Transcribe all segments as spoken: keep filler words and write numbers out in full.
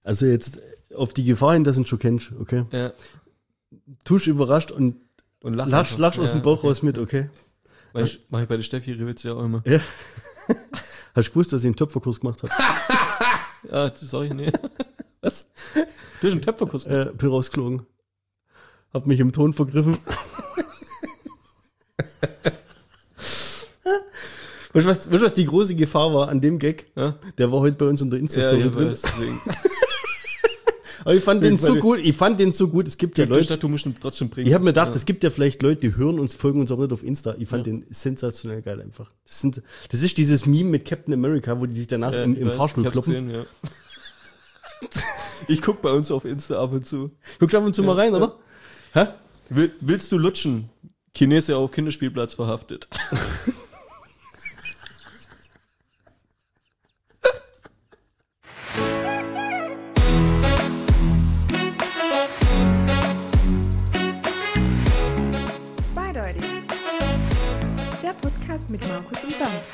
Also jetzt auf die Gefahr hin, dass du ihn schon kennst, okay? Ja. Tusch überrascht und, Und lach, lachst, lachst aus ja, dem Bauch okay. raus mit, okay? Mach ich, mach ich bei der Steffi ihre Witze ja auch immer. Ja. Hast du gewusst, dass ich einen Töpferkurs gemacht habe? Ja, das sag ich nicht. Was? Du hast einen Töpferkurs gemacht? Äh, bin rausgeflogen. Hab mich im Ton vergriffen. Weißt du, was, weißt du, was die große Gefahr war an dem Gag? Ja? Der war heute bei uns in der Insta-Story ja, drin. weiß, deswegen. Aber ich fand den Weil so du- gut, ich fand den so gut, es gibt ja Ja, Leute, du musst ihn trotzdem bringen. ich habe mir gedacht, ja. es gibt ja vielleicht Leute, die hören uns, folgen uns aber nicht auf Insta. Ich fand den sensationell geil einfach. Das, sind, das ist dieses Meme mit Captain America, wo die sich danach Ja, im, ich im weiß, Fahrstuhl ich hab's kloppen. gesehen, ja. Ich guck bei uns auf Insta ab und zu. Guckst du ab und zu mal rein, Ja. oder? Hä? Will, willst du lutschen? Chinese auf Kinderspielplatz verhaftet. Zweideutig. Der Podcast mit Markus und Bernd.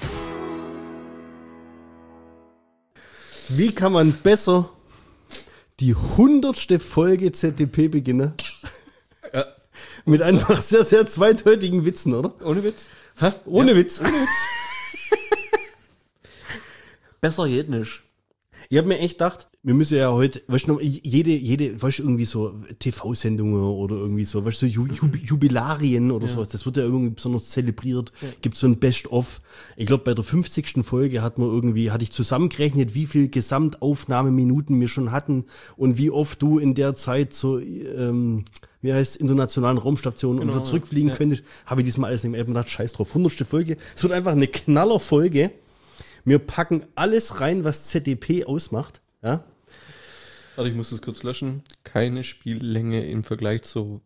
Wie kann man besser die hundertste Folge Z D P beginnen? Ja. Mit einfach sehr, sehr zweideutigen Witzen, oder? Ohne Witz? Hä? Ohne Ja. Witz. Besser geht nicht. Ich habe mir echt gedacht, wir müssen ja heute, weißt du, noch, jede, jede, weißt du, irgendwie so T V-Sendungen oder irgendwie so, weißt du, so Ju- Ju- Jubilarien oder Ja. sowas, das wird ja irgendwie besonders zelebriert. Gibt so ein Best-of. Ich glaube, bei der fünfzigsten Folge hat man irgendwie, hatte ich zusammengerechnet, wie viel Gesamtaufnahmeminuten wir schon hatten und wie oft du in der Zeit so, ähm, wie heißt internationalen Raumstationen Genau, und wieder zurückfliegen ja. könntest. Habe ich diesmal alles nicht mehr gedacht, scheiß drauf. hundertste Folge. Es wird einfach eine Knallerfolge. Wir packen alles rein, was Z D P ausmacht. Ja? Warte, ich muss das kurz löschen. Keine Spiellänge im Vergleich zu.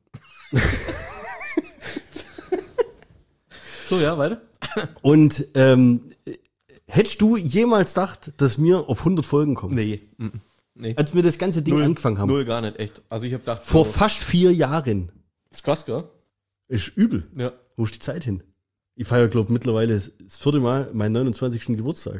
So, ja, weiter. Und ähm, hättest du jemals gedacht, dass wir auf hundert Folgen kommen? Nee. mm, nee. Als wir das ganze Ding Null, angefangen haben. Null gar nicht, echt. Also ich hab gedacht, Vor so, fast vier Jahren. ist krass, gell? Ist übel. Ja. Wo ist die Zeit hin? Ich feiere, glaube ich, mittlerweile das vierte Mal meinen neunundzwanzigsten Geburtstag.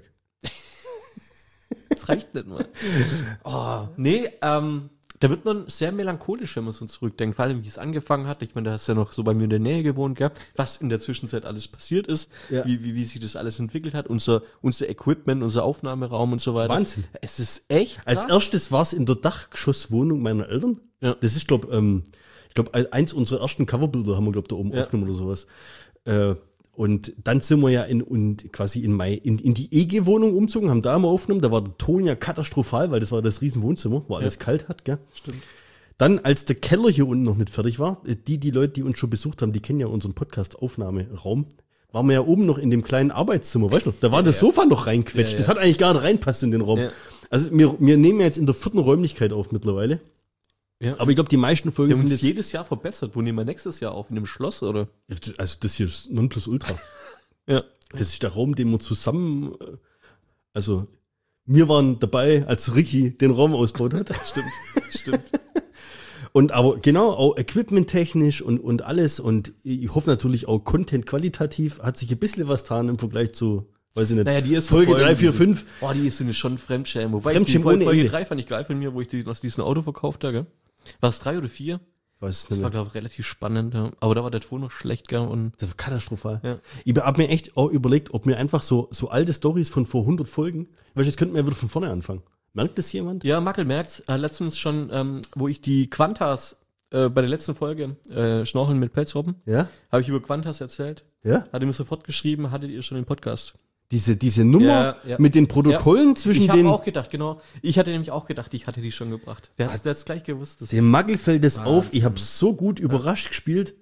Das reicht nicht mal. Oh, nee, ähm, da wird man sehr melancholisch, wenn man so zurückdenkt. Vor allem, wie es angefangen hat. Ich meine, da hast du ja noch so bei mir in der Nähe gewohnt, gell? Was in der Zwischenzeit alles passiert ist, Ja. wie, wie, wie sich das alles entwickelt hat, unser, unser Equipment, unser Aufnahmeraum und so weiter. Wahnsinn. Es ist echt krass. Als erstes war es in der Dachgeschosswohnung meiner Eltern. Ja. Das ist, glaube ähm, ich, glaube eins unserer ersten Coverbilder haben wir, glaube da oben Ja. aufgenommen oder sowas. Äh, und dann sind wir ja in und quasi in, Mai, in, in die E G-Wohnung umgezogen, haben da mal aufgenommen. Da war der Ton ja katastrophal, weil das war das riesen Wohnzimmer, wo alles kalt hat, gell? Stimmt. Dann, als der Keller hier unten noch nicht fertig war, die, die Leute, die uns schon besucht haben, die kennen ja unseren Podcast-Aufnahmeraum, waren wir ja oben noch in dem kleinen Arbeitszimmer, weißt du? Da war das Sofa noch reinquetscht. Ja, ja. Das hat eigentlich gar nicht reinpasst in den Raum. Ja. Also wir, wir nehmen ja jetzt in der vierten Räumlichkeit auf mittlerweile. Ja. Aber ich glaube, die meisten Folgen Wir haben sind uns jetzt... jedes Jahr verbessert. Wo nehmen wir nächstes Jahr auf? In dem Schloss, oder? Also das hier ist Nonplusultra. Ja. Das ist der Raum, den wir zusammen... äh, Also wir waren dabei, als Ricky den Raum ausgebaut hat. Stimmt, stimmt. Und aber genau, auch equipmenttechnisch und, und alles. Und ich hoffe natürlich auch Content qualitativ hat sich ein bisschen was getan im Vergleich zu, weiß ich nicht, Naja, die ist Folge drei, vier, fünf. Boah, die ist eine schon Fremdschämen. Wobei Fremdschämen die Folge, ohne Folge Ende. drei fand ich geil von mir, wo ich die, aus diesem Auto verkauft habe, gell? War es drei oder vier? Weiß es Das nicht war, mehr. glaube ich, relativ spannend, ja. Aber da war der Ton noch schlecht, gell? Und Das war katastrophal. Ja. Ich habe mir echt auch überlegt, ob mir einfach so, so alte Stories von vor hundert Folgen, weil jetzt könnten wir ja wieder von vorne anfangen. Merkt das jemand? ja, Mackel merkt's. Äh, letztens schon, ähm, wo ich die Quantas äh, bei der letzten Folge, äh, Schnorcheln mit Pelzrobben, Ja? habe ich über Quantas erzählt. Ja? Hat er mir sofort geschrieben, hattet ihr schon den Podcast? Diese, diese Nummer Ja, ja. mit den Protokollen zwischen Ich habe den. auch gedacht, genau. Ich hatte nämlich auch gedacht, ich hatte die schon gebracht. Der hat's, der hat's gleich gewusst. Das Dem Magel fällt das Wahnsinn. auf. Ich habe so gut überrascht gespielt.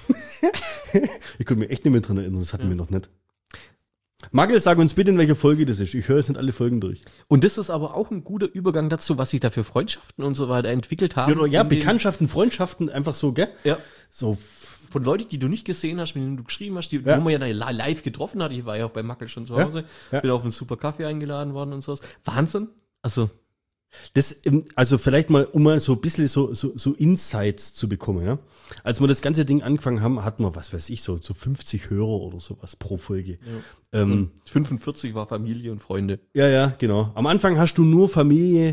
Ich konnte mich echt nicht mehr dran erinnern, das hatten wir noch nicht. Magel, sag uns bitte, in welcher Folge das ist. Ich höre jetzt nicht alle Folgen durch. Und das ist aber auch ein guter Übergang dazu, was sich da für Freundschaften und so weiter entwickelt haben. Ja, oder, ja In den- Bekanntschaften, Freundschaften, einfach so, gell? Ja. So, Von Leuten, die du nicht gesehen hast, mit denen du geschrieben hast, die Ja. wo man ja dann li- live getroffen hat. Ich war ja auch bei Mackel schon zu Ja. Hause. Ja. Bin auf einen super Kaffee eingeladen worden und sowas. Wahnsinn. Also, das, ähm, also vielleicht mal, um mal so ein bisschen so, so, so Insights zu bekommen, ja. Als wir das ganze Ding angefangen haben, hatten wir, was weiß ich, so, so fünfzig Hörer oder sowas pro Folge. Ja, ähm, fünfundvierzig war Familie und Freunde. ja, ja, genau. Am Anfang hast du nur Familie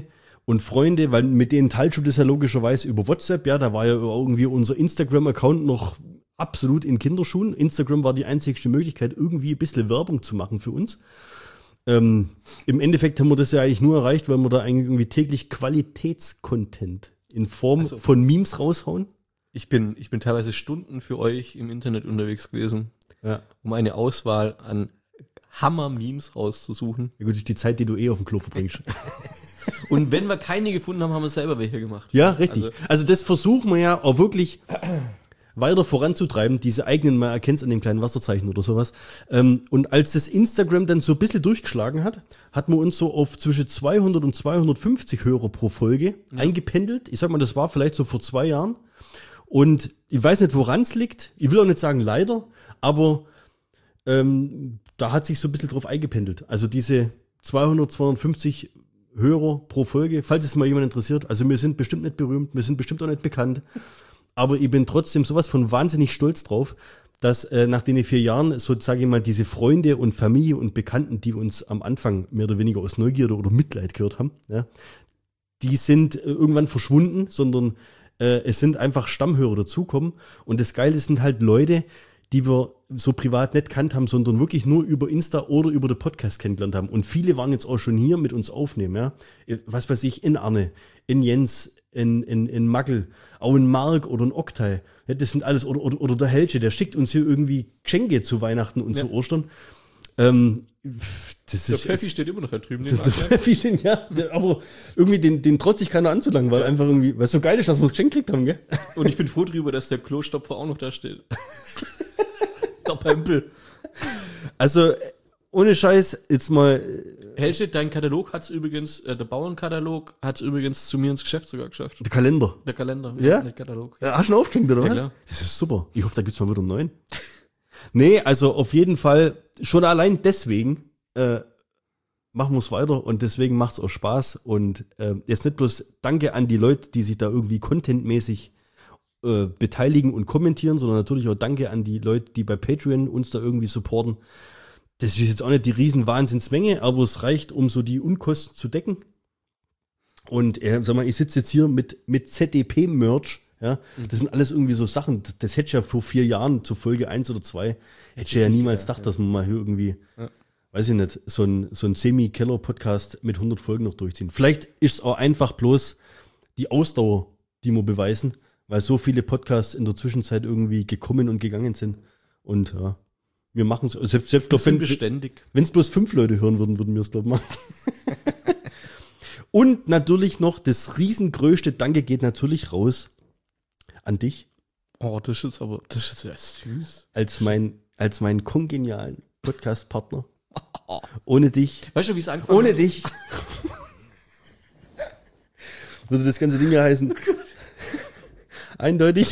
und Freunde, weil mit denen teilst du das ja logischerweise über WhatsApp, ja, da war ja irgendwie unser Instagram-Account noch absolut in Kinderschuhen. Instagram war die einzigste Möglichkeit, irgendwie ein bisschen Werbung zu machen für uns. Ähm, im Endeffekt haben wir das ja eigentlich nur erreicht, weil wir da eigentlich irgendwie täglich Qualitätscontent in Form also, von Memes raushauen. Ich bin, ich bin teilweise Stunden für euch im Internet unterwegs gewesen, ja. um eine Auswahl an Hammer-Memes rauszusuchen. Ja gut, das ist die Zeit, die du eh auf dem Klo verbringst. Und wenn wir keine gefunden haben, haben wir selber welche gemacht. Ja, richtig. Also, also das versuchen wir ja auch wirklich weiter voranzutreiben, diese eigenen, man erkennt es an dem kleinen Wasserzeichen oder sowas. Ähm, und als das Instagram dann so ein bisschen durchgeschlagen hat, hat man uns so auf zwischen zweihundert und zweihundertfünfzig Hörer pro Folge ja. eingependelt. Ich sag mal, das war vielleicht so vor zwei Jahren. Und ich weiß nicht, woran es liegt. Ich will auch nicht sagen leider, aber ähm, da hat sich so ein bisschen drauf eingependelt. Also diese zweihundert, zweihundertfünfzig Hörer pro Folge, falls es mal jemand interessiert. Also wir sind bestimmt nicht berühmt, wir sind bestimmt auch nicht bekannt. Aber ich bin trotzdem sowas von wahnsinnig stolz drauf, dass äh, nach den vier Jahren, so sage ich mal, diese Freunde und Familie und Bekannten, die uns am Anfang mehr oder weniger aus Neugierde oder Mitleid gehört haben, ja, die sind äh, irgendwann verschwunden, sondern äh, es sind einfach Stammhörer dazukommen. Und das Geile sind halt Leute, die wir so privat nicht kannt haben, sondern wirklich nur über Insta oder über den Podcast kennengelernt haben. Und viele waren jetzt auch schon hier mit uns aufnehmen, ja. Was weiß ich, in Arne, in Jens, in, in, in Magel, auch in Mark oder in Oktay. Ja, das sind alles, oder, oder, oder der Helge, der schickt uns hier irgendwie Geschenke zu Weihnachten und ja. zu Ostern. Ähm, das der ist, Pfeffi ist, steht immer noch da drüben. Der, der Pfeffi, den, ja, der, aber irgendwie den, den traut sich keiner anzulangen, weil ja. einfach irgendwie, weil es so geil ist, dass wir das Geschenk gekriegt haben, gell? Und ich bin froh drüber, dass der Klostopfer auch noch da steht. Der Pempel. Also, ohne Scheiß, jetzt mal. Helge, dein Katalog hat's übrigens, äh, der Bauernkatalog hat's übrigens zu mir ins Geschäft sogar geschafft. Der Kalender. Der Kalender, ja? Der Katalog. Ja, hast du ihn aufgehängt, oder? Ja, was? klar. Das ist super. Ich hoffe, da gibt's mal wieder einen neuen. Nee, also auf jeden Fall, schon allein deswegen äh, machen wir es weiter und deswegen macht's auch Spaß. Und äh, jetzt nicht bloß Danke an die Leute, die sich da irgendwie contentmäßig äh, beteiligen und kommentieren, sondern natürlich auch Danke an die Leute, die bei Patreon uns da irgendwie supporten. Das ist jetzt auch nicht die riesen Wahnsinnsmenge, aber es reicht, um so die Unkosten zu decken. Und äh, sag mal, ich sitze jetzt hier mit, mit Z D P-Merch. Ja, das sind alles irgendwie so Sachen, das, das hätte ich ja vor vier Jahren zur Folge eins oder zwei, hätte ich ja niemals gedacht, dass man mal hier irgendwie, ja. weiß ich nicht, so ein, so ein Semi-Keller-Podcast mit hundert Folgen noch durchziehen. Vielleicht ist es auch einfach bloß die Ausdauer, die wir beweisen, weil so viele Podcasts in der Zwischenzeit irgendwie gekommen und gegangen sind. Und ja, wir machen es, selbst, selbst glaub, wenn beständig. Wenn es bloß fünf Leute hören würden, würden wir es, glaube ich, machen. Und natürlich noch das riesengrößte Danke geht natürlich raus an dich. Oh, das ist aber, das ist ja süß. Als mein, als meinen kongenialen Podcast-Partner. Ohne dich. Weißt du, wie es angefangen Ohne hat? dich. Würde das ganze Ding ja heißen. Eindeutig.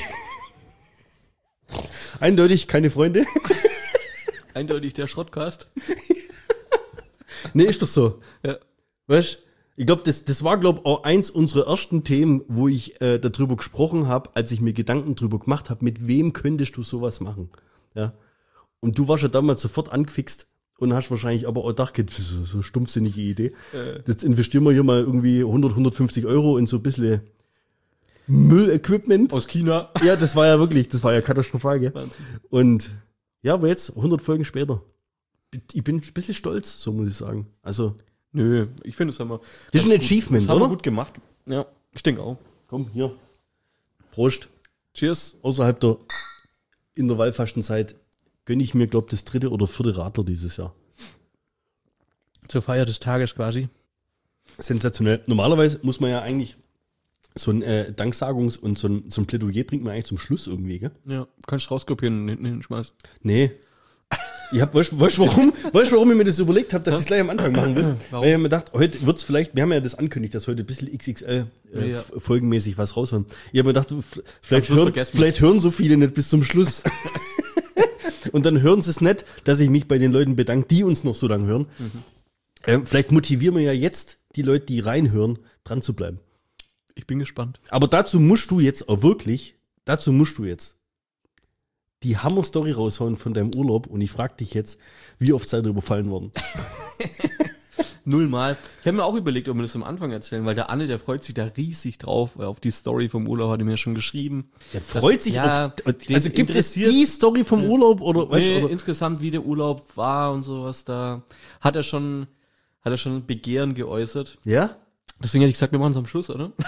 Eindeutig keine Freunde. Eindeutig der Schrottcast. Nee, ist doch so. Ja. Weißt du? Ich glaube, das, das war, glaube ich, auch eins unserer ersten Themen, wo ich äh, darüber gesprochen habe, als ich mir Gedanken drüber gemacht habe, mit wem könntest du sowas machen? Ja. Und du warst ja damals sofort angefixt und hast wahrscheinlich aber auch gedacht, so, so stumpfsinnige Idee. Äh. Jetzt investieren wir hier mal irgendwie hundert, hundertfünfzig Euro in so ein bisschen Müllequipment. Aus China. Ja, das war ja wirklich, das war ja katastrophal, gell? Wahnsinn. Und ja, aber jetzt, hundert Folgen später, ich bin ein bisschen stolz, so muss ich sagen. Also, nö, ich finde es haben wir. Das ist ein Achievement, das haben oder? wir gut gemacht. Ja, ich denke auch. Komm, hier. Prost. Cheers. Außerhalb der Intervallfastenzeit gönne ich mir, glaube ich, das dritte oder vierte Radler dieses Jahr. Zur Feier des Tages quasi. Sensationell. Normalerweise muss man ja eigentlich so ein äh, Danksagungs- und so ein, so ein Plädoyer bringt man eigentlich zum Schluss irgendwie, gell? Ja, kannst du rauskopieren und hinten hinschmeißen. Nee. Ich hab, weißt du, weißt, warum, weißt, warum ich mir das überlegt habe, dass ich es gleich am Anfang machen will? Warum? Weil ich mir gedacht, heute wird's vielleicht, wir haben ja das angekündigt, dass heute ein bisschen X X L äh, ja, ja. folgenmäßig was raushauen. Ich habe mir gedacht, vielleicht, Schluss hören, vielleicht hören so viele nicht bis zum Schluss. Und dann hören sie es nicht, dass ich mich bei den Leuten bedanke, die uns noch so lange hören. Mhm. Ähm, vielleicht motivieren wir ja jetzt die Leute, die reinhören, dran zu bleiben. Ich bin gespannt. Aber dazu musst du jetzt auch wirklich, dazu musst du jetzt die Hammer-Story raushauen von deinem Urlaub und ich frage dich jetzt, wie oft seid ihr überfallen worden? Null Mal. Ich habe mir auch überlegt, ob wir das am Anfang erzählen, weil der Anne, der freut sich da riesig drauf, auf die Story vom Urlaub, hat er mir schon geschrieben. Der freut das, sich ja, auf, also gibt es die Story vom Urlaub oder, weißt, nee, oder? insgesamt, wie der Urlaub war und sowas, da hat er schon, hat er schon Begehren geäußert. Ja? Deswegen hätte ich gesagt, wir machen es am Schluss, oder?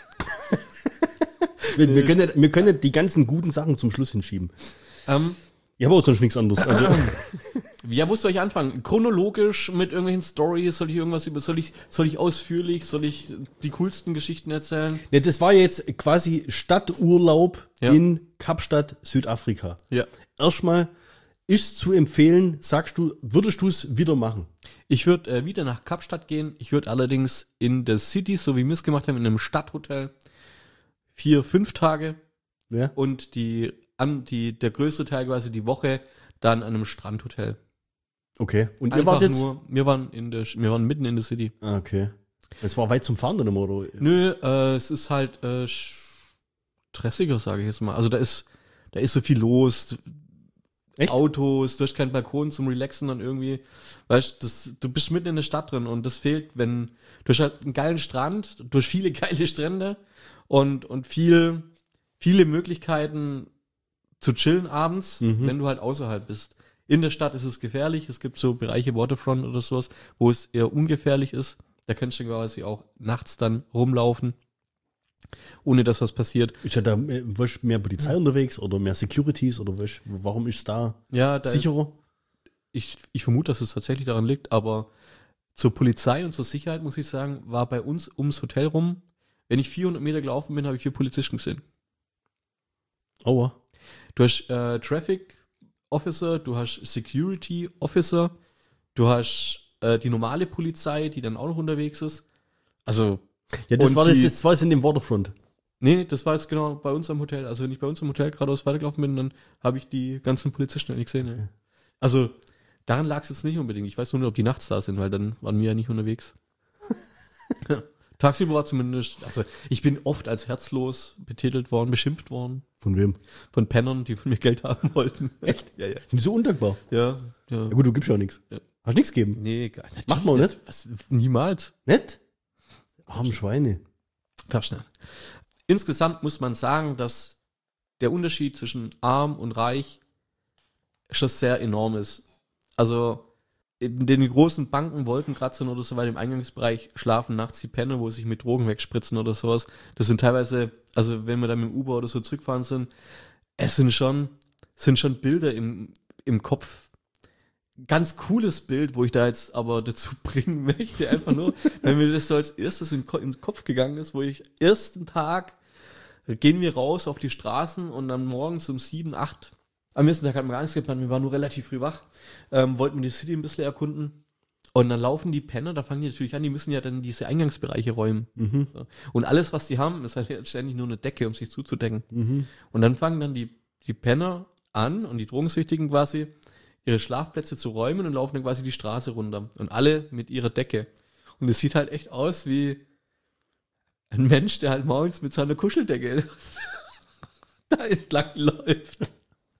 Wir, wir, können, wir können die ganzen guten Sachen zum Schluss hinschieben. Ähm, Ich habe auch sonst nichts anderes. Also, ja, wo soll ich anfangen? Chronologisch mit irgendwelchen Stories? Soll ich irgendwas über, soll ich, soll ich ausführlich, soll ich die coolsten Geschichten erzählen? ja, das war jetzt quasi Stadturlaub Ja. in Kapstadt, Südafrika. Ja. Erstmal, ist zu empfehlen, sagst du, würdest du es wieder machen? Ich würde äh, wieder nach Kapstadt gehen. Ich würde allerdings in der City, so wie wir es gemacht haben, in einem Stadthotel, vier, fünf Tage Ja. und die, an, die, der größte Teil quasi die Woche dann an einem Strandhotel. Okay. Und ihr Einfach wart jetzt? nur, wir waren in der, wir waren mitten in der City. Ah, okay. Es war weit zum Fahren dann immer, oder? Nö, äh, es ist halt äh, stressiger, sage ich jetzt mal. Also da ist, da ist so viel los. Echt? Autos, du hast keinen Balkon zum Relaxen dann irgendwie. Weißt das, du bist mitten in der Stadt drin und das fehlt, wenn du hast halt einen geilen Strand, du hast viele geile Strände und, und viel, viele Möglichkeiten zu chillen abends, Mhm. wenn du halt außerhalb bist. In der Stadt ist es gefährlich. Es gibt so Bereiche Waterfront oder sowas, wo es eher ungefährlich ist. Da kannst du quasi auch nachts dann rumlaufen, ohne dass was passiert. Ist ja da äh, weißt, mehr Polizei unterwegs oder mehr Securities oder weißt, warum ist es da Ja, da sicherer? ich, ich vermute, dass es tatsächlich daran liegt, aber zur Polizei und zur Sicherheit, muss ich sagen, war bei uns ums Hotel rum, wenn ich vierhundert Meter gelaufen bin, habe ich vier Polizisten gesehen. Aua. Du hast äh, Traffic Officer, du hast Security Officer, du hast äh, die normale Polizei, die dann auch noch unterwegs ist. Also, Ja, das Und war das, die- das war jetzt in dem Waterfront. nee, nee, das war jetzt genau bei uns am Hotel. Also, wenn ich bei uns im Hotel geradeaus weitergelaufen bin, dann habe ich die ganzen Polizisten nicht gesehen. Ja. Also, daran lag es jetzt nicht unbedingt. Ich weiß nur nicht, ob die nachts da sind, weil dann waren wir ja nicht unterwegs. Ja. Tagsüber war zumindest, also ich bin oft als herzlos betitelt worden, beschimpft worden Von wem? von Pennern, die von mir Geld haben wollten. Echt? Ja, ja. Sind so undankbar. Ja, ja. Ja gut, du gibst ja nichts. Ja. Hast nichts gegeben? Nee, gar nicht. Macht man auch nicht. Was, niemals. Nicht? Armen Schweine. Glaub schnell. Insgesamt muss man sagen, dass der Unterschied zwischen arm und reich schon sehr enorm ist. Also in den großen Banken, Wolkenkratzern oder so weiter im Eingangsbereich schlafen nachts die Penner, wo sie sich mit Drogen wegspritzen oder sowas. Das sind teilweise, also wenn wir dann mit dem Uber oder so zurückfahren sind, es sind schon, sind schon Bilder im, im Kopf. Ganz cooles Bild, wo ich da jetzt aber dazu bringen möchte, einfach nur, wenn mir das so als erstes in, in den Kopf gegangen ist, wo ich ersten Tag gehen wir raus auf die Straßen und dann morgens um sieben, acht, am nächsten Tag hatten wir Angst gehabt, wir waren nur relativ früh wach, ähm, wollten wir die City ein bisschen erkunden und dann laufen die Penner, da fangen die natürlich an, die müssen ja dann diese Eingangsbereiche räumen. Mhm. So. Und alles, was die haben, ist halt jetzt ständig nur eine Decke, um sich zuzudecken. Mhm. Und dann fangen dann die, die Penner an und die Drogensüchtigen quasi, ihre Schlafplätze zu räumen und laufen dann quasi die Straße runter. Und alle mit ihrer Decke. Und es sieht halt echt aus wie ein Mensch, der halt morgens mit seiner Kuscheldecke da entlang läuft.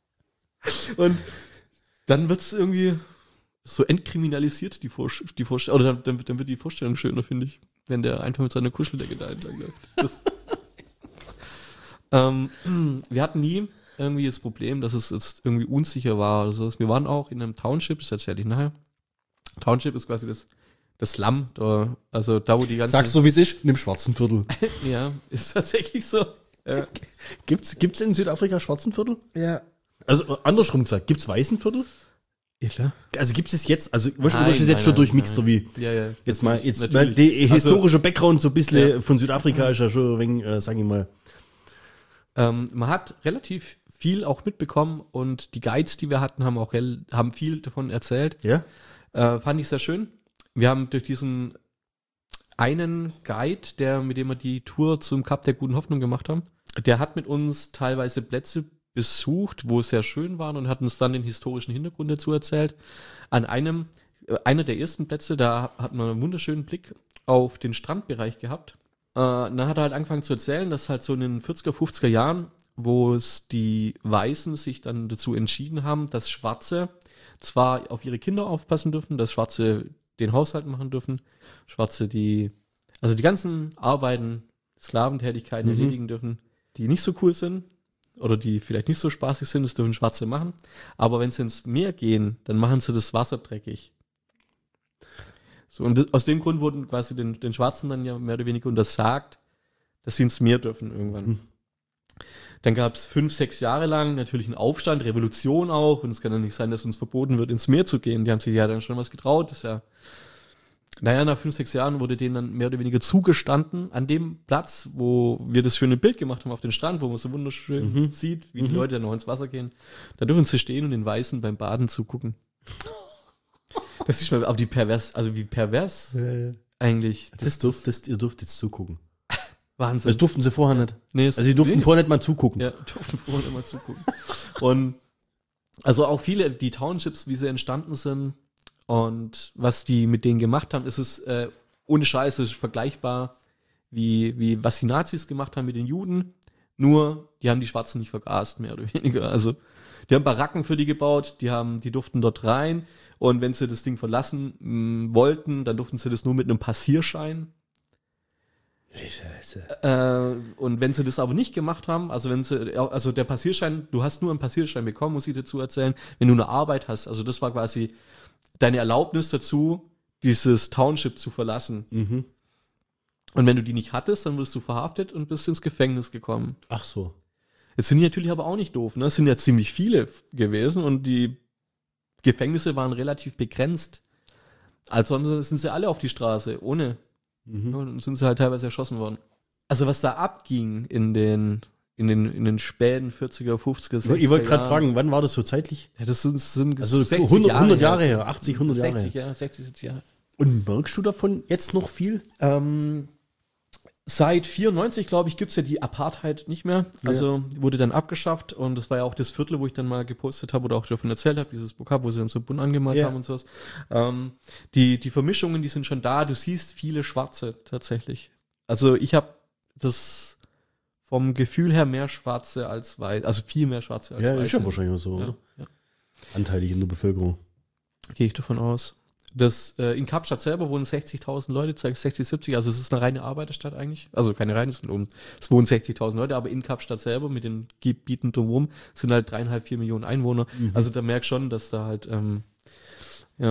Und dann wird es irgendwie so entkriminalisiert, die, Vor die Vorstellung. Oder dann, dann, wird- dann wird die Vorstellung schöner, finde ich, wenn der einfach mit seiner Kuscheldecke da entlang läuft. Das, ähm, wir hatten nie irgendwie das Problem, dass es jetzt irgendwie unsicher war oder so. Wir waren auch in einem Township, das erzähle ich nachher. Township ist quasi das, das Slum, da, also da, wo die ganzen... Sagst du, wie es ist? In dem schwarzen Viertel. Ja, ist tatsächlich so. Ja. Gibt's, gibt's in Südafrika schwarzen Viertel? Ja. Also äh, andersrum gesagt, gibt's weißen Viertel? Ja, klar. Also gibt's es jetzt, also weißt du, Nein, oder ist es jetzt nein, schon nein, durchmixter nein. wie? Ja, ja. Jetzt mal, jetzt weil natürlich. der Also, historische Background so ein bisschen Ja. von Südafrika ist ja schon ein wenig, äh, sag ich mal. Ähm, man hat relativ viel auch mitbekommen und die Guides, die wir hatten, haben auch rel haben viel davon erzählt. Ja? Äh, fand ich sehr schön. Wir haben durch diesen einen Guide, der, mit dem wir die Tour zum Kap der Guten Hoffnung gemacht haben, der hat mit uns teilweise Plätze besucht, wo es sehr schön waren und hat uns dann den historischen Hintergrund dazu erzählt. An einem, äh, einer der ersten Plätze, da hat man einen wunderschönen Blick auf den Strandbereich gehabt. Äh, dann hat er halt angefangen zu erzählen, dass halt so in den vierziger, fünfziger Jahren, wo es die Weißen sich dann dazu entschieden haben, dass Schwarze zwar auf ihre Kinder aufpassen dürfen, dass Schwarze den Haushalt machen dürfen, Schwarze, die, also die ganzen Arbeiten, Sklaventätigkeiten Mhm. erledigen dürfen, die nicht so cool sind oder die vielleicht nicht so spaßig sind, das dürfen Schwarze machen. Aber wenn sie ins Meer gehen, dann machen sie das Wasser dreckig. So, und das, aus dem Grund wurden quasi den, den Schwarzen dann ja mehr oder weniger untersagt, dass sie ins Meer dürfen irgendwann. Mhm. Dann gab es fünf, sechs Jahre lang natürlich einen Aufstand, Revolution auch. Und es kann ja nicht sein, dass uns verboten wird, ins Meer zu gehen. Die haben sich ja dann schon was getraut. Das ist ja, naja, nach fünf, sechs Jahren wurde denen dann mehr oder weniger zugestanden, an dem Platz, wo wir das schöne Bild gemacht haben auf den Strand, wo man so wunderschön Mhm. sieht, wie die Mhm. Leute dann noch ins Wasser gehen. Da dürfen sie stehen und den Weißen beim Baden zugucken. Das ist mal, aber die pervers, also wie pervers eigentlich. Das dürft, das, ihr dürft jetzt zugucken. Wahnsinn. Das durften sie vorher nicht. Nee, es- Also sie durften nee. vorher nicht mal zugucken. Ja, durften vorhin immer zugucken. Und also auch viele, die Townships, wie sie entstanden sind und was die mit denen gemacht haben, ist es äh, ohne Scheiß, es ist vergleichbar wie, wie was die Nazis gemacht haben mit den Juden. Nur, die haben die Schwarzen nicht vergast, mehr oder weniger. Also, die haben Baracken für die gebaut, die haben, die durften dort rein und wenn sie das Ding verlassen mh, wollten, dann durften sie das nur mit einem Passierschein. Scheiße. Äh, und wenn sie das aber nicht gemacht haben, also wenn sie, also der Passierschein, du hast nur einen Passierschein bekommen, muss ich dazu erzählen, wenn du eine Arbeit hast. Also das war quasi deine Erlaubnis dazu, dieses Township zu verlassen. Mhm. Und wenn du die nicht hattest, dann wirst du verhaftet und bist ins Gefängnis gekommen. Ach so. Jetzt sind die natürlich aber auch nicht doof, ne? Es sind ja ziemlich viele f- gewesen und die Gefängnisse waren relativ begrenzt. Also sind sie alle auf die Straße, ohne. Mhm. Ja, dann sind sie halt teilweise erschossen worden. Also was da abging in den, in den, in den späten vierziger, fünfziger, sechziger Ich wollte gerade Jahren. fragen, wann war das so zeitlich? Ja, das sind, sind Also sechzig hundert, hundert Jahre her. her, achtzig, hundert Jahre sechzig her. Jahre, sechzig, siebzig Jahre. Und merkst du davon jetzt noch viel? Ähm, seit vierundneunzig, glaube ich, gibt's ja die Apartheid nicht mehr. Also wurde dann abgeschafft und das war ja auch das Viertel, wo ich dann mal gepostet habe oder auch davon erzählt habe, dieses Book, wo sie dann so bunt angemalt Ja. haben und sowas. Ähm, die, die Vermischungen, die sind schon da. Du siehst viele Schwarze tatsächlich. Also ich habe das vom Gefühl her mehr Schwarze als Weiß, also viel mehr Schwarze als Ja, Weiße. ist ja wahrscheinlich auch so, Ja, oder? ja. Anteilig in der Bevölkerung. Gehe ich davon aus. Das, äh, in Kapstadt selber wohnen sechzigtausend Leute, sechzig, siebzig, also es ist eine reine Arbeiterstadt eigentlich. Also keine reine, es, sind um, es wohnen sechzigtausend Leute, aber in Kapstadt selber mit den Gebieten drumherum sind halt dreieinhalb, vier Millionen Einwohner. Mhm. Also da merkt schon, dass da halt, ähm, ja.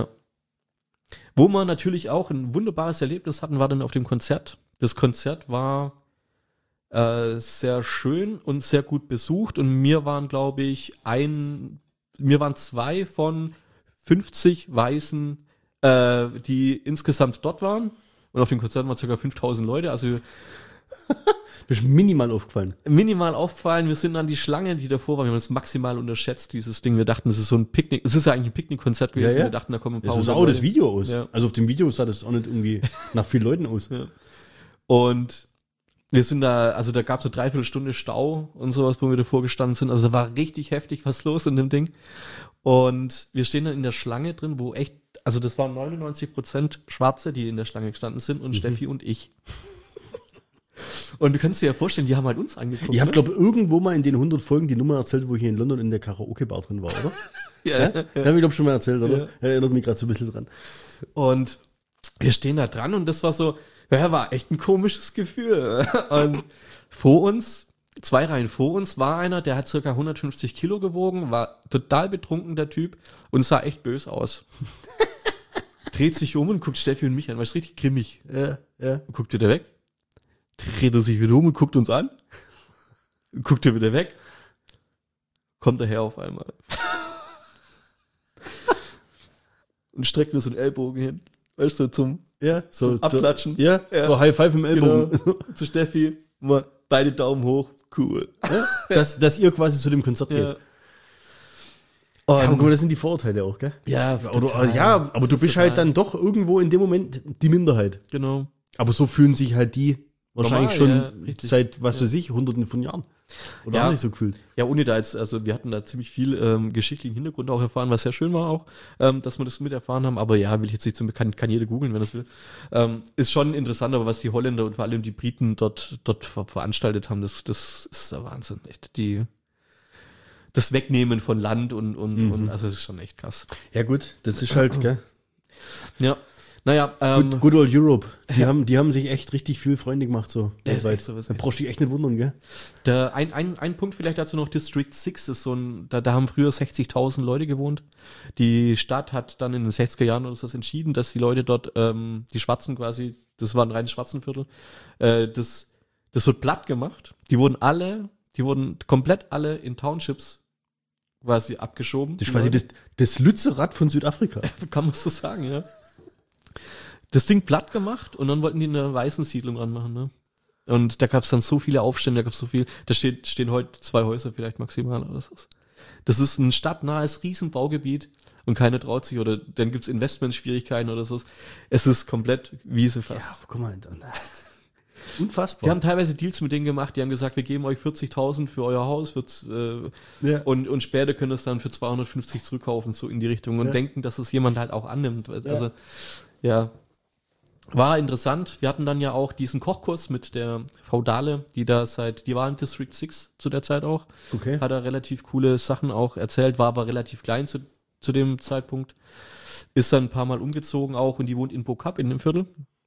Wo wir natürlich auch ein wunderbares Erlebnis hatten, war dann auf dem Konzert. Das Konzert war äh, sehr schön und sehr gut besucht und mir waren, glaube ich, ein, mir waren zwei von fünfzig Weißen, äh, die insgesamt dort waren. Und auf dem Konzert waren ca. fünftausend Leute, also Das ist minimal aufgefallen. minimal aufgefallen. Wir sind an die Schlange, die davor war, wir haben das maximal unterschätzt, dieses Ding. Wir dachten, es ist so ein Picknick, es ist ja eigentlich ein Picknickkonzert gewesen. Ja, ja. Wir dachten, da kommen ein paar So sah hundert auch das Leute. Video aus. Ja. Also auf dem Video sah das auch nicht irgendwie nach vielen Leuten aus. Ja. Und wir sind da, also da gab es eine Dreiviertelstunde Stau und sowas, wo wir davor gestanden sind. Also da war richtig heftig was los in dem Ding. Und wir stehen dann in der Schlange drin, wo echt, also das waren neunundneunzig Prozent Schwarze, die in der Schlange gestanden sind und Steffi und ich. Und du kannst dir ja vorstellen, die haben halt uns angeguckt. Ich habe, ne? glaube irgendwo mal in den hundert Folgen die Nummer erzählt, wo ich hier in London in der Karaoke-Bar drin war, oder? ja, Ja? ja. Habe ich, glaube schon mal erzählt, oder? Ja. Erinnert mich gerade so ein bisschen dran. Und wir stehen da dran und das war so, ja, war echt ein komisches Gefühl. Und vor uns, zwei Reihen vor uns, war einer, der hat circa hundertfünfzig Kilo gewogen, war total betrunken, der Typ, und sah echt böse aus. Dreht sich um und guckt Steffi und mich an, war richtig grimmig. Ja, ja. Und guckt wieder weg. Dreht er sich wieder um und guckt uns an. Guckt er wieder weg. Kommt daher auf einmal. Und streckt mir so einen Ellbogen hin. Weißt du, zum, Ja, so, zum Abklatschen. So, ja, Ja. so High Five im Ellbogen. Genau. Zu Steffi. Mal beide Daumen hoch. Cool. Ja? Dass, dass ihr quasi zu dem Konzert geht. Ja. Ja, aber Und, guck mal, das sind die Vorurteile auch, gell? ja, Oder, total. ja, aber Das du ist bist total. halt dann doch irgendwo in dem Moment die Minderheit. Genau. Aber so fühlen sich halt die wahrscheinlich Normal, schon ja, richtig. seit, was Ja. weiß ich, hunderten von Jahren. Oder Ja. haben sich so gefühlt. Ja, ohne da jetzt, also wir hatten da ziemlich viel ähm, geschichtlichen Hintergrund auch erfahren, was sehr schön war auch, ähm, dass wir das mit erfahren haben. Aber ja, will ich jetzt nicht so, kann, kann jeder googeln, wenn er es will. Ähm, ist schon interessant, aber was die Holländer und vor allem die Briten dort, dort ver veranstaltet haben, das, das ist der Wahnsinn, echt. Die, das Wegnehmen von Land und, und, Mhm. und also das ist schon echt krass. Ja gut, das ist halt, gell? Ja. Naja, ähm, Good, good old Europe. Die, haben, die haben sich echt richtig viel Freunde gemacht. So. Der ist weltweit. echt so, ist Da echt brauchst du dich echt nicht wundern, gell? Der, ein, ein, ein Punkt vielleicht dazu noch, District sechs ist so ein, da, da haben früher sechzigtausend Leute gewohnt. Die Stadt hat dann in den sechziger Jahren oder so entschieden, dass die Leute dort, ähm, die Schwarzen quasi, das war ein reines Schwarzenviertel, äh, das, das wird platt gemacht. Die wurden alle, die wurden komplett alle in Townships quasi abgeschoben. Das ist quasi das, das Lützerath von Südafrika. Kann man so sagen, ja. Das Ding platt gemacht und dann wollten die eine Weißensiedlung ranmachen, ne? Und da gab es dann so viele Aufstände, da gab es so viel, da steht, stehen heute zwei Häuser vielleicht maximal oder so. Das ist ein stadtnahes Riesenbaugebiet und keiner traut sich oder dann gibt's Investmentschwierigkeiten oder so. Es ist komplett Wiese fast. Ja, guck mal. Dann, unfassbar. Die haben teilweise Deals mit denen gemacht, die haben gesagt, wir geben euch vierzigtausend für euer Haus wird's, äh, Ja. und, und später könnt ihr es dann für zweihundertfünfzig zurückkaufen, so in die Richtung und Ja. denken, dass es jemand halt auch annimmt. Also, ja. War interessant. Wir hatten dann ja auch diesen Kochkurs mit der Frau Dahle, die da seit, die war in District sechs zu der Zeit auch. Okay. Hat er relativ coole Sachen auch erzählt, war aber relativ klein zu, zu dem Zeitpunkt. Ist dann ein paar Mal umgezogen auch und die wohnt in Bokap in dem Viertel.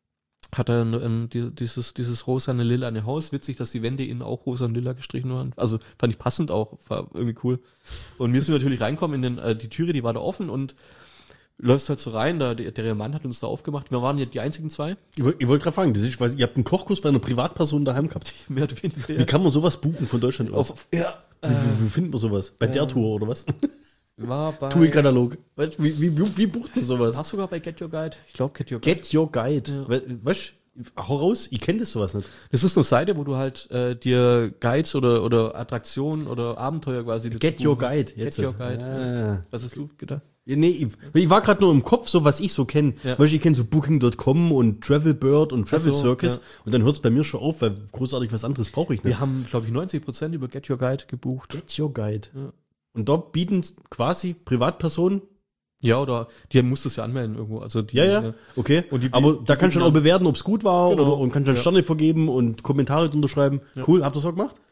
Hat er ein, ein, die- dieses, dieses rosane lilane Haus. Witzig, dass die Wände innen auch rosa und lila gestrichen waren. Also fand ich passend auch, war irgendwie cool. Und wir sind natürlich reinkommen in den, äh, die Türe, die war da offen und läufst halt so rein, da, der, der Mann hat uns da aufgemacht. Wir waren ja die einzigen zwei. Ich, wollt- ich wollte gerade fragen, das ist quasi, ihr habt einen Kochkurs bei einer Privatperson daheim gehabt. Mehr oder weniger. Wie kann man sowas buchen von Deutschland aus? Auf, ja. Wie, wie, wie findet man sowas? Bei der Tour oder was? War bei. Touri-Katalog. Weißt du, wie, wie, wie bucht man sowas? Warst du sogar bei Get Your Guide? Ich glaube Get Your Guide. Get Your Guide. Ja. We- Weißt du, hau raus, ich kenne das sowas nicht. Das ist eine Seite, wo du halt äh, dir Guides oder, oder Attraktionen oder Abenteuer quasi. Get dazu Your buchen. Guide. Get Your Guide. Ah. Ja. Was hast du gedacht? Ja, nee, ich, ich war gerade nur im Kopf, so was ich so kenne. Ja. Weißt du, ich kenne so Booking Punkt com und Travelbird und Travel Ach so, Circus ja. und dann hört es bei mir schon auf, weil großartig was anderes brauche ich nicht. Wir haben, glaube ich, neunzig Prozent über Get Your Guide gebucht. Get Your Guide. Ja. Und dort bieten quasi Privatpersonen. Ja, oder die musst du es ja anmelden irgendwo. Also die, Ja, ja, okay. Und die- aber die da kannst du dann auch bieten bewerten, ob es gut war Genau. oder und kannst dann Ja. Sterne vergeben und Kommentare drunter schreiben. Cool, habt ihr das auch gemacht?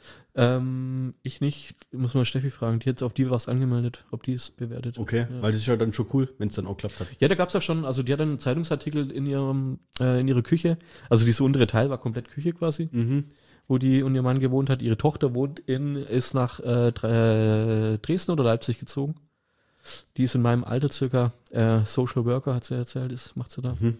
Ähm, ich nicht. Muss mal Steffi fragen. Die hat auf die was angemeldet, ob die es bewertet. Okay, Ja. weil das ist ja dann schon cool, wenn es dann auch klappt hat. Ja, da gab's ja schon, also die hat einen Zeitungsartikel in ihrem, äh, in ihrer Küche. Also diese untere Teil war komplett Küche quasi, Mhm. wo die und ihr Mann gewohnt hat. Ihre Tochter wohnt in, ist nach äh, Dre- Dresden oder Leipzig gezogen. Die ist in meinem Alter circa äh, Social Worker, hat sie erzählt, ist, macht sie da. Mhm.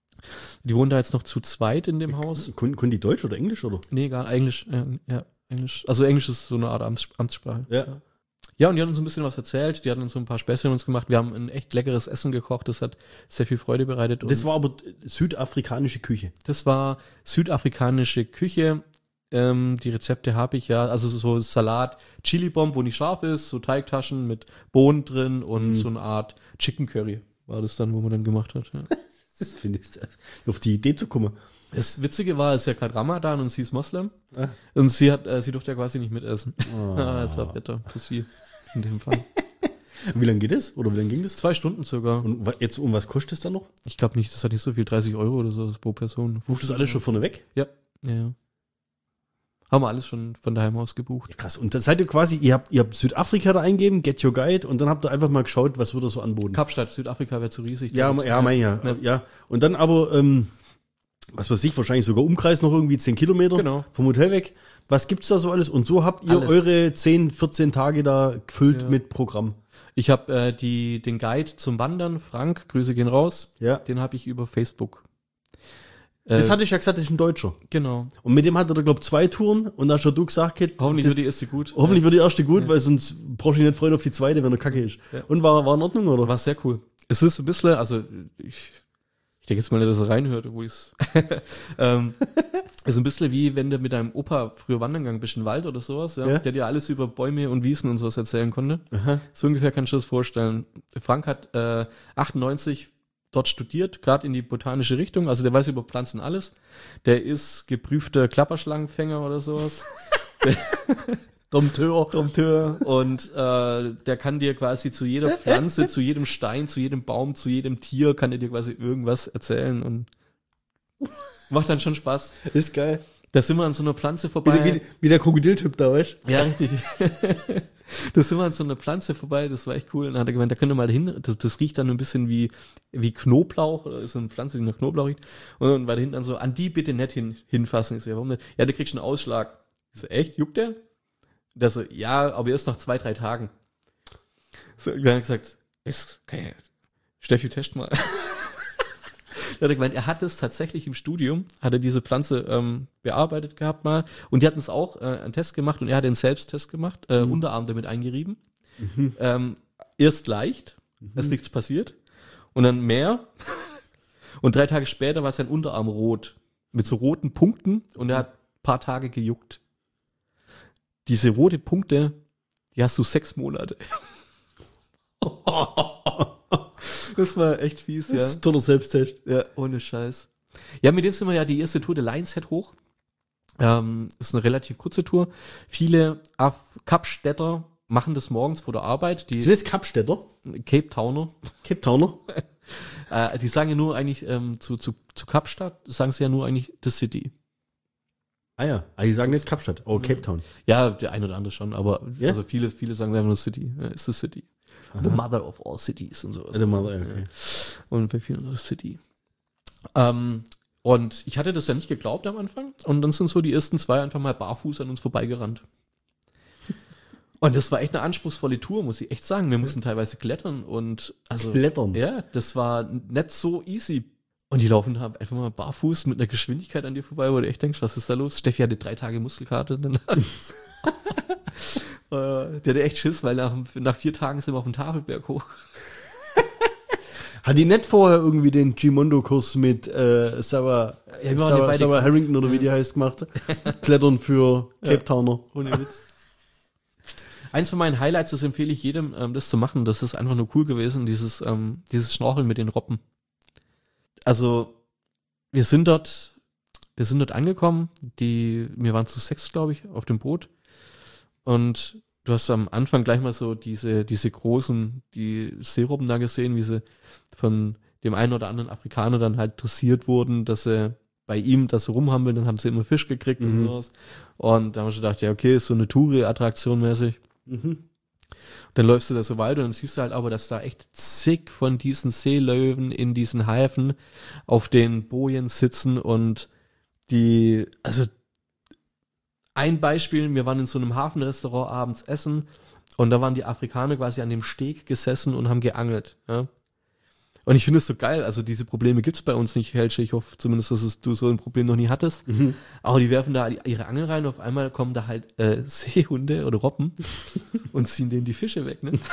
Die wohnt da jetzt noch zu zweit in dem Haus. Können, können die Deutsch oder Englisch oder? Nee, gar Englisch, äh, ja, Englisch. Also Englisch ist so eine Art Amts, Amtssprache. Ja. Ja, und die hat uns ein bisschen was erzählt. Die hat uns so ein paar Späßchen uns gemacht. Wir haben ein echt leckeres Essen gekocht. Das hat sehr viel Freude bereitet. Das Und war aber südafrikanische Küche. das war südafrikanische Küche. Ähm, die Rezepte habe ich ja. Also so Salat, Chili-Bomb, wo nicht scharf ist, so Teigtaschen mit Bohnen drin und Mhm. so eine Art Chicken Curry war das dann, wo man dann gemacht hat. Ja. Das finde ich, auf die Idee zu kommen. Das Witzige war, es ist ja gerade Ramadan und sie ist Moslem. Ah. Und sie hat, äh, sie durfte ja quasi nicht mitessen. Oh. Ah, das war bitter für sie in dem Fall. Wie lange geht es? Oder wie lange ging das? Zwei Stunden circa. Und wa- jetzt, um was kostet es dann noch? Ich glaube nicht, das hat nicht so viel, dreißig Euro oder so pro Person. Buchst du das alles schon vorne weg? Ja, ja, ja. Haben wir alles schon von daheim aus gebucht. Ja, krass. Und dann seid ihr quasi, ihr habt, ihr habt Südafrika da eingeben, Get Your Guide, und dann habt ihr einfach mal geschaut, was wird da so anboten. Kapstadt, Südafrika wäre zu riesig. Ja, Da ja, mein ja. Ja. ja. Und dann aber, ähm, was weiß ich, wahrscheinlich sogar Umkreis noch irgendwie zehn Kilometer Genau. vom Hotel weg. Was gibt's da so alles? Und so habt ihr Alles. eure zehn, vierzehn Tage da gefüllt Ja. mit Programm. Ich habe äh, die den Guide zum Wandern, Frank, Grüße gehen raus. Ja. Den habe ich über Facebook. Das Äh, hatte ich ja gesagt, das ist ein Deutscher. genau. Und mit dem hat er, glaube ich, zwei Touren. Und da hast schon du gesagt, Kit, Hoffentlich das- wird die erste gut. hoffentlich ja. wird die erste gut, weil sonst brauchst du dich nicht freuen auf die zweite, wenn er kacke ist. Ja. Und war, war in Ordnung, oder? War sehr cool. Es ist ein bisschen, also ich, ich denke jetzt mal nicht, dass er reinhört, wo ich es. ähm, ist ein bisschen wie wenn du mit deinem Opa früher wandern gegangen bist in den Wald oder sowas, ja, Ja. der dir alles über Bäume und Wiesen und sowas erzählen konnte. Aha. So ungefähr kannst du das vorstellen. Frank hat äh, achtundneunzig dort studiert, gerade in die botanische Richtung, also der weiß über Pflanzen alles. Der ist geprüfter Klapperschlangenfänger oder sowas. Dompteur. Dompteur. Und äh, der kann dir quasi zu jeder Pflanze, zu jedem Stein, zu jedem Baum, zu jedem Tier, kann er dir quasi irgendwas erzählen und macht dann schon Spaß. Ist geil. Da sind wir an so einer Pflanze vorbei. Wie, wie, wie der Krokodiltyp da, weißt du? Ja, richtig. Da sind wir an so einer Pflanze vorbei, das war echt cool. Und dann hat er gemeint, da könnt ihr mal hin, das, das riecht dann ein bisschen wie, wie Knoblauch, oder ist so eine Pflanze, die nach Knoblauch riecht. Und dann war da hinten dann so, an die bitte nicht hin, hinfassen. Ich so, ja, warum nicht? Ja, der kriegt schon einen Ausschlag. Ich so, echt? Juckt der? Der so, ja, aber erst nach zwei, drei Tagen. So, dann hat er gesagt, ist, okay, Steffi, test mal. Dann hat er gemeint, er hat es tatsächlich im Studium, hat er diese Pflanze ähm, bearbeitet gehabt mal, und die hatten es auch äh, einen Test gemacht, und er hat den Selbsttest gemacht, äh, mhm. Unterarm damit eingerieben. Mhm. Ähm, erst leicht, mhm. ist nichts passiert, und dann mehr, und drei Tage später war sein Unterarm rot, mit so roten Punkten, und er hat ein paar Tage gejuckt. Diese rote Punkte, die hast du sechs Monate. Das war echt fies, ja. Das ist toller Selbsttest. Ja, ohne Scheiß. Ja, mit dem sind wir ja die erste Tour der Lions Head hoch. Ähm, ist eine relativ kurze Tour. Viele Af- Kapstädter machen das morgens vor der Arbeit. Die Sind das Kapstädter? Cape Towner. Cape Towner? äh, die sagen ja nur eigentlich ähm, zu, zu, zu Kapstadt, sagen sie ja nur eigentlich The City. Ah ja, aber die sagen nicht Kapstadt, oh, Cape Town. Ja, der eine oder andere schon, aber ja? also viele, viele sagen einfach nur City. Ja, ist The City. Aha. The mother of all cities und sowas. The mother, okay. Und bei vielen The City. Ähm, und ich hatte das ja nicht geglaubt am Anfang. Und dann sind so die ersten zwei einfach mal barfuß an uns vorbeigerannt. Und das war echt eine anspruchsvolle Tour, muss ich echt sagen. Wir mussten teilweise klettern und also. Klettern? Ja, das war nicht so easy. Und die laufen haben einfach mal barfuß mit einer Geschwindigkeit an dir vorbei, wo du echt denkst, was ist da los? Steffi hatte drei Tage Muskelkater danach. Der hatte echt Schiss, weil nach, nach vier Tagen sind wir auf dem Tafelberg hoch. Hat die nicht vorher irgendwie den Gimondo-Kurs mit äh, Sarah, ja, Sarah, Sarah Harrington oder ja. wie die heißt gemacht? Klettern für Cape ja. Towner. Ohne Witz. Eins von meinen Highlights, das empfehle ich jedem, ähm, das zu machen. Das ist einfach nur cool gewesen, dieses, ähm, dieses Schnorcheln mit den Robben. Also, wir sind dort, wir sind dort angekommen. Die, wir waren zu sechs, glaube ich, auf dem Boot. Und du hast am Anfang gleich mal so diese, diese großen, die Seerobben da gesehen, wie sie von dem einen oder anderen Afrikaner dann halt dressiert wurden, dass sie bei ihm das so rumhampeln, dann haben sie immer Fisch gekriegt mhm. und sowas. Und da haben wir schon gedacht, ja, okay, ist so eine Touri-Attraktion mäßig. Mhm. Dann läufst du da so weiter und dann siehst du halt aber, dass da echt zig von diesen Seelöwen in diesen Häfen auf den Bojen sitzen und die, also ein Beispiel, wir waren in so einem Hafenrestaurant abends essen und da waren die Afrikaner quasi an dem Steg gesessen und haben geangelt. Ja? Und ich finde es so geil, also diese Probleme gibt es bei uns nicht, Helge. Ich hoffe zumindest, dass es, du so ein Problem noch nie hattest. Mhm. Aber die werfen da ihre Angel rein und auf einmal kommen da halt äh, Seehunde oder Robben und ziehen denen die Fische weg. Ne?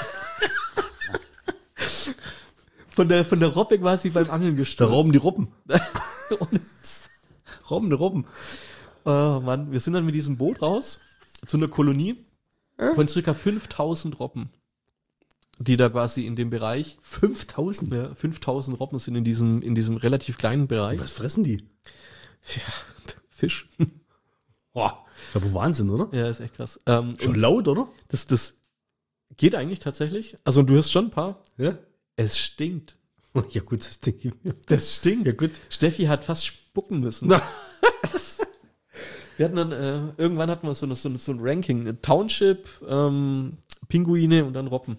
Von der, von der Robbe quasi beim Angeln gestorben. Da rauben die Robben. Rauben die Robben. Oh Mann, wir sind dann mit diesem Boot raus zu einer Kolonie von circa fünftausend Robben, die da quasi in dem Bereich fünftausend? Ja, fünftausend Robben sind in diesem, in diesem relativ kleinen Bereich. Was fressen die? Ja, Fisch. Boah, aber Wahnsinn, oder? Ja, ist echt krass. Ähm, schon laut, oder? Das, das geht eigentlich tatsächlich. Also du hast schon ein paar. Ja. Es stinkt. Ja gut, das stinkt. Das stinkt. Ja gut. Steffi hat fast spucken müssen. Wir hatten dann, äh, irgendwann hatten wir so, eine, so, eine, so ein Ranking. Township, ähm, Pinguine und dann Robben.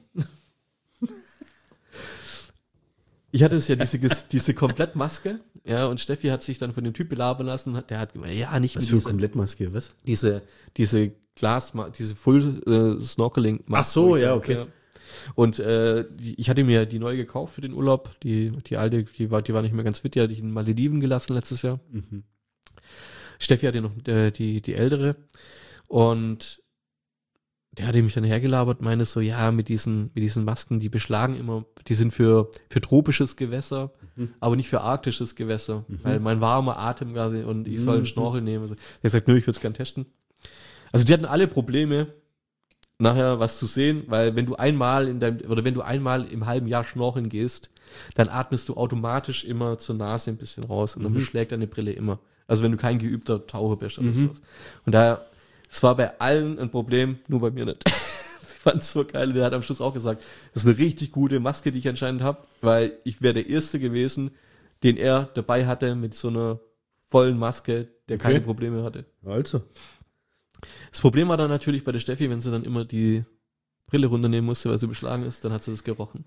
Ich hatte es ja diese, diese Komplettmaske, ja, und Steffi hat sich dann von dem Typ belabern lassen, der hat gemeint, ja, nicht was für eine Komplettmaske, was? Diese, diese Glas, diese Full äh, Snorkeling Maske. Ach so, ja, okay. Ja. Und äh, ich hatte mir die neu gekauft für den Urlaub, die, die alte, die war, die war nicht mehr ganz fit, die hatte ich in Malediven gelassen letztes Jahr. Mhm. Steffi hatte noch äh, die, die ältere und der hatte mich dann hergelabert, meine so, ja, mit diesen, mit diesen Masken, die beschlagen immer, die sind für, für tropisches Gewässer, mhm. aber nicht für arktisches Gewässer, mhm. weil mein warmer Atem quasi und ich soll einen Schnorchel nehmen. Also, der hat gesagt, nö, ich würde es gern testen. Also die hatten alle Probleme, nachher was zu sehen, weil wenn du einmal in deinem, oder wenn du einmal im halben Jahr schnorcheln gehst, dann atmest du automatisch immer zur Nase ein bisschen raus und dann mhm. beschlägt deine Brille immer. Also wenn du kein geübter Taucher bist oder mhm. sowas. Und daher, es war bei allen ein Problem, nur bei mir nicht. Ich fand es so geil. Und der hat am Schluss auch gesagt, das ist eine richtig gute Maske, die ich anscheinend habe, weil ich wäre der Erste gewesen, den er dabei hatte mit so einer vollen Maske, der Okay. keine Probleme hatte. Also. Das Problem war dann natürlich bei der Steffi, wenn sie dann immer die Brille runternehmen musste, weil sie beschlagen ist, dann hat sie das gerochen.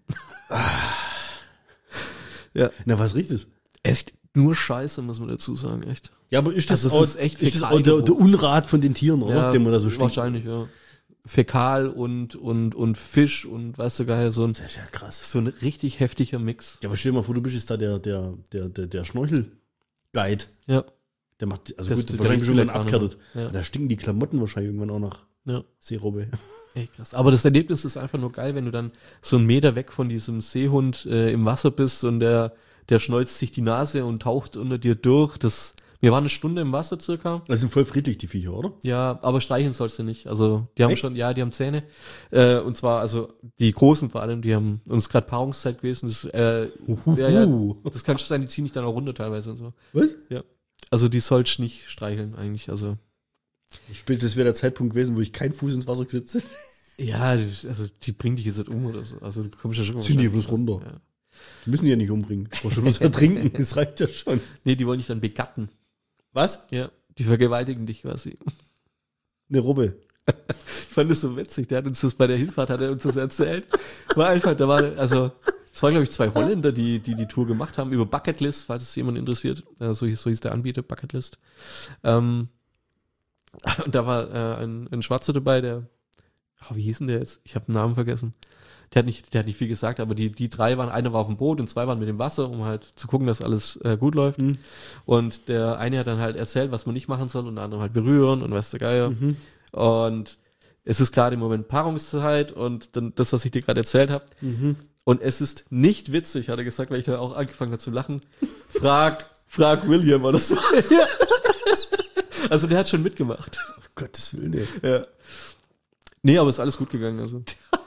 Ja. Na, was riecht es? Echt nur Scheiße, muss man dazu sagen, echt. Ja, aber ist das, Also auch, es ist echt ist das auch der, der Unrat von den Tieren, oder? Den man da so stinkt? wahrscheinlich, ja. Fäkal und, und, und Fisch und weißt du geil, so ein, Das ist ja krass. so ein richtig heftiger Mix. Ja, aber stell dir mal vor, du bist jetzt da der, der, der, der, der Schnorchel-Guide. Ja. Der macht, also Das- gut, der wahrscheinlich riecht schon irgendwann vielleicht gar abgehärtet. nicht. Ja. Da stinken die Klamotten wahrscheinlich irgendwann auch nach Ja. Seerobbe. Echt krass. Aber das Erlebnis ist einfach nur geil, wenn du dann so einen Meter weg von diesem Seehund äh, im Wasser bist und der, der schneuzt sich die Nase und taucht unter dir durch. Das, wir waren eine Stunde im Wasser circa. Das sind voll friedlich, die Viecher, oder? Ja, aber streicheln sollst du nicht. Also die haben Echt? schon, ja, die haben Zähne. Äh, und zwar, also die Großen vor allem, die haben uns gerade Paarungszeit gewesen. Das, äh, ja, ja, das kann schon sein, die ziehen dich dann auch runter teilweise und so. Was? Ja. Also die sollst nicht streicheln eigentlich. Also Spielt, das wäre der Zeitpunkt gewesen, wo ich keinen Fuß ins Wasser gesetzt hätte. ja, die- also die bringt dich jetzt nicht um oder so. Also du kommst ja schon. Ziehen die bloß runter. Ja. Die müssen die ja nicht umbringen. Du musst schon bloß ertrinken. Das reicht ja schon. Nee, die wollen dich dann begatten. Was? Ja, die vergewaltigen dich quasi. Eine Robbe. Ich fand das so witzig. Der hat uns das bei der Hinfahrt, hat er uns das erzählt. War einfach, da war, also, es waren, glaube ich, zwei Holländer, die, die die Tour gemacht haben, über Bucketlist, falls es jemand interessiert. Äh, so, hieß, so hieß der Anbieter, Bucketlist. Ähm, und da war äh, ein, ein Schwarzer dabei, der, oh, wie hieß denn der jetzt? Ich habe den Namen vergessen. Der hat nicht, der hat nicht viel gesagt, aber die, die drei waren, einer war auf dem Boot und zwei waren mit dem Wasser, um halt zu gucken, dass alles äh, gut läuft. Mhm. Und der eine hat dann halt erzählt, was man nicht machen soll und der andere halt berühren und was der Geier. Mhm. Und es ist gerade im Moment Paarungszeit und dann das, was ich dir gerade erzählt habe. Mhm. Und es ist nicht witzig, hat er gesagt, weil ich dann auch angefangen habe zu lachen. Frag, frag William oder so. Also der hat schon mitgemacht. Um Gottes Willen, ey. Ja. Nee, aber ist alles gut gegangen. Also.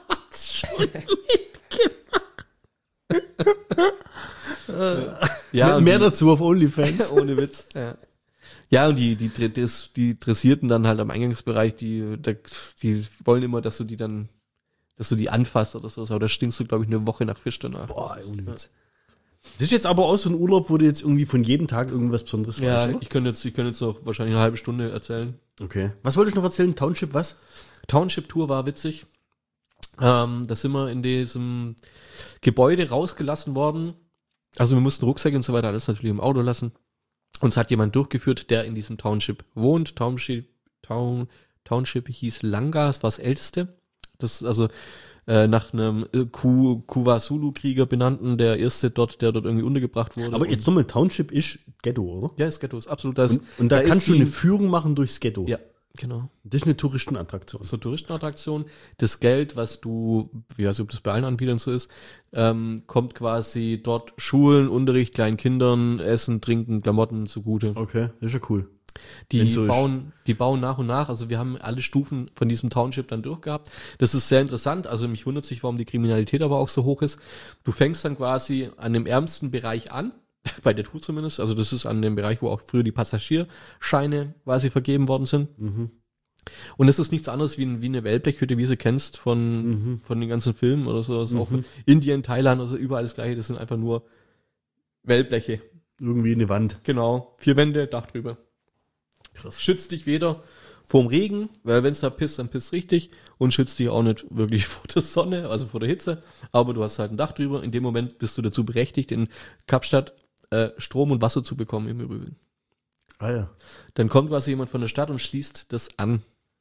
ja, mehr und mehr die- dazu auf OnlyFans. Ohne Witz. Ja. Ja, und die, die, die, das- die Dressierten dann halt am Eingangsbereich, die, die, die wollen immer, dass du die dann, dass du die anfasst oder so, aber da stinkst du, glaube ich, eine Woche nach Fisch danach. Boah, ey, ohne Witz. Das ist jetzt aber auch so ein Urlaub, wo du jetzt irgendwie von jedem Tag irgendwas Besonderes Ja, weißt, oder? ich könnte jetzt, ich könnte jetzt noch wahrscheinlich eine halbe Stunde erzählen. Okay. Was wollte ich noch erzählen? Township, was? Township-Tour war witzig. Ähm, da sind wir in diesem Gebäude rausgelassen worden. Also wir mussten Rucksäcke und so weiter alles natürlich im Auto lassen. Uns hat jemand durchgeführt, der in diesem Township wohnt. Township, Town, Township hieß Langa, das war das älteste. Das ist also äh, nach einem äh, Ku- Kuwasulu-Krieger benannten, der erste dort, der dort irgendwie untergebracht wurde. Aber Und- jetzt nochmal, Township ist Ghetto, oder? ja, ist Ghetto, ist absolut das. Und, und da, ist kannst du die- eine Führung machen durchs Ghetto. Ja, genau. Das ist eine Touristenattraktion. So Touristenattraktion. Das Geld, was du, ich weiß nicht, ob das bei allen Anbietern so ist, ähm, kommt quasi dort Schulen, Unterricht, kleinen Kindern, Essen, Trinken, Klamotten zugute. Okay, das ist ja cool. Die Wenn's so ist. bauen, die bauen nach und nach, also wir haben alle Stufen von diesem Township dann durchgehabt. Das ist sehr interessant, also mich wundert sich, warum die Kriminalität aber auch so hoch ist. Du fängst dann quasi an dem ärmsten Bereich an, bei der Tour zumindest, also das ist an dem Bereich, wo auch früher die Passagierscheine quasi vergeben worden sind. Mhm. Und es ist nichts anderes wie, ein, wie eine Wellblechhütte, wie sie kennst von, Mhm. von den ganzen Filmen oder so. Also Mhm. auch von Indien, Thailand, also überall das gleiche. Das sind einfach nur Wellbleche. Irgendwie eine Wand. Genau. Vier Wände, Dach drüber. Krass. Schützt dich weder vorm Regen, weil wenn es da pisst, dann pisst richtig. Und schützt dich auch nicht wirklich vor der Sonne, also vor der Hitze. Aber du hast halt ein Dach drüber. In dem Moment bist du dazu berechtigt, in Kapstadt äh, Strom und Wasser zu bekommen im Übrigen. Ah ja. Dann kommt quasi jemand von der Stadt und schließt das an.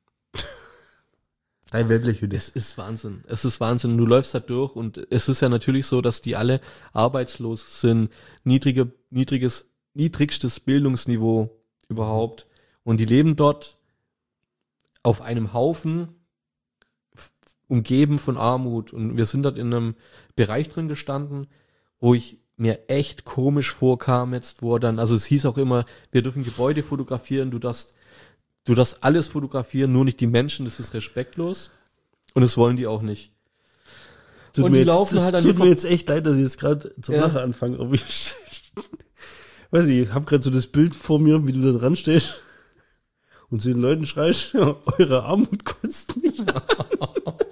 Ein Wellblechhütte. Es ist Wahnsinn. Es ist Wahnsinn. Du läufst da durch und es ist ja natürlich so, dass die alle arbeitslos sind, niedrige, niedriges, niedrigstes Bildungsniveau überhaupt. Und die leben dort auf einem Haufen f- umgeben von Armut. Und wir sind dort in einem Bereich drin gestanden, wo ich mir echt komisch vorkam jetzt, wo er dann, also es hieß auch immer, wir dürfen Gebäude fotografieren, du darfst Du darfst alles fotografieren, nur nicht die Menschen, das ist respektlos. Und das wollen die auch nicht. Tut und mir die jetzt, laufen das halt an tut dir mir vor- jetzt echt leid, dass ich jetzt gerade zum Ja. Lachen anfange. Aber ich weiß nicht, ich habe gerade so das Bild vor mir, wie du da dran stehst und zu den Leuten schreist, eure Armut kotzt mich an.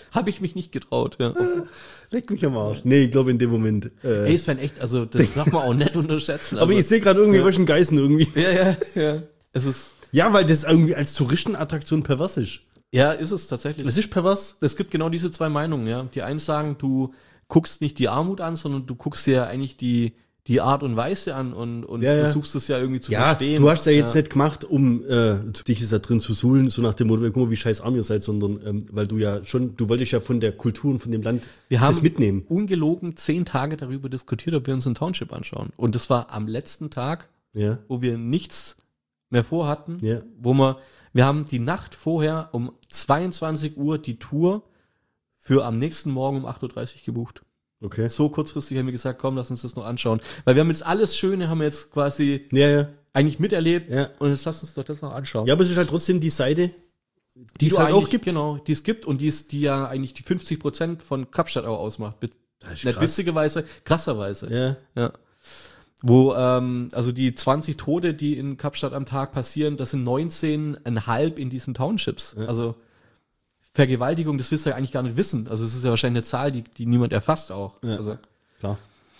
Habe ich mich nicht getraut, ja. Leck mich am Arsch. Nee, ich glaube in dem Moment. Äh, Ey, es wäre echt, also das darf man auch nicht unterschätzen. aber Also, ich sehe gerade irgendwie ja. welchen Geißen irgendwie. ja, ja, ja. Es ist, Ja, weil das irgendwie als Touristenattraktion pervers ist. ja, ist es tatsächlich. Es ist pervers. Es gibt genau diese zwei Meinungen, ja. Die einen sagen, du guckst nicht die Armut an, sondern du guckst dir eigentlich die, die Art und Weise an und, und Ja, ja. versuchst es ja irgendwie zu Ja, verstehen. du hast ja jetzt nicht gemacht, um äh, dich da drin zu suhlen, so nach dem Motto, guck mal, wie scheiß arm ihr seid, sondern ähm, weil du ja schon, du wolltest ja von der Kultur und von dem Land Wir haben das mitnehmen. ungelogen zehn Tage darüber diskutiert, ob wir uns ein Township anschauen. Und das war am letzten Tag, Ja, wo wir nichts mehr vorhatten, ja. wo wir, wir haben die Nacht vorher um zweiundzwanzig Uhr die Tour für am nächsten Morgen um acht Uhr dreißig gebucht. Okay. So kurzfristig haben wir gesagt, komm, lass uns das noch anschauen. Weil wir haben jetzt alles Schöne, haben wir jetzt quasi Ja, ja. eigentlich miterlebt Ja. und jetzt lass uns doch das noch anschauen. Ja, aber es ist halt trotzdem die Seite, die es du halt auch eigentlich- gibt. Genau, die es gibt und die ist, die ja eigentlich die fünfzig Prozent von Kapstadt auch ausmacht. Mit, Das ist nicht krass. witzigerweise, krasserweise. Ja. Ja. Wo, ähm, also die zwanzig Tote, die in Kapstadt am Tag passieren, das sind neunzehn Komma fünf in diesen Townships. Ja. Also Vergewaltigung, das willst du ja eigentlich gar nicht wissen. Also es ist ja wahrscheinlich eine Zahl, die, die niemand erfasst auch. Ja. Also. Klar.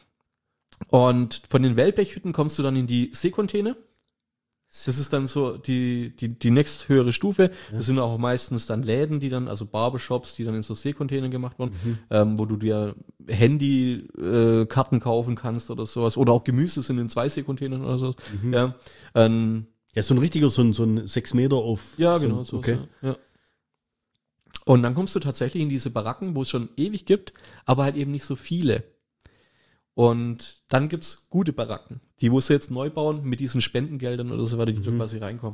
Und von den Wellblechhütten kommst du dann in die Seekontainer. Das ist dann so die, die, die nächst höhere Stufe. Das sind auch meistens dann Läden, die dann, also Barbershops, die dann in so Seekontainer gemacht wurden, Mhm. ähm, wo du dir Handykarten äh, Karten kaufen kannst oder sowas. Oder auch Gemüse sind in zwei Seekontainern oder sowas. Mhm. Ja, ähm, Ja, so ein richtiger, so ein, so ein sechs Meter auf. ja so, genau. So, Okay. so, ja. Und dann kommst du tatsächlich in diese Baracken, wo es schon ewig gibt, aber halt eben nicht so viele. Und dann gibt's gute Baracken, die wo sie jetzt neu bauen mit diesen Spendengeldern oder so weiter, die da quasi reinkommen.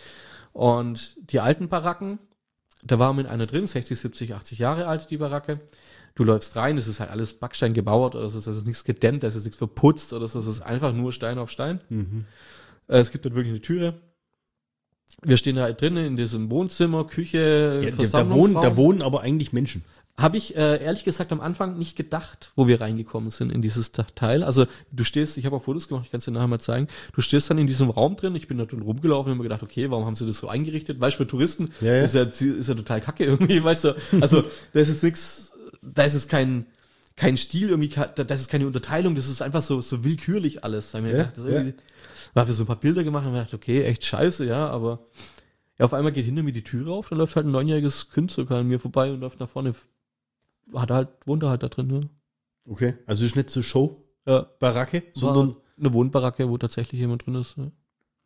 Und die alten Baracken, da war mit einer drin, sechzig, siebzig, achtzig Jahre alt, die Baracke. Du läufst rein, es ist halt alles Backstein gebaut oder so, es ist nichts gedämmt, es ist nichts verputzt oder so, es ist einfach nur Stein auf Stein. Mhm. Äh, Es gibt dort wirklich eine Türe. Wir stehen da halt drinnen in diesem Wohnzimmer, Küche, Ja, da, da, Versammlungsraum. wohnen, da wohnen aber eigentlich Menschen. Habe ich äh, ehrlich gesagt am Anfang nicht gedacht, wo wir reingekommen sind in dieses Ta- Teil. Also du stehst, ich habe auch Fotos gemacht, ich kann es dir nachher mal zeigen. Du stehst dann in diesem Raum drin, ich bin da drin rumgelaufen und habe mir gedacht, okay, warum haben sie das so eingerichtet? Weißt du, für Touristen Ja, ja. Ist, ja, ist ja total kacke irgendwie, weißt du. Also da ist jetzt nichts, da ist es kein, kein Stil irgendwie, da das ist keine Unterteilung, das ist einfach so, so willkürlich alles. Da hab ich mir Ja, gedacht, das ist irgendwie, da haben wir so ein paar Bilder gemacht und habe mir gedacht, okay, echt scheiße, ja, aber ja, auf einmal geht hinter mir die Tür auf, dann läuft halt ein neunjähriges Kind sogar an mir vorbei und läuft nach vorne. Hat er halt, wohnt er halt da drin, ne? Okay. Also es ist nicht so Show, Ja. Baracke, Sondern sondern eine Wohnbaracke, wo tatsächlich jemand drin ist. Ja.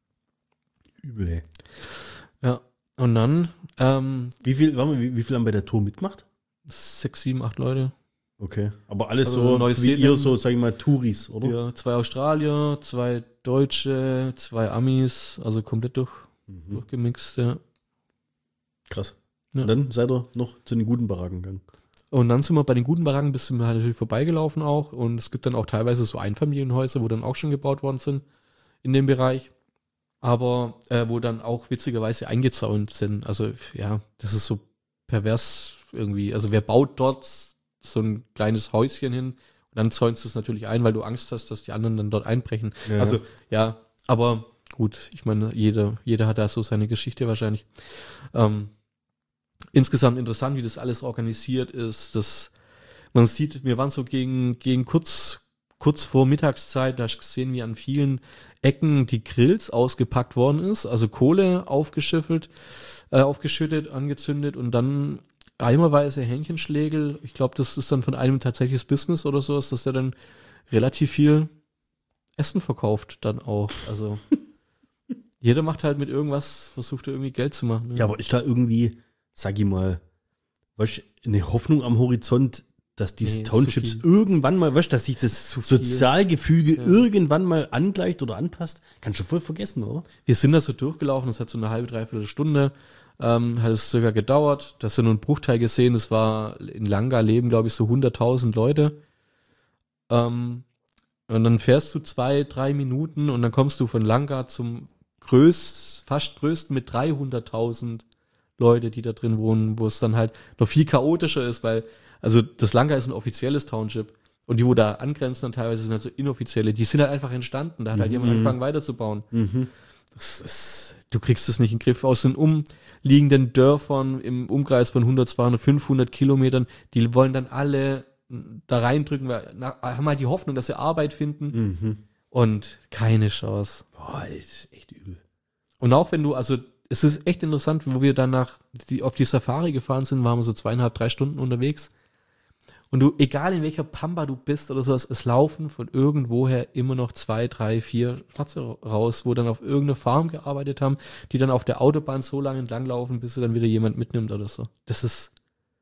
übel. Ja. Und dann ähm, Wie viel, warte mal, wie, wie viel haben bei der Tour mitgemacht? sechs, sieben, acht Leute. Okay. Aber alles Also so wie Neuseeland- ihr so, sag ich mal, Touris, oder? Ja, zwei Australier, zwei Deutsche, zwei Amis, also komplett durch, Mhm. durchgemixt, ja. Krass. Ja. Und dann seid ihr noch zu den guten Baracken gegangen. Und dann sind wir bei den guten Baracken ein bisschen halt natürlich vorbeigelaufen auch. Und es gibt dann auch teilweise so Einfamilienhäuser, wo dann auch schon gebaut worden sind in dem Bereich. Aber äh, wo dann auch witzigerweise eingezäunt sind. Also ja, das ist so pervers irgendwie. Also wer baut dort so ein kleines Häuschen hin und dann zäunst du es natürlich ein, weil du Angst hast, dass die anderen dann dort einbrechen. Ja. Also ja, aber gut, ich meine, jeder, jeder hat da so seine Geschichte wahrscheinlich. Ähm, insgesamt interessant, wie das alles organisiert ist. Das, man sieht, wir waren so gegen, gegen kurz, kurz vor Mittagszeit, da sehen wir an vielen Ecken die Grills ausgepackt worden ist, also Kohle aufgeschüttelt, äh, aufgeschüttet, angezündet und dann eimerweise Hähnchenschlägel. Ich glaube, das ist dann von einem tatsächliches Business oder sowas, dass der dann relativ viel Essen verkauft dann auch. Also jeder macht halt mit irgendwas, versucht er irgendwie Geld zu machen. Ne? Ja, aber ist da irgendwie, sag ich mal, weißt du, eine Hoffnung am Horizont, dass diese Nee, ist Townships zu viel. irgendwann mal, weißt du, dass sich das Zu viel. Sozialgefüge Ja. irgendwann mal angleicht oder anpasst? Kannst du voll vergessen, oder? Wir sind da so durchgelaufen, es hat so eine halbe, dreiviertel Stunde, ähm, hat es circa gedauert. Da sind nur ein Bruchteil gesehen, es war in Langa leben, glaube ich, so hunderttausend Leute. Ähm, und dann fährst du zwei, drei Minuten und dann kommst du von Langa zum größt, fast größten mit dreihunderttausend Leute, die da drin wohnen, wo es dann halt noch viel chaotischer ist, weil, also das Langa ist ein offizielles Township. Und die, wo da angrenzen, dann teilweise sind halt so inoffizielle, die sind halt einfach entstanden. Da hat halt jemand angefangen weiterzubauen. Mhm. das ist, du kriegst es nicht in den Griff. Aus den umliegenden Dörfern im Umkreis von hundert, zweihundert, fünfhundert Kilometern, die wollen dann alle da reindrücken, weil na, haben halt die Hoffnung, dass sie Arbeit finden Mhm. und keine Chance. Boah, das ist echt übel. Und auch wenn du, also es ist echt interessant, wo wir danach die, auf die Safari gefahren sind, waren wir so zweieinhalb, drei Stunden unterwegs. Und du, egal in welcher Pampa du bist oder sowas, es laufen von irgendwoher immer noch zwei, drei, vier Schwarze raus, wo dann auf irgendeiner Farm gearbeitet haben, die dann auf der Autobahn so lange entlang laufen, bis sie dann wieder jemand mitnimmt oder so. Das ist,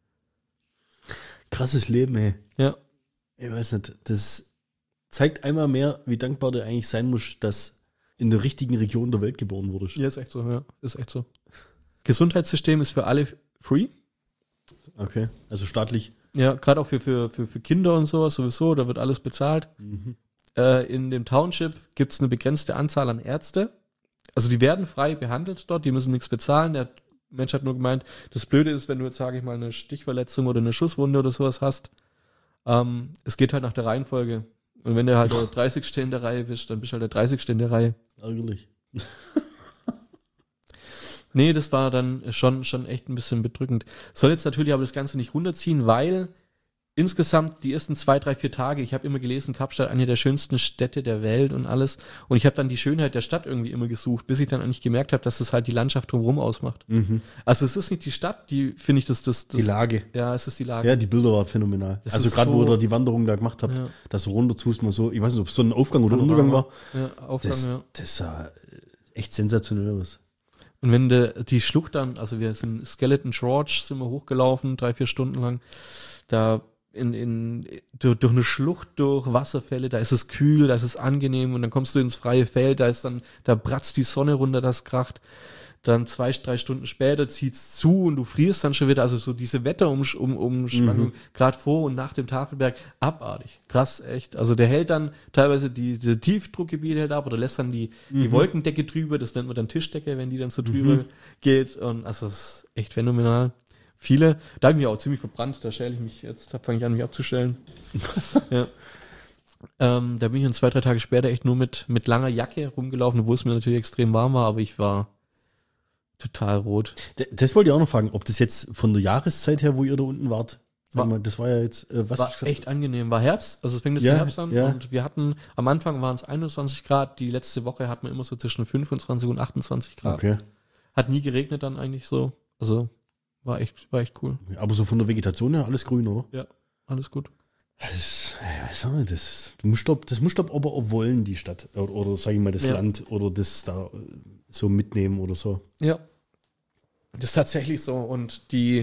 Krasses Leben, ey. ja, Ich weiß nicht, das zeigt einmal mehr, wie dankbar du eigentlich sein musst, dass in der richtigen Region der Welt geboren wurdest. ja, ist echt so, ja, ist echt so. Gesundheitssystem ist für alle free. Okay, also staatlich. Ja, gerade auch für, für, für, für Kinder und sowas sowieso, da wird alles bezahlt. Mhm. Äh, in dem Township gibt es eine begrenzte Anzahl an Ärzte. Also die werden frei behandelt dort, die müssen nichts bezahlen. Der Mensch hat nur gemeint, das Blöde ist, wenn du jetzt, sage ich mal, eine Stichverletzung oder eine Schusswunde oder sowas hast, ähm, es geht halt nach der Reihenfolge. Und wenn du halt der dreißigste in der Reihe bist, dann bist du halt der dreißigste in der Reihe. Ärgerlich. Nee, das war dann schon, schon echt ein bisschen bedrückend. Soll jetzt natürlich aber das Ganze nicht runterziehen, weil insgesamt die ersten zwei, drei, vier Tage, ich habe immer gelesen, Kapstadt, eine der schönsten Städte der Welt und alles. Und ich habe dann die Schönheit der Stadt irgendwie immer gesucht, bis ich dann eigentlich gemerkt habe, dass es halt die Landschaft drumherum ausmacht. Mhm. Also es ist nicht die Stadt, die finde ich, das, das, das Die Lage. Ja, es ist die Lage. Ja, die Bilder waren phänomenal. Das also ist gerade, so- wo ihr die Wanderung da gemacht habt, Ja. das runter tust man so, ich weiß nicht, ob es so ein Aufgang oder Untergang war. Ja, Aufgang, Das, ja. das sah echt sensationell aus. Und wenn de, die Schlucht dann, also wir sind Skeleton Gorge, sind wir hochgelaufen, drei, vier Stunden lang, da in, in, durch, durch eine Schlucht, durch Wasserfälle, da ist es kühl, da ist es angenehm und dann kommst du ins freie Feld, da ist dann, da bratzt die Sonne runter, das kracht. Dann zwei, drei Stunden später zieht's zu und du frierst dann schon wieder, also so diese Wetterumspannung, um, Mhm. gerade vor und nach dem Tafelberg, abartig. Krass, echt. Also der hält dann teilweise die, diese Tiefdruckgebiete hält ab oder lässt dann die, die Mhm. Wolkendecke drüber, das nennt man dann Tischdecke, wenn die dann so drüber geht. Und also das ist echt phänomenal. Viele, da habe ich mich auch ziemlich verbrannt, da schäle ich mich jetzt, da fange ich an, mich abzustellen. ja. Ähm, da bin ich dann zwei, drei Tage später echt nur mit, mit langer Jacke rumgelaufen, wo es mir natürlich extrem warm war, aber ich war total rot. D- Das wollte ich auch noch fragen, ob das jetzt von der Jahreszeit her, wo ihr da unten wart, sag War- mal, das war ja jetzt, äh, was War hast du gesagt? echt angenehm. War Herbst, also es fängt jetzt Ja, der Herbst an ja. und wir hatten, am Anfang waren es einundzwanzig Grad, die letzte Woche hatten wir immer so zwischen fünfundzwanzig und achtundzwanzig Grad. Okay. Hat nie geregnet dann eigentlich so, also war echt, war echt cool. Aber so von der Vegetation her alles grün, oder? Ja, alles gut. Das ist, äh, was soll das? Du musst doch, das musst du aber auch wollen, die Stadt. Oder, oder sag ich mal, das Ja. Land oder das da äh, so mitnehmen oder so. Ja. Das ist tatsächlich so und die,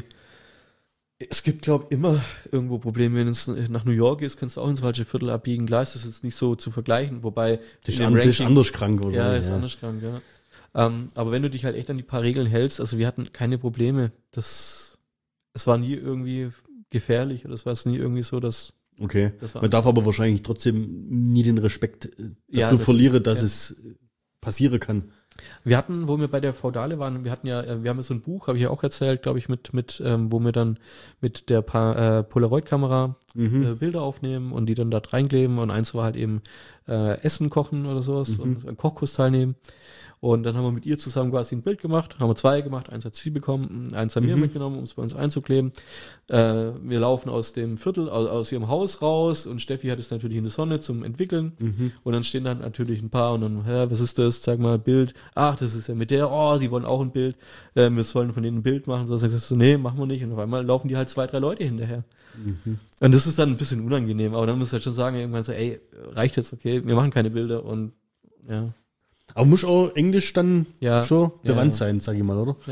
es gibt, glaube ich, immer irgendwo Probleme, wenn es nach New York ist, kannst du auch ins falsche Viertel abbiegen. Klar ist das jetzt nicht so zu vergleichen, wobei Das ist, in dem an, das ist Ranking- anders krank, oder? Ja, ist anders krank, ja. Ähm, aber wenn du dich halt echt an die paar Regeln hältst, also wir hatten keine Probleme. Das, es war nie irgendwie gefährlich oder es war es nie irgendwie so, dass Okay. das war Man darf aber wahrscheinlich trotzdem nie den Respekt äh, dafür Ja, natürlich, verlieren, dass ja. es äh, passieren kann. Wir hatten, wo wir bei der Feudale waren, wir hatten ja, äh, wir haben ja so ein Buch, habe ich ja auch erzählt, glaube ich, mit, mit, ähm, wo wir dann mit der pa- äh, Polaroid-Kamera Mhm. äh, Bilder aufnehmen und die dann da reinkleben und eins war halt eben äh, Essen kochen oder sowas Mhm. und einen Kochkurs teilnehmen. Und dann haben wir mit ihr zusammen quasi ein Bild gemacht, haben wir zwei gemacht, eins hat sie bekommen, eins haben wir Mhm. mitgenommen, um es bei uns einzukleben. Äh, wir laufen aus dem Viertel, aus, aus ihrem Haus raus und Steffi hat es natürlich in der Sonne zum Entwickeln. Mhm. Und dann stehen dann natürlich ein paar und dann, hä, was ist das? Zeig mal Bild. Ach, das ist ja mit der, oh, die wollen auch ein Bild. Äh, wir sollen von denen ein Bild machen. So sagst du, nee, machen wir nicht. Und auf einmal laufen die halt zwei, drei Leute hinterher. Mhm. Und das ist dann ein bisschen unangenehm, aber dann musst du halt schon sagen, irgendwann so, ey, reicht jetzt, okay, wir machen keine Bilder und ja. Aber muss auch Englisch dann Ja. schon Ja, bewandt ja. sein, sag ich mal, oder?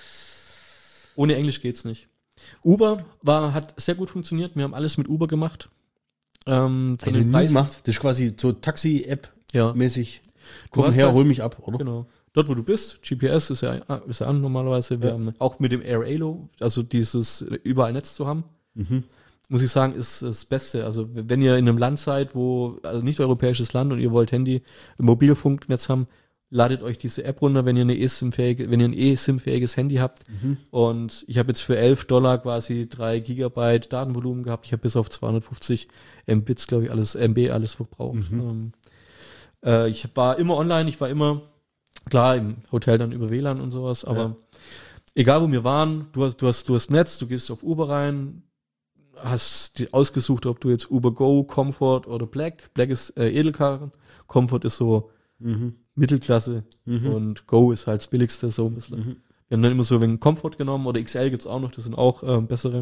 Ohne Englisch geht's nicht. Uber war, hat sehr gut funktioniert. Wir haben alles mit Uber gemacht. Ähm, von Hätte ich den nie Preisen- gemacht. Das ist quasi so Taxi-App-mäßig. Ja, Komm hast her, halt- hol mich ab, oder? genau. Dort, wo du bist, G P S ist ja, ist ja an normalerweise. Wir Ja. haben auch mit dem AirAlo, also dieses überall Netz zu haben, Mhm. muss ich sagen, ist das Beste. Also wenn ihr in einem Land seid, wo, also nicht europäisches Land und ihr wollt Handy, Mobilfunknetz haben, ladet euch diese App runter, wenn ihr eine eSIM-fähige, wenn ihr ein eSIM-fähiges Handy habt. Mhm. Und ich habe jetzt für elf Dollar quasi drei Gigabyte Datenvolumen gehabt. Ich habe bis auf zweihundertfünfzig Mbits, glaube ich, alles, M B alles verbraucht. Mhm. Ähm, äh, ich war immer online, ich war immer Klar, im Hotel dann über W L A N und sowas, aber Ja. egal wo wir waren, du hast, du hast, du hast Netz, du gehst auf Uber rein, hast die ausgesucht, ob du jetzt Uber Go, Comfort oder Black. Black ist äh, Edelkarren, Comfort ist so Mhm. Mittelklasse Mhm. und Go ist halt das billigste, so ein bisschen. Mhm. Wir haben dann immer so wegen Comfort genommen oder X L gibt's auch noch, das sind auch ähm, bessere.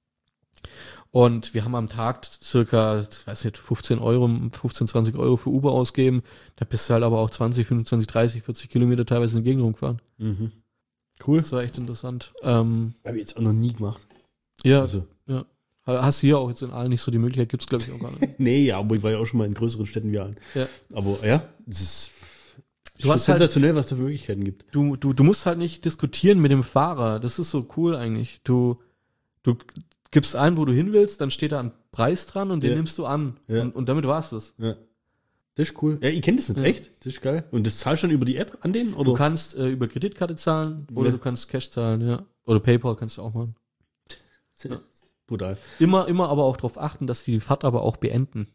Und wir haben am Tag circa, ich weiß nicht, fünfzehn Euro, fünfzehn, zwanzig Euro für Uber ausgeben. Da bist du halt aber auch zwanzig, fünfundzwanzig, dreißig, vierzig Kilometer teilweise in die Gegend rumgefahren. Mhm. Cool. Das war echt interessant. Ähm, Habe ich jetzt auch noch nie gemacht. ja, Also, ja. Hast du hier auch jetzt in Aalen nicht so die Möglichkeit, gibt's glaube ich auch gar nicht. nee, ja, aber ich war ja auch schon mal in größeren Städten wie Aalen. Ja. Aber ja, es ist Du schon hast halt- sensationell, was da für Möglichkeiten gibt. Du, du, du musst halt nicht diskutieren mit dem Fahrer. Das ist so cool eigentlich. Du, du gibst ein, wo du hin willst, dann steht da ein Preis dran und den Ja. nimmst du an. Ja. Und, und damit war's das. Ja. Das ist cool. Ja, ich kenne das nicht. Ja. Echt? Das ist geil. Und das zahlst du dann über die App an denen? Oder? Du kannst äh, über Kreditkarte zahlen oder Ja. du kannst Cash zahlen, ja. Oder PayPal kannst du auch machen. Ja. Brutal. Immer, immer aber auch darauf achten, dass die die Fahrt aber auch beenden.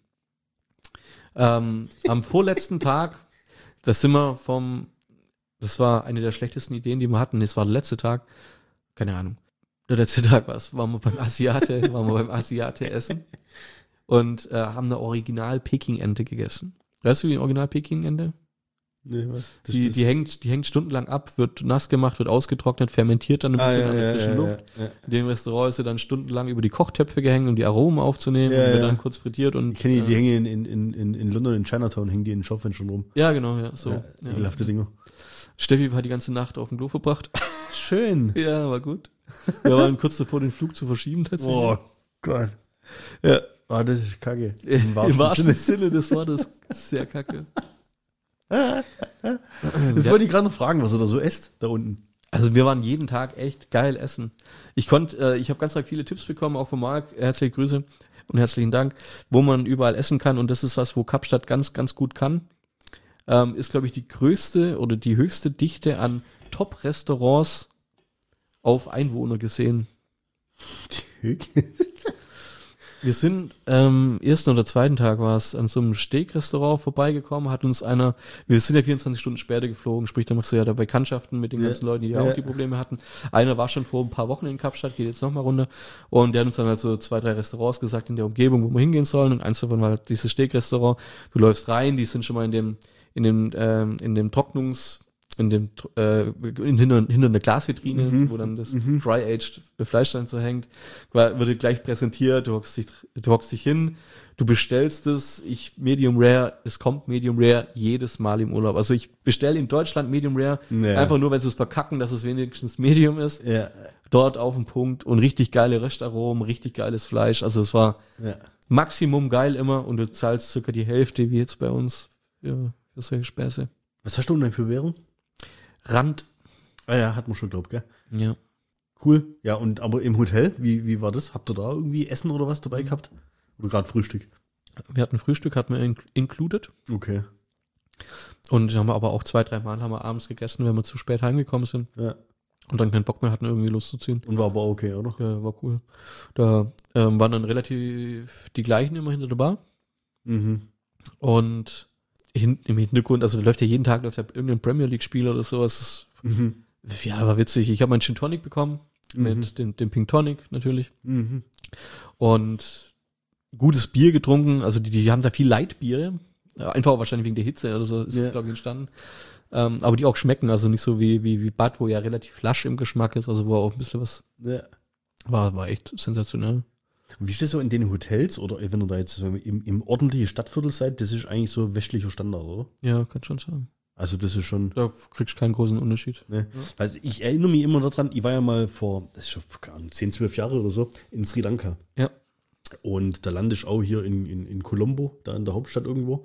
Ähm, am vorletzten Tag, das sind wir vom, das war eine der schlechtesten Ideen, die wir hatten. Das war der letzte Tag. Keine Ahnung. Der letzte Tag war's, waren wir beim Asiate, waren wir beim Asiate essen und äh, haben eine Original-Peking-Ente gegessen. Weißt du, wie eine Original-Peking-Ente? Nee, was? Das, Die, das, die, hängt, die hängt stundenlang ab, wird nass gemacht, wird ausgetrocknet, fermentiert dann ein ah, bisschen ja, an der ja, frischen ja, Luft. Ja, ja. In dem Restaurant ist sie dann stundenlang über die Kochtöpfe gehängt, um die Aromen aufzunehmen Ja, und wird ja. dann kurz frittiert und. Ich kenne die, die äh, hängen in, in, in, in London, in Chinatown, hängen die in den Schaufenstern rum. ja, genau, ja, so. Ja, Ja. ekelhafte Dinger. Steffi hat die ganze Nacht auf dem Klo verbracht. Schön. Ja, war gut. Wir waren kurz davor, den Flug zu verschieben tatsächlich. Oh Gott. Ja. Ah, das ist kacke. Im wahrsten Sinne, das war das sehr kacke. Das Ja. wollte ich gerade noch fragen, was er da so esst, da unten. Also wir waren jeden Tag echt geil essen. Ich konnte, äh, ich habe ganz arg viele Tipps bekommen, auch von Marc. Herzliche Grüße und herzlichen Dank, wo man überall essen kann. Und das ist was, wo Kapstadt ganz, ganz gut kann. Ähm, ist, glaube ich, die größte oder die höchste Dichte an Top-Restaurants auf Einwohner gesehen. Wir sind ähm, ersten oder zweiten Tag war es an so einem Steakrestaurant vorbeigekommen, hat uns einer, wir sind ja vierundzwanzig Stunden später geflogen, sprich, da machst du ja da Bekanntschaften mit den Ja. ganzen Leuten, die ja Ja. auch die Probleme hatten. Einer war schon vor ein paar Wochen in Kapstadt, geht jetzt nochmal runter und der hat uns dann halt so zwei, drei Restaurants gesagt in der Umgebung, wo wir hingehen sollen und eins davon war halt dieses Steakrestaurant. Du läufst rein, die sind schon mal in dem, in dem, ähm, in dem Trocknungs- in dem äh, in, hinter, hinter einer Glasvitrine, Mhm. wo dann das Mhm. Dry-Aged Fleisch dann so hängt, war- wurde gleich präsentiert, du hockst dich, du hockst dich hin, du bestellst es, ich Medium Rare, es kommt Medium Rare jedes Mal im Urlaub. Also ich bestelle in Deutschland Medium Rare, Ja. einfach nur, weil sie es verkacken, dass es wenigstens Medium ist. Ja, Dort auf den Punkt und richtig geile Röstaromen, richtig geiles Fleisch. Also es war ja. Maximum geil immer und du zahlst circa die Hälfte, wie jetzt bei uns, für, für solche Späße. Was hast du denn für Währung? Rand. Ah ja, hat man schon glaubt, gell? Ja. Cool. Ja, und aber im Hotel, wie, wie war das? Habt ihr da irgendwie Essen oder was dabei gehabt? Oder gerade Frühstück? Wir hatten Frühstück, hatten wir in- included. Okay. Und haben wir aber auch zwei, drei Mal haben wir abends gegessen, wenn wir zu spät heimgekommen sind Ja. und dann keinen Bock mehr hatten, irgendwie loszuziehen. Und war aber okay, oder? Ja, war cool. Da ähm, waren dann relativ die gleichen immer hinter der Bar. Mhm. Und hin, im Hintergrund, also da läuft ja jeden Tag läuft ja irgendein Premier League-Spiel oder sowas. Mhm. Ja, war witzig. Ich habe meinen Gin Tonic bekommen, mit Mhm. dem, dem Pink Tonic natürlich. Mhm. Und gutes Bier getrunken. Also die, die haben da viel Leitbiere. Ja, einfach auch wahrscheinlich wegen der Hitze oder so ist Ja. das, glaube ich, entstanden. Ähm, aber die auch schmecken, also nicht so wie, wie, wie Bad, wo ja relativ lasch im Geschmack ist, also wo auch ein bisschen was Ja. war, war echt sensationell. Und wie ist das so in den Hotels oder wenn ihr da jetzt im, im ordentlichen Stadtviertel seid, das ist eigentlich so westlicher Standard, oder? Ja, kann schon sein. Also das ist schon. Da kriegst du keinen großen Unterschied. Ne? Also ich erinnere mich immer daran, ich war ja mal vor, das ist schon keine Ahnung, zehn, zwölf Jahre oder so, in Sri Lanka. Ja. Und da lande ich auch hier in, in, in Colombo, da in der Hauptstadt irgendwo.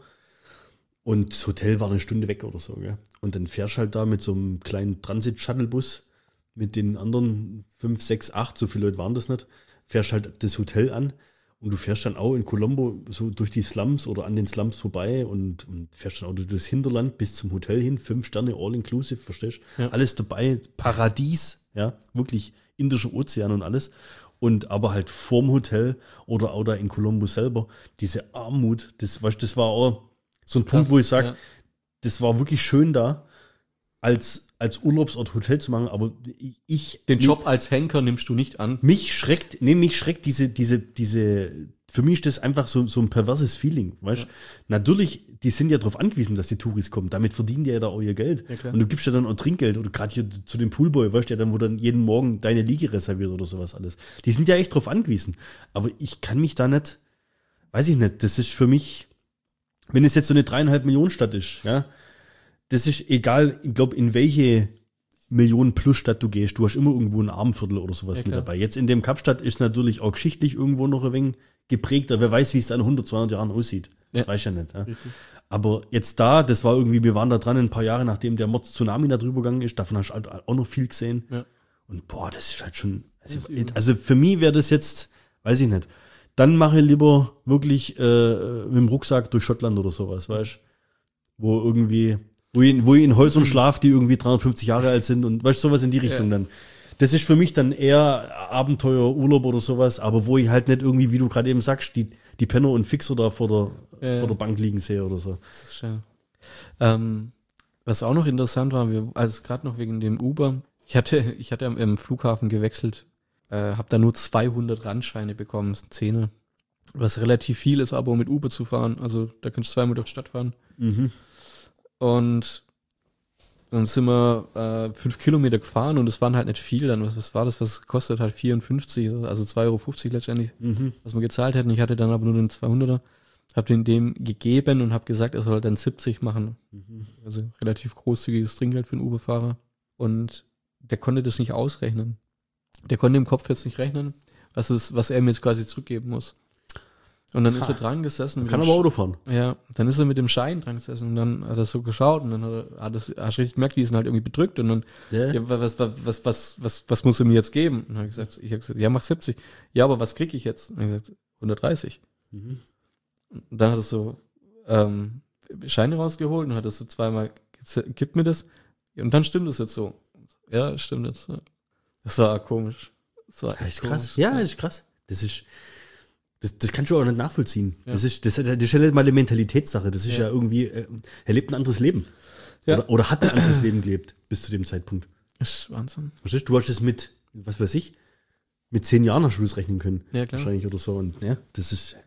Und das Hotel war eine Stunde weg oder so, gell? Und dann fährst halt da mit so einem kleinen Transit-Shuttle-Bus mit den anderen fünf, sechs, acht, so viele Leute waren das nicht, fährst halt das Hotel an und du fährst dann auch in Colombo so durch die Slums oder an den Slums vorbei und, und fährst dann auch durch das Hinterland bis zum Hotel hin, fünf Sterne, all-inclusive, verstehst du? Ja. Alles dabei, Paradies, ja, wirklich Indischer Ozean und alles. Und aber halt vorm Hotel oder auch da in Colombo selber, diese Armut, das, weißt, das war auch so ein Das ist Punkt, krass, wo ich sage, ja. das war wirklich schön da, als, als Urlaubsort Hotel zu machen, aber ich... Den Job als Henker nimmst du nicht an. Mich schreckt, nee, mich schreckt diese, diese, diese, für mich ist das einfach so, so ein perverses Feeling, weißt du? Ja. Natürlich, die sind ja darauf angewiesen, dass die Touris kommen, damit verdienen die ja da auch ihr Geld. Ja, und du gibst ja dann auch Trinkgeld oder gerade hier zu dem Poolboy, weißt du, ja dann, wo dann jeden Morgen deine Liege reserviert oder sowas alles. Die sind ja echt drauf angewiesen. Aber ich kann mich da nicht, weiß ich nicht, das ist für mich, wenn es jetzt so eine dreieinhalb Millionen Stadt ist, ja, das ist egal, ich glaube, in welche Millionen plus Stadt du gehst, du hast immer irgendwo ein Armenviertel oder sowas ja, mit dabei. Jetzt in dem Kapstadt ist natürlich auch geschichtlich irgendwo noch ein wenig geprägter. Wer weiß, wie es dann in hundert, zweihundert Jahren aussieht. Ja. Das weiß ich ja nicht. Ja. Aber jetzt da, das war irgendwie, wir waren da dran ein paar Jahre, nachdem der Mords-Tsunami da drüber gegangen ist, davon hast du halt auch noch viel gesehen. Ja. Und boah, das ist halt schon, also, also für mich wäre das jetzt, weiß ich nicht, dann mache ich lieber wirklich äh, mit dem Rucksack durch Schottland oder sowas, weißt du, wo irgendwie... Wo ich, wo ich in Häusern schlafe, die irgendwie dreihundertfünfzig Jahre alt sind und weißt du, sowas in die Richtung ja. dann. Das ist für mich dann eher Abenteuer, Urlaub oder sowas, aber wo ich halt nicht irgendwie, wie du gerade eben sagst, die, die Penner und Fixer da vor der, ja. vor der Bank liegen sehe oder so. Das ist schön. Ähm, was auch noch interessant war, wir, also gerade noch wegen dem Uber, ich hatte, ich hatte im Flughafen gewechselt, äh, habe da nur zweihundert Randscheine bekommen, Zähne, was relativ viel ist, aber um mit Uber zu fahren, also da kannst du zweimal durch die Stadt fahren. Mhm. Und dann sind wir äh, fünf Kilometer gefahren und es waren halt nicht viel. Dann was, was war das, was gekostet hat? vierundfünfzig, also zwei Euro fünfzig letztendlich, mhm. was wir gezahlt hätten. Ich hatte dann aber nur den zweihunderter, habe den dem gegeben und habe gesagt, er soll dann siebzig machen. Mhm. Also relativ großzügiges Trinkgeld für einen Uber-Fahrer. Und der konnte das nicht ausrechnen. Der konnte im Kopf jetzt nicht rechnen, was, ist, was er mir jetzt quasi zurückgeben muss. Und dann ha. ist er dran gesessen. Kann aber Auto fahren. Ja, dann ist er mit dem Schein dran gesessen und dann hat er so geschaut und dann hat er, hat er hast richtig gemerkt, die sind halt irgendwie bedrückt und dann, yeah. ja, was, was, was, was, was, was muss er mir jetzt geben? Und dann habe ich gesagt, ich habe gesagt, ja, mach siebzig. Ja, aber was krieg ich jetzt? Und dann habe ich gesagt, hundertdreißig. Mhm. Und dann hat er so ähm, Scheine rausgeholt und hat es so zweimal, gib mir das. Und dann stimmt es jetzt so. Ja, stimmt jetzt. Das war komisch. Das war echt krass. Komisch. Ja, das ist krass. Das ist, Das, das kannst du auch nicht nachvollziehen. Ja. Das ist, das, das ist ja nicht mal eine Mentalitätssache. Das ist ja, ja irgendwie, äh, er lebt ein anderes Leben. Ja. Oder, oder hat ein anderes Leben gelebt, bis zu dem Zeitpunkt. Das ist Wahnsinn. Verstehst du? Du hast es mit, was weiß ich, mit zehn Jahren hast du es rechnen können. Ja, klar. Wahrscheinlich oder so. Und ja, das ist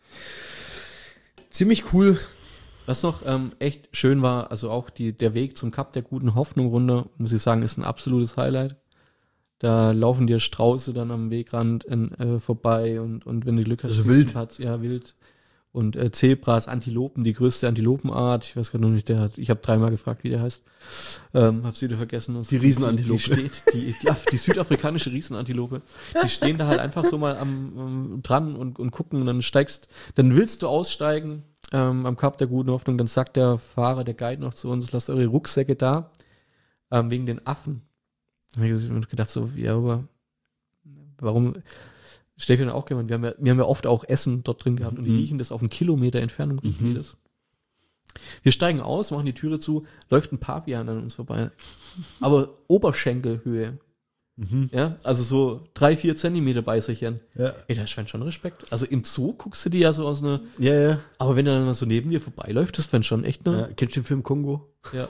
ziemlich cool. Was noch ähm, echt schön war, also auch die, der Weg zum Kap der Guten Hoffnung runter, muss ich sagen, ist ein absolutes Highlight. Da laufen dir Strauße dann am Wegrand äh, vorbei und, und wenn du Glück hast, also wild. Hat, ja, wild. Und äh, Zebras, Antilopen, die größte Antilopenart. Ich weiß gerade noch nicht, der hat, ich habe dreimal gefragt, wie der heißt. Ähm, hab's wieder vergessen. Die Riesenantilope. Die, die, steht, die, die, die südafrikanische Riesenantilope. Die stehen da halt einfach so mal am, am dran und, und gucken und dann steigst, dann willst du aussteigen ähm, am Kap der Guten Hoffnung, dann sagt der Fahrer, der Guide noch zu uns, lasst eure Rucksäcke da, ähm, wegen den Affen. Da habe ich gedacht so, ja, aber warum, Stefan auch gemeint, wir haben ja, wir haben ja oft auch Essen dort drin gehabt und die Mhm. riechen das auf einen Kilometer Entfernung, riechen Mhm. die das. Wir steigen aus, machen die Türe zu, läuft ein Pavian an uns vorbei. Aber Oberschenkelhöhe. Mhm. Ja, also so drei, vier Zentimeter Beißerchen. Ja. Ey, da scheint schon Respekt. Also im Zoo guckst du die ja so aus einer, Ja, ja. aber wenn er dann mal so neben dir vorbeiläuft, das wäre schon echt, ne? ja. Kennst du den Film Kongo? Ja.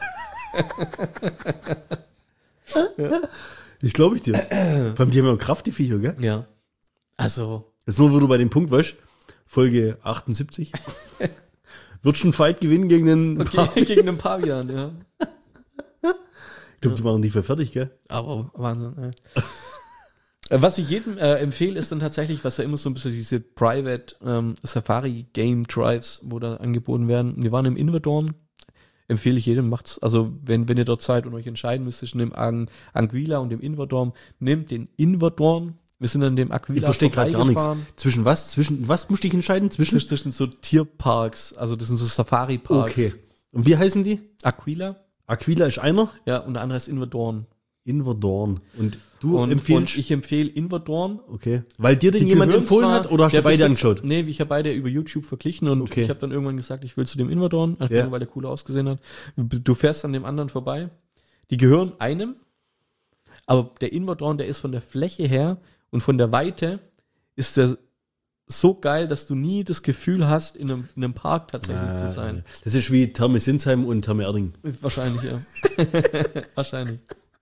Ich glaube ich dir. Vor allem, die haben ja auch Kraft, die Viecher, gell? Ja. Also, Jetzt nur, wo du bei dem Punkt weißt, Folge achtundsiebzig. Wird schon einen Fight gewinnen gegen den okay, gegen den Pavian, ja. Ich glaube, die machen die für fertig, gell? Aber Wahnsinn, ey. Äh, Was ich jedem äh, empfehle, ist dann tatsächlich, was ja immer so ein bisschen diese Private ähm, Safari Game Drives, wo da angeboten werden. Wir waren im Inverdorn. Empfehle ich jedem, macht's, also wenn, wenn ihr dort seid und euch entscheiden müsst zwischen dem Ang- Anguilla und dem Inverdorn, nehmt den Inverdorn. Wir sind an dem Aquila Ich verstehe gerade gar nichts. vorbeigefahren. Zwischen was? Zwischen was musste ich entscheiden? Zwischen? Zwischen, zwischen so Tierparks, also das sind so Safari-Parks. Okay. Und wie heißen die? Aquila, Aquila ist einer. ja, und der andere ist Inverdorn. Inverdorn. Und du Und, empfiehlst? und ich empfehle Inverdorn. Okay. Weil dir den Die jemand gehören empfohlen zwar- hat oder hast du der beide Besitzer- angeschaut? Nee, ich habe beide über YouTube verglichen und Okay. ich habe dann irgendwann gesagt, ich will zu dem Inverdorn, einfach Ja. nur, weil der cooler ausgesehen hat. Du fährst an dem anderen vorbei. Die gehören einem, aber der Inverdorn, der ist von der Fläche her und von der Weite ist der so geil, dass du nie das Gefühl hast, in einem, in einem Park tatsächlich ja, zu sein. Das ist wie Therme Sinsheim und Therme Erding. Wahrscheinlich, ja. Wahrscheinlich.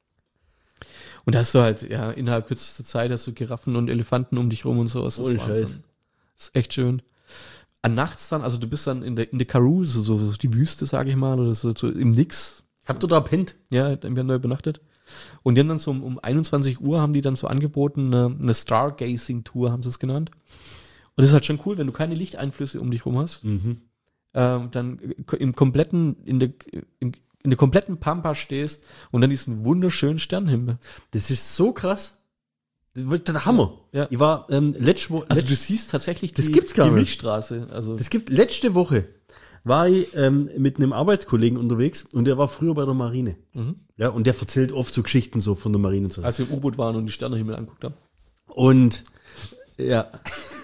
Und da hast du halt, ja, innerhalb kürzester Zeit hast du Giraffen und Elefanten um dich rum und so. Das ist, Ohne Scheiß. Das ist echt schön. An nachts dann, also du bist dann in der, in der Karoo, so, so die Wüste, sag ich mal, oder so, so im Nix. Habt ihr da pennt? Ja, wir haben da übernachtet. Und die haben dann so um, um einundzwanzig Uhr haben die dann so angeboten, eine, eine Stargazing-Tour, haben sie es genannt. Und das ist halt schon cool, wenn du keine Lichteinflüsse um dich rum hast. Mhm. Ähm, dann im kompletten, in der, in, in der kompletten Pampa stehst und dann diesen wunderschönen Sternenhimmel. Das ist so krass. Das wird der Hammer. Ja. Ich war ähm, letzte Woche. Also du siehst tatsächlich das die, gibt's gar die nicht. Milchstraße. Also Das gibt letzte Woche war ich ähm, mit einem Arbeitskollegen unterwegs und der war früher bei der Marine. Mhm. Ja, und der erzählt oft so Geschichten so von der Marine und so. als wir im U-Boot waren und die Sternenhimmel anguckt haben. Und ja,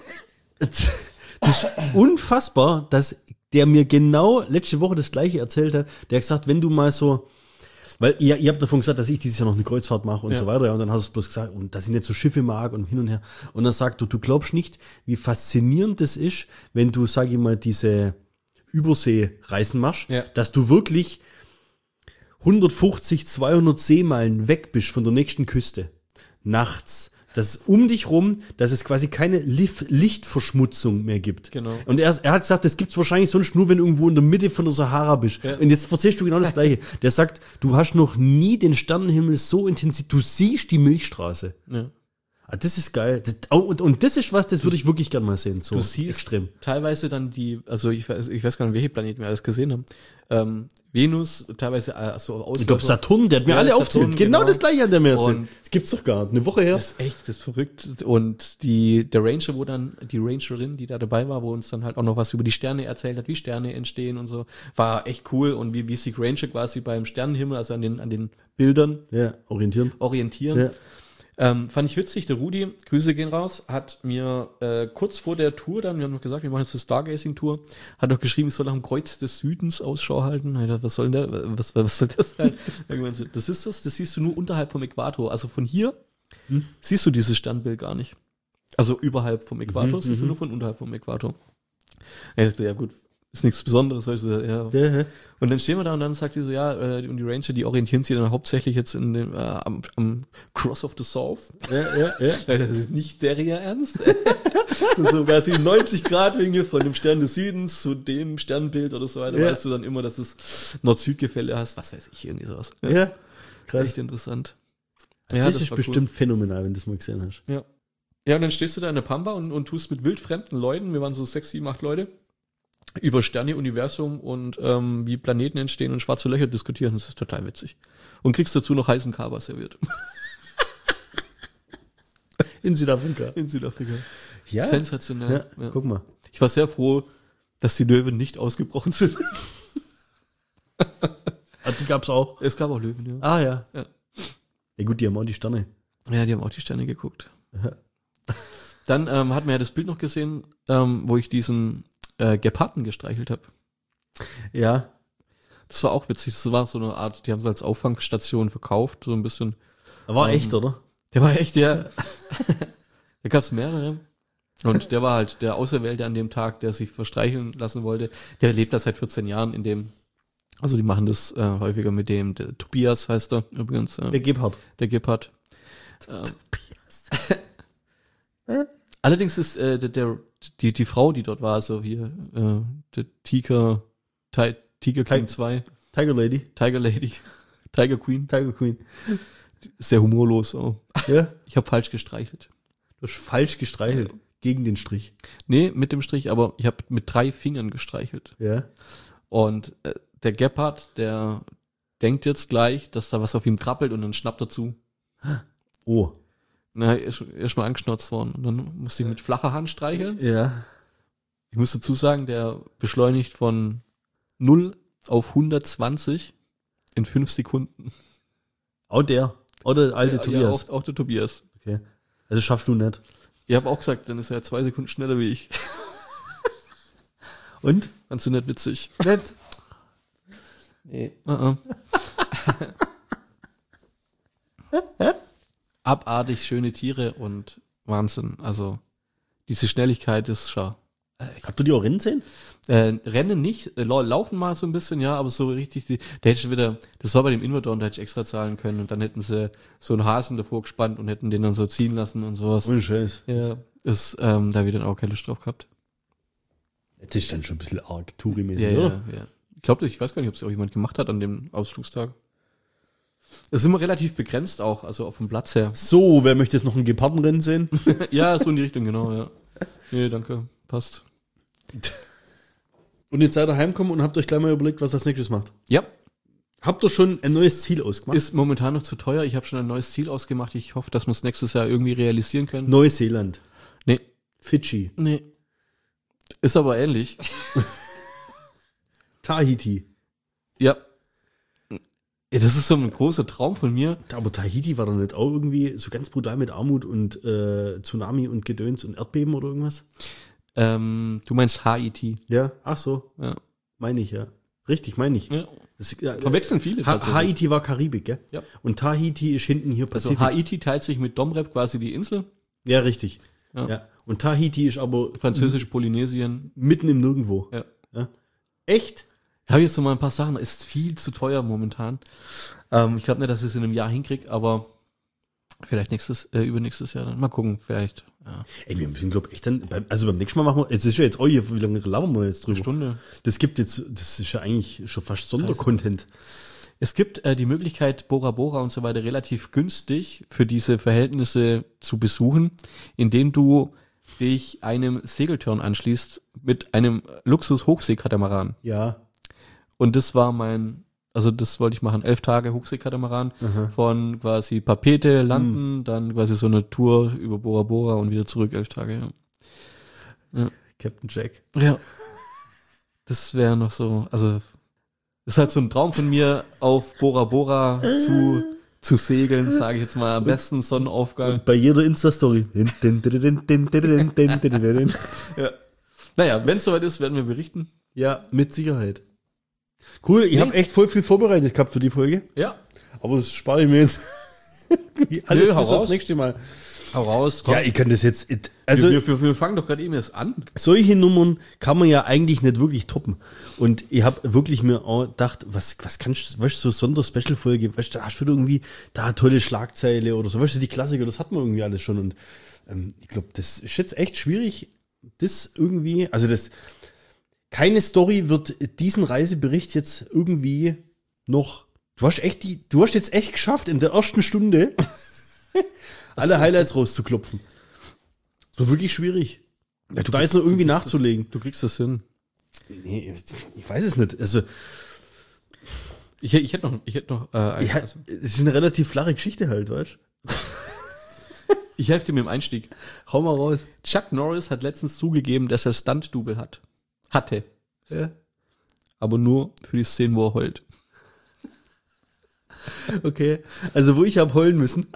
das ist unfassbar, dass der mir genau letzte Woche das Gleiche erzählt hat. Der hat gesagt, wenn du mal so, weil ihr, ihr habt davon gesagt, dass ich dieses Jahr noch eine Kreuzfahrt mache und Ja. so weiter. Ja, und dann hast du bloß gesagt, und dass ich nicht so Schiffe mag und hin und her. Und dann sagt du, du glaubst nicht, wie faszinierend das ist, wenn du, sag ich mal, diese Überseereisen machst, Ja. dass du wirklich hundertfünfzig, zweihundert Seemeilen weg bist von der nächsten Küste. Nachts. Dass es um dich rum, dass es quasi keine Lif- Lichtverschmutzung mehr gibt. Genau. Und er, er hat gesagt, das gibt's wahrscheinlich sonst nur, wenn du irgendwo in der Mitte von der Sahara bist. Ja. Und jetzt erzählst du genau das Gleiche. Der sagt, du hast noch nie den Sternenhimmel so intensiv, du siehst die Milchstraße. Ja. Ah, das ist geil. Das, oh, und, und das ist was, das würde ich wirklich gerne mal sehen. So Du siehst extrem. teilweise dann die, also ich weiß, ich weiß gar nicht, welche Planeten wir alles gesehen haben. Ähm, Venus, teilweise äh, so aus. Ich glaube, Saturn, der hat mir Ja, alle Saturn, aufzählt. Genau, genau. das Gleiche hat der mir erzählt. Und- Das gibt's doch gar nicht. Eine Woche her. Das ist echt, das ist verrückt. Und die, der Ranger, wo dann, die Rangerin, die da dabei war, wo uns dann halt auch noch was über die Sterne erzählt hat, wie Sterne entstehen und so, war echt cool. Und wie, wie sich Ranger quasi beim Sternenhimmel, also an den, an den Bildern Ja, orientieren. orientieren. Ja. Ähm, fand ich witzig, der Rudi, Grüße gehen raus, hat mir äh, kurz vor der Tour dann, wir haben noch gesagt, wir machen jetzt eine Stargazing-Tour, hat noch geschrieben, ich soll nach dem Kreuz des Südens Ausschau halten. Ich dachte, was soll denn der, was, was soll das sein? Irgendwann so, das ist das, das siehst du nur unterhalb vom Äquator. Also von hier Hm. siehst du dieses Sternbild gar nicht. Also überhalb vom Äquator, Mhm, siehst du mhm. nur von unterhalb vom Äquator. Ja, ich dachte, ja gut, ist nichts Besonderes. Also, ja. Ja, ja. Und dann stehen wir da und dann sagt die so, ja, äh, und die Ranger, die orientieren sich dann hauptsächlich jetzt in dem, äh, am, am Cross of the South. Ja, ja, ja. Ja, das ist nicht der ihr Ernst. So quasi neunzig Grad Winkel von dem Stern des Südens zu dem Sternbild oder so weiter. Ja. Weißt du dann immer, dass es Nord-Süd-Gefälle hast. Was weiß ich, irgendwie sowas. Ja, krass. Echt interessant. das, ist war bestimmt phänomenal, wenn du das mal gesehen hast. Cool. Ja. Ja, und dann stehst du da in der Pampa und, und tust mit wildfremden Leuten, wir waren so sechs, sieben, acht Leute, über Sterne, Universum und ähm, wie Planeten entstehen und schwarze Löcher diskutieren. Das ist total witzig. Und kriegst dazu noch heißen Kaba serviert. In Südafrika. In Südafrika. Ja. Sensationell. Ja, Ja. guck mal. Ich war sehr froh, dass die Löwen nicht ausgebrochen sind. Ah, die gab's auch. Es gab auch Löwen, ja. Ah, ja. Ja. Ja gut, die haben auch die Sterne. Ja, die haben auch die Sterne geguckt. Dann ähm, hat man ja das Bild noch gesehen, ähm, wo ich diesen äh, Geparden gestreichelt habe. Ja. Das war auch witzig. Das war so eine Art, die haben es als Auffangstation verkauft, so ein bisschen. War Ähm, echt, oder? Der war echt, ja. Da gab es mehrere. Und der war halt der Auserwählte an dem Tag, der sich verstreicheln lassen wollte. Der lebt da seit vierzehn Jahren in dem, also die machen das äh, häufiger mit dem, der Tobias heißt er übrigens. Äh, Der Gebhardt. Der Gebhardt. Ähm, allerdings ist äh, der, der, die, die Frau, die dort war, so hier, äh, der Tiger, Ti- Tiger King Ti- zwei, Tiger Lady. Tiger Lady, Tiger Queen, Tiger Queen. sehr humorlos. Oh. Ja. Ich habe falsch gestreichelt. Du hast falsch gestreichelt. Gegen den Strich. Nee, mit dem Strich, aber ich habe mit drei Fingern gestreichelt. Ja. Und äh, der Gebhardt, der denkt jetzt gleich, dass da was auf ihm krabbelt und dann schnappt er zu. Oh. Na, er ist erst mal angeschnauzt worden. Und dann musste ich mit flacher Hand streicheln. Ja. Ich muss dazu sagen, der beschleunigt von null auf hundertzwanzig in fünf Sekunden. Auch der. Oder der alte ja, Tobias. Ja, auch, auch der Tobias. Okay. Also schaffst du nicht. Ich habe auch gesagt, dann ist er zwei Sekunden schneller wie ich. Und? Fandst du nicht witzig? Nicht. Nee. Uh -uh. Abartig schöne Tiere und Wahnsinn. Also diese Schnelligkeit ist schon. Habt ihr die auch Rennen sehen? Äh, Rennen nicht, äh, lau- laufen mal so ein bisschen, ja, aber so richtig, die, da hätte ich wieder, das war bei dem Inverdorn, da hätte ich extra zahlen können und dann hätten sie so einen Hasen davor gespannt und hätten den dann so ziehen lassen und sowas. Ohne Scheiß. Ja, ist, ähm, da habe ich dann auch keine Lust drauf gehabt. Das ist dann schon ein bisschen arg Touri-mäßig, Ja, oder? ja, ja. Ich glaube, ich weiß gar nicht, ob es auch jemand gemacht hat an dem Ausflugstag. Es ist immer relativ begrenzt auch, also auf dem Platz her. So, wer möchte jetzt noch ein Gepardenrennen sehen? Ja, so in die Richtung, genau, ja. Nee, danke, passt. Und jetzt seid ihr heimgekommen und habt euch gleich mal überlegt, was ihr als nächstes macht. Ja, Habt ihr schon ein neues Ziel ausgemacht? ist momentan noch zu teuer. Ich habe schon ein neues Ziel ausgemacht. Ich hoffe, dass wir es nächstes Jahr irgendwie realisieren können. Neuseeland. Nee, Fidschi. nee. Ist aber ähnlich. Tahiti. Ja. Das ist so ein großer Traum von mir. Aber Tahiti war doch nicht auch irgendwie so ganz brutal mit Armut und äh, Tsunami und Gedöns und Erdbeben oder irgendwas? Ähm, du meinst Haiti. Ja. Ach so, Ja. meine ich, ja. Richtig, meine ich. Ja. Das, ja, Verwechseln viele Ha tatsächlich. Haiti war Karibik, gell? Ja. Und Tahiti ist hinten hier Also Pazifik. Haiti teilt sich mit Domrep quasi die Insel. Ja, richtig. Ja. Ja. Und Tahiti ist aber Französisch-Polynesien. mitten im Nirgendwo. Ja. Ja. Echt? Ich habe jetzt noch mal ein paar Sachen. Ist viel zu teuer momentan. Ähm, ich glaube nicht, dass ich es in einem Jahr hinkriege, aber vielleicht nächstes, äh, übernächstes Jahr dann. Mal gucken, vielleicht. Ja. Ey, wir müssen, glaube ich, echt dann, beim, also beim nächsten Mal machen wir, es ist ja jetzt auch hier, wie lange labern wir jetzt Eine drüber? Stunde. Das gibt jetzt, das ist ja eigentlich schon fast Sondercontent. Es gibt äh, die Möglichkeit, Bora Bora und so weiter relativ günstig für diese Verhältnisse zu besuchen, indem du dich einem Segeltörn anschließt mit einem Luxus-Hochseekatamaran. Ja. Und das war mein, also das wollte ich machen, elf Tage Hochseekatamaran von quasi Papete landen, dann quasi so eine Tour über Bora Bora und wieder zurück, elf Tage, ja. Captain Jack. Ja. Das wäre noch so, also das ist halt so ein Traum von mir, auf Bora Bora zu, zu segeln, sage ich jetzt mal, am besten Sonnenaufgang. Bei jeder Insta-Story. Ja. Naja, wenn es soweit ist, werden wir berichten. Ja, mit Sicherheit. Cool, ich Nee. habe echt voll viel vorbereitet gehabt für die Folge. Ja. Aber das spare ich mir jetzt. Alles Nö, hau bis aufs raus. nächste Mal. Hau raus, komm. Ja, ich kann das jetzt. also Also, wir, wir, wir fangen doch gerade eben erst an. solche Nummern kann man ja eigentlich nicht wirklich toppen. Und ich habe wirklich mir auch gedacht, was, was kannst du, weißt du, so Sonder-Special-Folge, weißt du, da hast du wieder irgendwie da eine tolle Schlagzeile oder so, weißt du, die Klassiker, das hat man irgendwie alles schon. Und ähm, ich glaube, das ist jetzt echt schwierig, das irgendwie, also das, keine Story wird diesen Reisebericht jetzt irgendwie noch, du hast echt die, du hast jetzt echt geschafft, in der ersten Stunde alle Highlights rauszuklopfen. Das war wirklich schwierig. Ja, da jetzt noch irgendwie nachzulegen. Du kriegst das hin. Nee, ich weiß es nicht. Also, Ich, ich hätte noch, ich hätte noch, äh, ein, ja, also, es ist eine relativ flache Geschichte halt, weißt du? ich helfe dir mit dem Einstieg. Hau mal raus. Chuck Norris hat letztens zugegeben, dass er Stunt-Double hat. Hatte. Ja. Aber nur für die Szenen, wo er heult. Okay. Also, wo ich hab heulen müssen.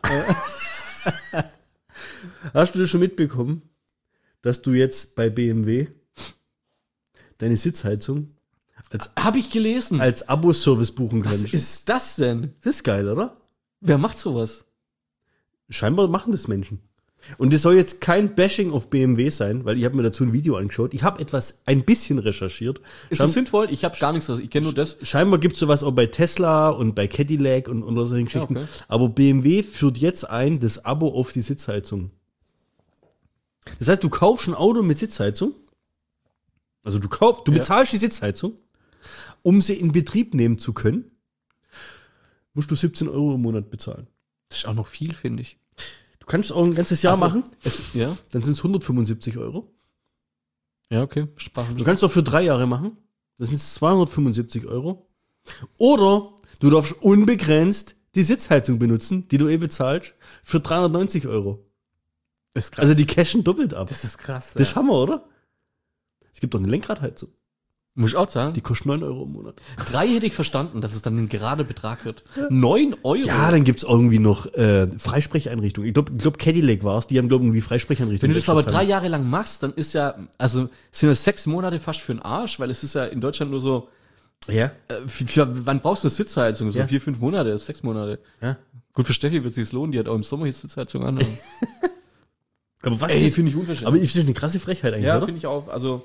Hast du das schon mitbekommen, dass du jetzt bei B M W deine Sitzheizung als, Hab ich gelesen. als Abo-Service buchen Was kannst? ist das denn? Das ist geil, oder? Wer macht sowas? Scheinbar machen das Menschen. Und es soll jetzt kein Bashing auf B M W sein, weil ich habe mir dazu ein Video angeschaut. Ich habe etwas ein bisschen recherchiert. Ist Schein- das sinnvoll? Ich habe gar nichts, ich kenne nur das. Scheinbar gibt es sowas auch bei Tesla und bei Cadillac und, und solchen Geschichten. okay. Aber B M W führt jetzt ein das Abo auf die Sitzheizung. Das heißt, du kaufst ein Auto mit Sitzheizung. Also du kaufst, du Ja. bezahlst die Sitzheizung, um sie in Betrieb nehmen zu können, musst du siebzehn Euro im Monat bezahlen. Das ist auch noch viel, finde ich. Du kannst auch ein ganzes Jahr Also, machen, Es, ja? dann sind es hundertfünfundsiebzig Euro. Ja, okay. Sprachen Du kannst auch für drei Jahre machen, das sind zweihundertfünfundsiebzig Euro. Oder du darfst unbegrenzt die Sitzheizung benutzen, die du eh bezahlst, für dreihundertneunzig Euro. Das ist krass. Also die cashen doppelt ab. das ist krass. Das ist Hammer, oder? Es gibt doch eine Lenkradheizung. Muss ich auch sagen. Die kostet neun Euro im Monat. Drei hätte ich verstanden, dass es dann ein gerader Betrag wird. Neun Euro? Ja, dann gibt's irgendwie noch äh, Freisprecheinrichtungen. Ich glaube, ich glaub, Cadillac war es, die haben, glaube ich, irgendwie Wenn Freisprecheinrichtungen. du das aber extra drei zahlen. Jahre lang machst, dann ist ja, also sind das sechs Monate fast für den Arsch, weil es ist ja in Deutschland nur so, Ja, äh, für, für, wann brauchst du eine Sitzheizung? So Ja. vier, fünf Monate, sechs Monate. ja. Gut, für Steffi wird sich's lohnen, die hat auch im Sommer hier Sitzheizung an. Aber was Ey, ist- finde ich unverständlich. Aber ich finde eine krasse Frechheit eigentlich, ja, oder? finde ich auch. Also,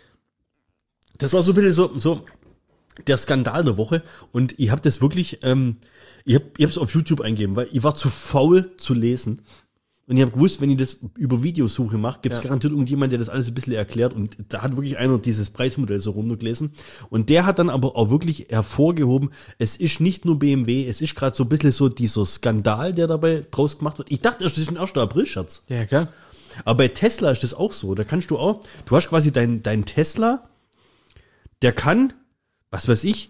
Das war so ein bisschen so, so der Skandal der Woche. Und ich habe das wirklich, ähm, ich habe ich es auf YouTube eingegeben, weil ich war zu faul zu lesen. Und ich habe gewusst, wenn ich das über Videosuche mache, gibt es Ja. garantiert irgendjemand, der das alles ein bisschen erklärt. Und da hat wirklich einer dieses Preismodell so runtergelesen. Und der hat dann aber auch wirklich hervorgehoben, es ist nicht nur B M W, es ist gerade so ein bisschen so dieser Skandal, der dabei draus gemacht wird. Ich dachte, das ist ein erster April-Scherz. ja, klar. Aber bei Tesla ist das auch so. Da kannst du auch, du hast quasi deinen dein Tesla, der kann, was weiß ich,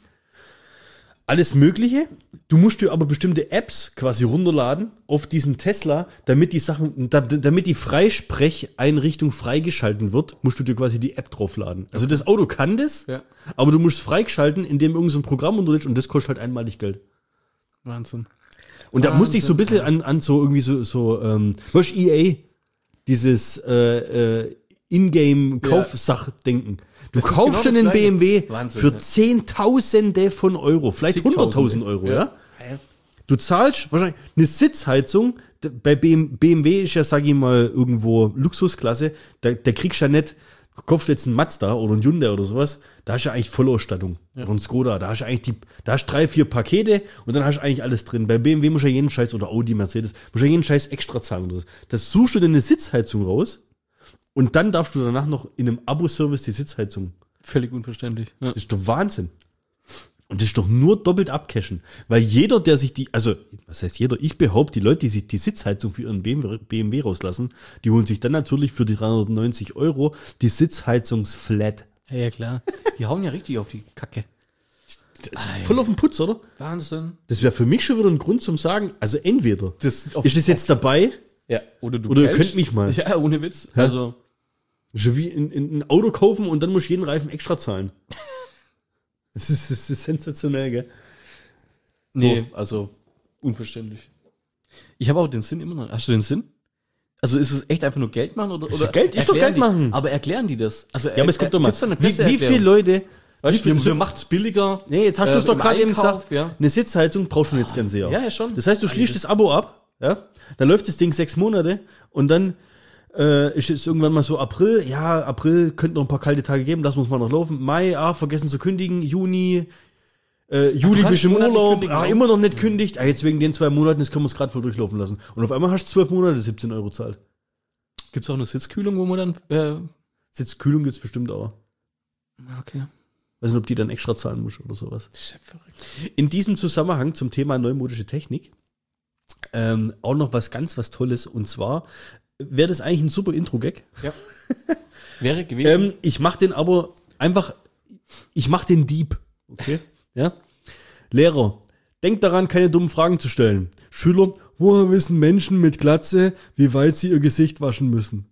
alles Mögliche. Du musst dir aber bestimmte Apps quasi runterladen auf diesen Tesla, damit die Sachen, da, damit die Freisprecheinrichtung freigeschalten wird, musst du dir quasi die App draufladen. Also das Auto kann das, Ja. aber du musst es freigeschalten, indem irgendein so ein Programm unterlädst und das kostet halt einmalig Geld. Wahnsinn. Und da musste ich so ein Wahnsinn, bisschen an, an so irgendwie so, so ähm, was ist E A? Dieses äh, äh, Ingame-Kaufsach denken. Du Das ist kaufst genau schon das einen B M W Gleiche. Wahnsinn, für ja. Zehntausende von Euro, vielleicht Zigtausende. hunderttausend Euro, ja. Ja. Du zahlst wahrscheinlich eine Sitzheizung, d- bei B M W ist ja, sag ich mal, irgendwo Luxusklasse, da, da kriegst du ja nicht, kaufst du jetzt einen Mazda oder einen Hyundai oder sowas, da hast du ja eigentlich Vollausstattung. Oder einen Skoda, da hast du eigentlich die, da hast du drei, vier Pakete und dann hast du eigentlich alles drin. Bei B M W musst du ja jeden Scheiß, oder Audi, Mercedes, musst du ja jeden Scheiß extra zahlen oder so. Das suchst du dir eine Sitzheizung raus und dann darfst du danach noch in einem Abo-Service die Sitzheizung. Völlig unverständlich. Ja. Das ist doch Wahnsinn. Und das ist doch nur doppelt abcashen. Weil jeder, der sich die, also, was heißt jeder? Ich behaupte, die Leute, die sich die Sitzheizung für ihren B M W, B M W rauslassen, die holen sich dann natürlich für die dreihundertneunzig Euro die Sitzheizungsflat. Ja, ja, klar. Die hauen ja richtig auf die Kacke. Voll auf den Putz, oder? Wahnsinn. Das wäre für mich schon wieder ein Grund zum Sagen, also entweder Das auf- ist das jetzt dabei, Ja, oder du Oder ihr cashst. könnt mich mal. Ja, ohne Witz. Also, schon wie in, in, ein Auto kaufen und dann musst du jeden Reifen extra zahlen. Das ist, das ist sensationell, gell? nee, also unverständlich. Ich habe auch den Sinn immer noch. Hast du den Sinn? Also ist es echt einfach nur Geld machen oder, Ist oder doch Geld- ist doch erklären Geld die, machen. Aber erklären die das? Also Ja, aber es kommt doch mal, gibt's da eine wie, wie viele Presseerklärung? Leute, Weißt wie du, viel- wir macht es billiger. Nee, jetzt hast du es äh, doch im gerade eben Einkauf, gesagt, ja. eine Sitzheizung brauchst du schon jetzt ganze Jahr. Ja, ja, schon. Das heißt, du schließt das Abo ab, ja, dann läuft das Ding sechs Monate und dann äh, ist es irgendwann mal so April, ja, April könnte noch ein paar kalte Tage geben, das muss man noch laufen. Mai, ah, vergessen zu kündigen, Juni, äh, Juli kannst bist du im monatlich Urlaub, kündigen, ah, ja. immer noch nicht kündigt, ah, jetzt wegen den zwei Monaten, jetzt können wir es gerade voll durchlaufen lassen. Und auf einmal hast du zwölf Monate siebzehn Euro zahlt. Gibt es auch eine Sitzkühlung, wo man dann. Äh, Sitzkühlung gibt's bestimmt auch. okay. Weiß nicht, ob die dann extra zahlen muss oder sowas. In diesem Zusammenhang zum Thema neumodische Technik ähm, auch noch was ganz was Tolles. Und zwar wäre das eigentlich ein super Intro-Gag. Ja. Wäre gewesen. Ähm, ich mache den aber einfach, ich mache den Dieb. Okay? Ja? Lehrer, denkt daran, keine dummen Fragen zu stellen. Schüler, woher wissen Menschen mit Glatze, wie weit sie ihr Gesicht waschen müssen?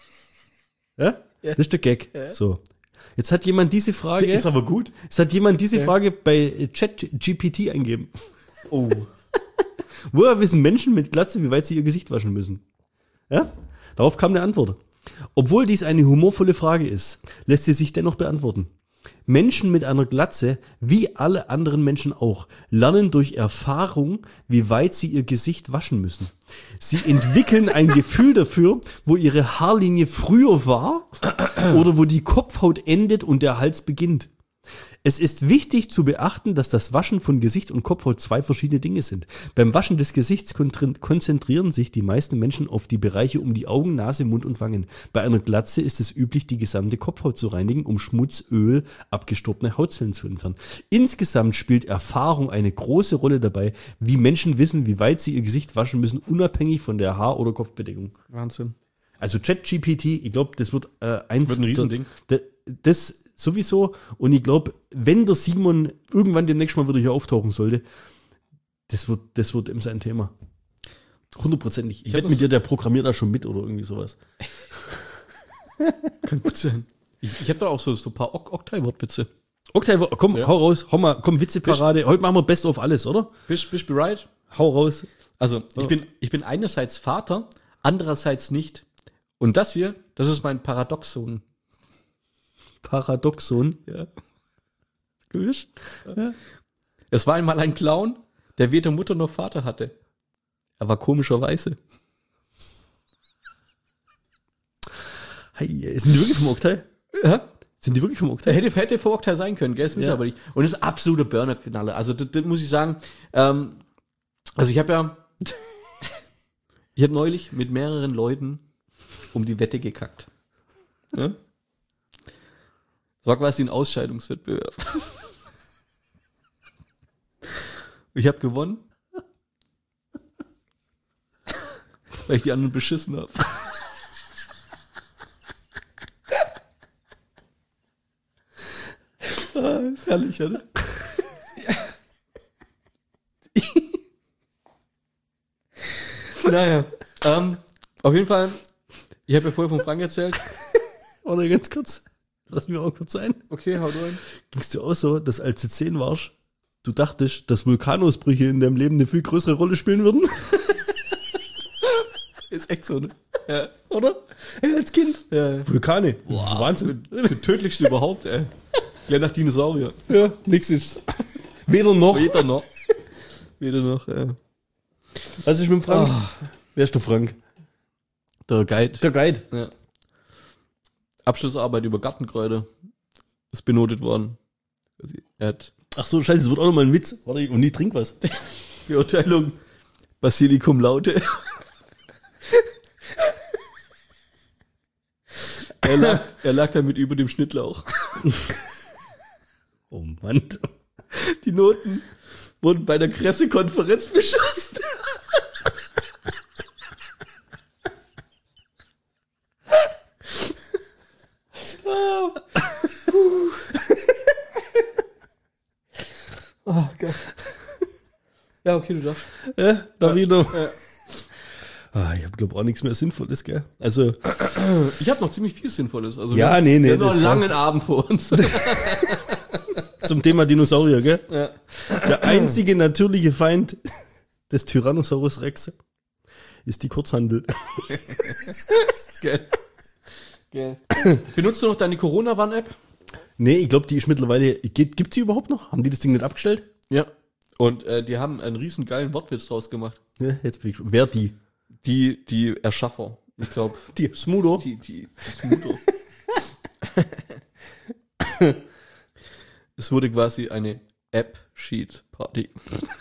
Ja? Ja. Das ist der Gag. So. Jetzt hat jemand diese Frage. Der ist aber gut. Es hat jemand diese Frage bei ChatGPT eingeben. Oh. Woher wissen Menschen mit Glatze, wie weit sie ihr Gesicht waschen müssen? Ja? Darauf kam eine Antwort. Obwohl dies eine humorvolle Frage ist, lässt sie sich dennoch beantworten. Menschen mit einer Glatze, wie alle anderen Menschen auch, lernen durch Erfahrung, wie weit sie ihr Gesicht waschen müssen. Sie entwickeln ein Gefühl dafür, wo ihre Haarlinie früher war oder wo die Kopfhaut endet und der Hals beginnt. Es ist wichtig zu beachten, dass das Waschen von Gesicht und Kopfhaut zwei verschiedene Dinge sind. Beim Waschen des Gesichts konzentrieren sich die meisten Menschen auf die Bereiche um die Augen, Nase, Mund und Wangen. Bei einer Glatze ist es üblich, die gesamte Kopfhaut zu reinigen, um Schmutz, Öl, abgestorbene Hautzellen zu entfernen. Insgesamt spielt Erfahrung eine große Rolle dabei, wie Menschen wissen, wie weit sie ihr Gesicht waschen müssen, unabhängig von der Haar- oder Kopfbedeckung. Wahnsinn. Also ChatGPT, ich glaube, das wird äh, eins Wird ein Riesending. der- Das sowieso. Und ich glaube, wenn der Simon irgendwann demnächst mal wieder hier auftauchen sollte, das wird, das wird ihm sein Thema. Hundertprozentig. Ich Ich hab wette das- mit dir, der programmiert da schon mit oder irgendwie sowas. Kann gut sein. Ich, ich habe da auch so, so ein paar Ok- Oktay-Wortwitze. Okay, komm, Ja. hau raus, hau mal, komm, Witzeparade. Heute machen wir Best of alles, oder? Bist bist du bereit? Hau raus. Also, ich, bin, ich bin einerseits Vater, andererseits nicht. Und das hier, das ist mein Paradoxon. Paradoxon. Ja. Gewiss? Es war einmal ein Clown, der weder Mutter noch Vater hatte. Er war komischerweise. Hey, sind die wirklich vom Oktay? Ja? Sind die wirklich vom Der Oktay? hätte, hätte vor Oktay sein können, gell? Sind sie Ja. aber nicht. Und das ist absolute Burner-Knalle. Also, das, das muss ich sagen. Ähm, also, ich habe ja. ich habe neulich mit mehreren Leuten um die Wette gekackt. Ja? Das war quasi ein Ausscheidungswettbewerb. Ich habe gewonnen. Weil ich die anderen beschissen habe. Ah, ist herrlich, oder? Naja, ähm, auf jeden Fall, ich habe ja vorher von Frank erzählt. Oder ganz kurz, lass mich auch kurz ein. Okay, hau rein. Ging es dir auch so, dass als du zehn warst, du dachtest, dass Vulkanausbrüche in deinem Leben eine viel größere Rolle spielen würden? Ist echt so, ne? Ja. Oder? Hey, als Kind. Ja. Vulkane. Wahnsinn. Der tödlichste überhaupt, ey. Ja, nach Dinosaurier. Ja, nix ist. Weder noch. Weder noch. Weder noch, ja. Was ist mit dem Frank? Ah. Wer ist der Frank? Der Guide. Der Guide. Ja. Abschlussarbeit über Gartenkräuter ist benotet worden. Also, er hat Ach so, scheiße, das wird auch nochmal ein Witz. Warte, und ich trink was. Beurteilung Basilikum Laute. er, lag, er lag damit über dem Schnittlauch. Oh Mann. Die Noten wurden bei der Pressekonferenz beschossen. Oh Gott. Ja, okay, du darfst. Ja, da wieder. Ja. Ah, ich habe glaube auch nichts mehr Sinnvolles, gell? Also, Ich habe noch ziemlich viel Sinnvolles. Also Ja, wir, nee, nee, Wir haben noch das einen war- langen Abend vor uns. zum Thema Dinosaurier, gell? Ja. Der einzige natürliche Feind des Tyrannosaurus Rex ist die Kurzhandel. Gell. Gell. Benutzt du noch deine Corona-Warn-App? Nee, ich glaube, die ist mittlerweile. Geht, gibt's die überhaupt noch? Haben die das Ding nicht abgestellt? Ja. Und äh, die haben einen riesen geilen Wortwitz draus gemacht. Ja, jetzt bin ich. Wer die? Die, die Erschaffer. Ich glaube, Die Smudo. die, die, das Mutter. Es wurde quasi eine App-Sheet-Party.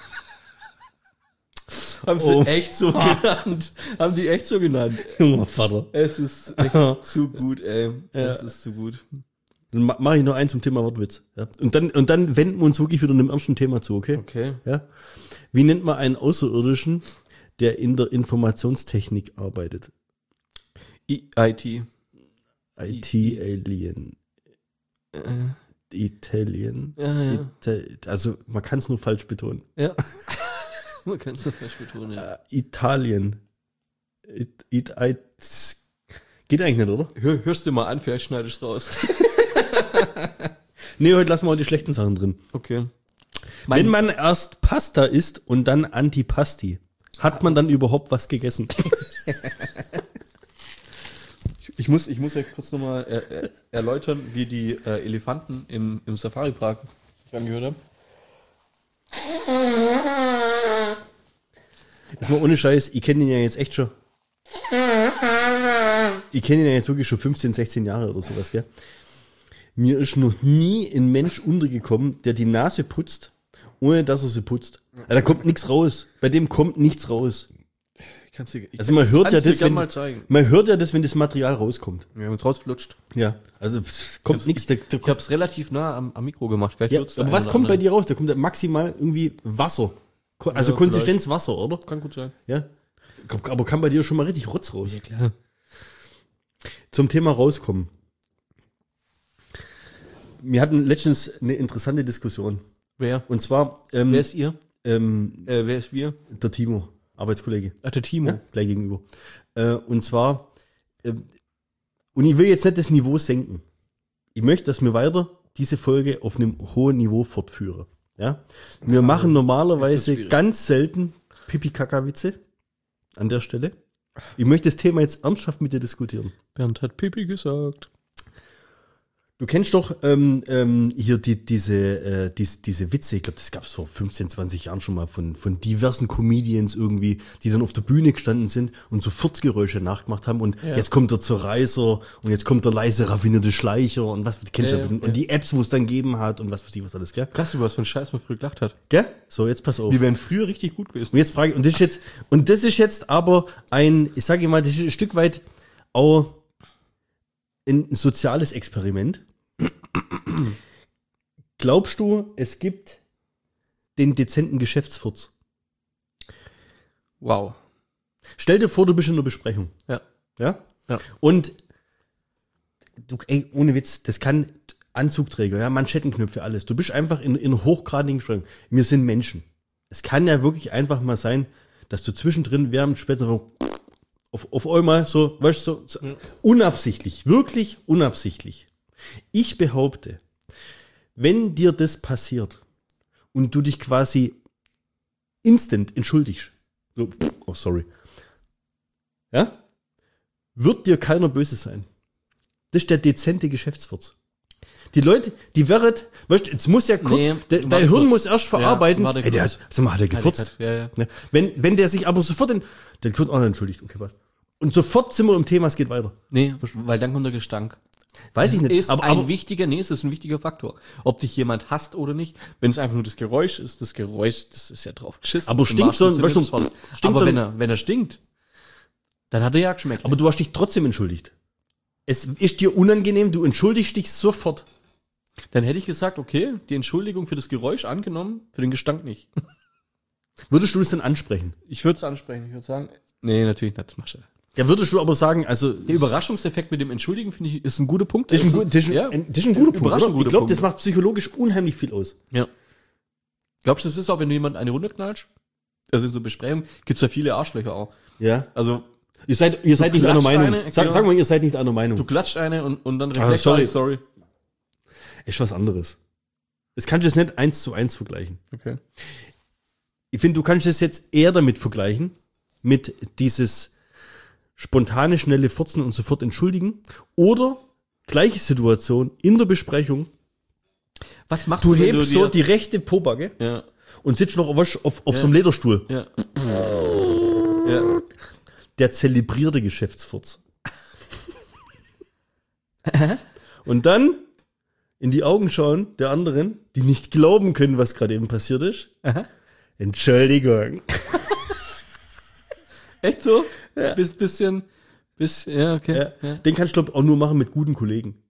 Haben sie Oh. echt so genannt. Haben die echt so genannt. Junger Vater. Es ist echt zu gut, ey. Es ist zu gut. Dann ma- mache ich noch eins zum Thema Wortwitz. Ja. Und, dann, und dann wenden wir uns wirklich wieder einem ernsten Thema zu, okay? Okay. Ja. Wie nennt man einen Außerirdischen, der in der Informationstechnik arbeitet? I T. I T-Alien. Äh, Italien. ja, ja. Ita also man kann es nur falsch betonen. Ja. Man kann es doch falsch betonen, ja. Äh, Italien. It, it, it, geht eigentlich nicht, oder? Hör, hörst du mal an, vielleicht schneidest du raus. Nee, heute lassen wir auch die schlechten Sachen drin. Okay. Wenn man erst Pasta isst und dann Antipasti, hat man dann überhaupt was gegessen? Ich muss, ich muss ja kurz nochmal er, er, erläutern, wie die äh, Elefanten im, im Safari-Park sich angehört haben. Jetzt mal ohne Scheiß, ich kenne ihn ja jetzt echt schon. Ich kenne ihn ja jetzt wirklich schon fünfzehn, sechzehn Jahre oder sowas, gell? Mir ist noch nie ein Mensch untergekommen, der die Nase putzt, ohne dass er sie putzt. Also, da kommt nichts raus. Bei dem kommt nichts raus. Ich kann's dir, ich Also man hört ja kann's dir das, gern wenn, mal zeigen. man hört ja das, wenn das Material rauskommt. Ja, wenn es rausflutscht. Ja, also pff, kommt nichts. Da, da, Ich habe es relativ nah am, am Mikro gemacht. Vielleicht ja, wird's der aber ein was oder kommt bei andere. dir raus? Da kommt ja maximal irgendwie Wasser. Ko- Also Ja, Konsistenz Wasser, oder? Kann gut sein. Ja. Aber kann bei dir schon mal richtig Rotz raus. Ja, klar. Zum Thema rauskommen. Wir hatten letztens eine interessante Diskussion. Wer? Und zwar ähm, Wer ist ihr? ähm, Äh, wer ist wir? der Timo, Arbeitskollege. Ach, der Timo. Ja, gleich gegenüber. Äh, und zwar, ähm, und ich will jetzt nicht das Niveau senken. Ich möchte, dass wir weiter diese Folge auf einem hohen Niveau fortführen. Ja? Wir machen normalerweise schwierig. ganz selten Pipi-Kaka-Witze an der Stelle. Ich möchte das Thema jetzt ernsthaft mit dir diskutieren. Bernd hat Pipi gesagt. Du kennst doch ähm, ähm, hier die, diese, äh, diese, diese Witze, ich glaube, das gab es vor fünfzehn, zwanzig Jahren schon mal von, von diversen Comedians irgendwie, die dann auf der Bühne gestanden sind und so Furzgeräusche nachgemacht haben und Ja. jetzt kommt der Zerreißer und jetzt kommt der leise raffinierte Schleicher und was kennst Ja, du ja, und ja. die Apps, wo es dann gegeben hat und was weiß ich was alles, gell? Krass, über was für ein Scheiß man früher gelacht hat. Gell? So, jetzt pass auf. Die wären früher richtig gut gewesen. Und jetzt frage ich, und das ist jetzt, und das ist jetzt aber ein, ich sage mal, das ist ein Stück weit auch ein soziales Experiment. Glaubst du, es gibt den dezenten Geschäftsfurz? Wow. Stell dir vor, du bist in einer Besprechung. Ja. Ja? Ja. Und du, ey, ohne Witz, das kann Anzugträger, ja, Manschettenknöpfe, alles. Du bist einfach in, in einer hochgradigen Besprechung. Wir sind Menschen. Es kann ja wirklich einfach mal sein, dass du zwischendrin während später auf, auf einmal so, weißt du, so, so unabsichtlich, wirklich unabsichtlich. Ich behaupte, wenn dir das passiert und du dich quasi instant entschuldigst, so, oh sorry, ja, wird dir keiner böse sein. Das ist der dezente Geschäftsfurz. Die Leute, die wären, weißt du, jetzt muss ja kurz, Nee, de, warte dein Hirn kurz. muss erst verarbeiten. Ja, warte Ey, der kurz. hat, sag mal, hat er gefurzt? Ja, ja. Ne? Wenn, wenn der sich aber sofort in, dann kommt, oh, entschuldigt, okay, was? Und sofort sind wir im Thema, es geht weiter. Nee, weil dann kommt der Gestank. Weiß ich nicht. Ist aber, ein aber, wichtiger, nee, es ist ein wichtiger Faktor. Ob dich jemand hasst oder nicht, wenn es einfach nur das Geräusch ist, das Geräusch, das ist ja drauf geschissen. Aber Im stinkt so ein- wahrsten weißt du, Sinne des Wortes. stinkt Aber so ein- wenn er, wenn er stinkt, dann hat er ja geschmeckt. aber du hast dich trotzdem entschuldigt. Es ist dir unangenehm, du entschuldigst dich sofort. Dann hätte ich gesagt, okay, die Entschuldigung für das Geräusch angenommen, für den Gestank nicht. Würdest du das dann ansprechen? Ich würde es ansprechen, ich würde sagen, nee, natürlich nicht, das machst du. Ja, würdest du aber sagen, also, Der Überraschungseffekt mit dem Entschuldigen, finde ich, ist ein guter Punkt. das ist ein, gut- das ist ein, ja. ein, das ist ein guter Punkt, Überraschend oder? guter Ich glaube, Punkt. das macht psychologisch unheimlich viel aus. Ja. Glaubst du, das ist auch, wenn du jemand eine runterknallst? Also in so Besprechungen gibt's ja viele Arschlöcher auch. Ja. Also, Ihr seid, ihr seid nicht einer klatscht Meinung. eine, Sag, genau. sag mal, ihr seid nicht einer Meinung. du klatscht eine und, und dann Ah, reflekt, sorry. sorry. Ist was anderes. Das kannst du jetzt nicht eins zu eins vergleichen. Okay. Ich finde, du kannst es jetzt eher damit vergleichen, mit dieses spontane, schnelle Furzen und sofort entschuldigen. Oder gleiche Situation in der Besprechung. Was machst Du du, wenn hebst du so dir, die rechte Pobacke ja, und sitzt noch auf, auf, auf Ja. so einem Lederstuhl. ja. ja. Der zelebrierte Geschäftsfurz. Und dann in die Augen schauen der anderen, die nicht glauben können, was gerade eben passiert ist. Entschuldigung. Echt so? Ja. Bis, bisschen, bis, ja, okay. Ja. Ja. Den kannst du, glaube ich, auch nur machen mit guten Kollegen.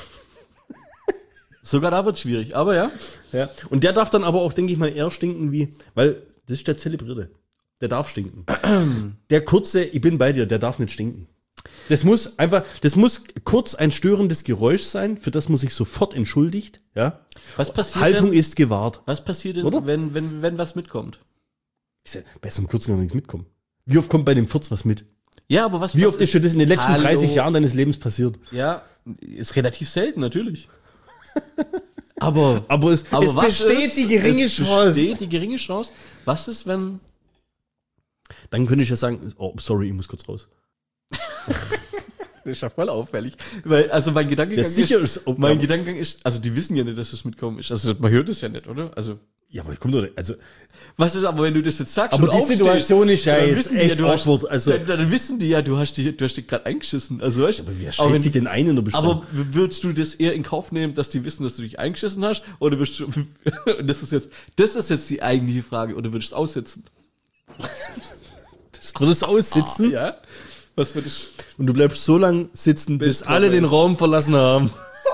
Sogar da wird's schwierig, aber ja. Ja. Und der darf dann aber auch, denke ich mal, eher stinken wie, weil das ist der Zelebrierte. Der darf stinken. Der kurze, ich bin bei dir, der darf nicht stinken. Das muss einfach, das muss kurz ein störendes Geräusch sein, für das man sich sofort entschuldigt. Ja. Was passiert Haltung denn, ist gewahrt. was passiert denn, Oder? wenn, wenn, wenn was mitkommt? Ist ja besser im Kurzen gar nichts mitkommen. Wie oft kommt bei dem Furz was mit? Ja, aber was Wie was oft ist dir das in den letzten Hallo. dreißig Jahren deines Lebens passiert? Ja, ist relativ selten, natürlich. Aber, Aber es, aber es was besteht ist, die geringe es Chance. besteht die geringe Chance. Was ist, wenn, Dann könnte ich ja sagen, oh, sorry, ich muss kurz raus. das ist ja voll auffällig. Weil, also mein Gedankengang Ja, sicher ist, ist- oh, mein aber- Gedankengang ist, also die wissen ja nicht, dass es mitkommen ist. Also man hört es ja nicht, oder? Also, Ja, aber ich komme doch nicht. Also, was ist aber, wenn du das jetzt sagst? Aber und die aufstehst, Situation ist ja dann jetzt wissen die echt du hast, awkward, also- dann, dann wissen die ja, du hast dich, du hast dich gerade eingeschissen. Also, weißt, aber wer aber scheißt wenn- sich denn ein in der Besprechung? Aber w- würdest du das eher in Kauf nehmen, dass die wissen, dass du dich eingeschissen hast? Oder würdest du, und das ist jetzt, das ist jetzt die eigentliche Frage, oder würdest du es aussitzen? Würdest du aussitzen Ja? Was würdest und du bleibst so lang sitzen, bis, Bis alle klar den ist. Raum verlassen haben.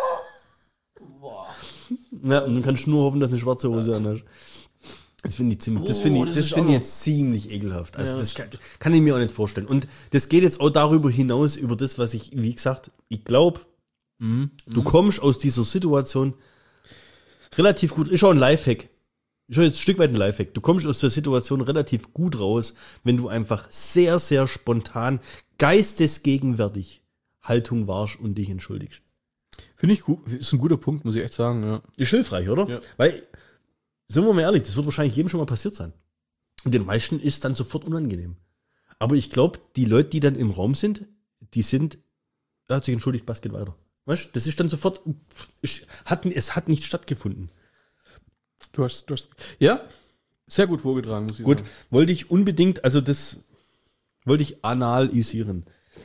Ja, und dann kannst du nur hoffen, dass du eine schwarze Hose anhast. Das finde ich ziemlich, das Oh, finde ich, das das ist finde ich auch- jetzt ziemlich ekelhaft. Also Ja, das das kann, kann ich mir auch nicht vorstellen. Und das geht jetzt auch darüber hinaus, über das, was ich, wie gesagt, ich glaube, Mhm. du kommst aus dieser Situation relativ gut, ist auch ein Lifehack. Ist auch jetzt ein Stück weit ein Lifehack. Du kommst aus der Situation relativ gut raus, wenn du einfach sehr, sehr spontan, geistesgegenwärtig Haltung wahrst und dich entschuldigst. Finde ich gut, ist ein guter Punkt, muss ich echt sagen, ja. Ist hilfreich, oder? Ja. Weil, sind wir mal ehrlich, das wird wahrscheinlich jedem schon mal passiert sein. Und den meisten ist dann sofort unangenehm. Aber ich glaube, die Leute, die dann im Raum sind, die sind, er hat sich entschuldigt, Bass geht weiter. Weißt du, das ist dann sofort, ich, hat, es hat nicht stattgefunden. Du hast, du hast, ja, sehr gut vorgetragen, muss ich Gut, sagen. wollte ich unbedingt, also das wollte ich analisieren.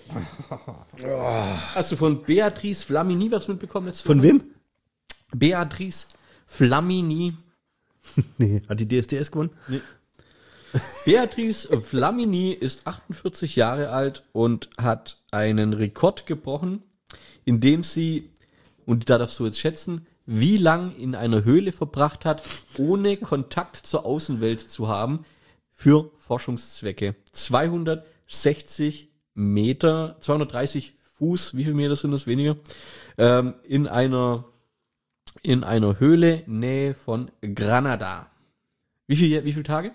Hast du von Beatrice Flamini was mitbekommen letzte Von Woche? wem? Beatrice Flamini. Nee, hat die D S D S gewonnen? Nee. Beatrice Flamini ist achtundvierzig Jahre alt und hat einen Rekord gebrochen, indem sie, und da darfst du jetzt schätzen, wie lang in einer Höhle verbracht hat, ohne Kontakt zur Außenwelt zu haben, für Forschungszwecke. zweihundertsechzig Meter, zweihundertdreißig Fuß, wie viel Meter sind das weniger? Ähm, in einer, in einer Höhle Nähe von Granada. Wie viel, wie viele Tage?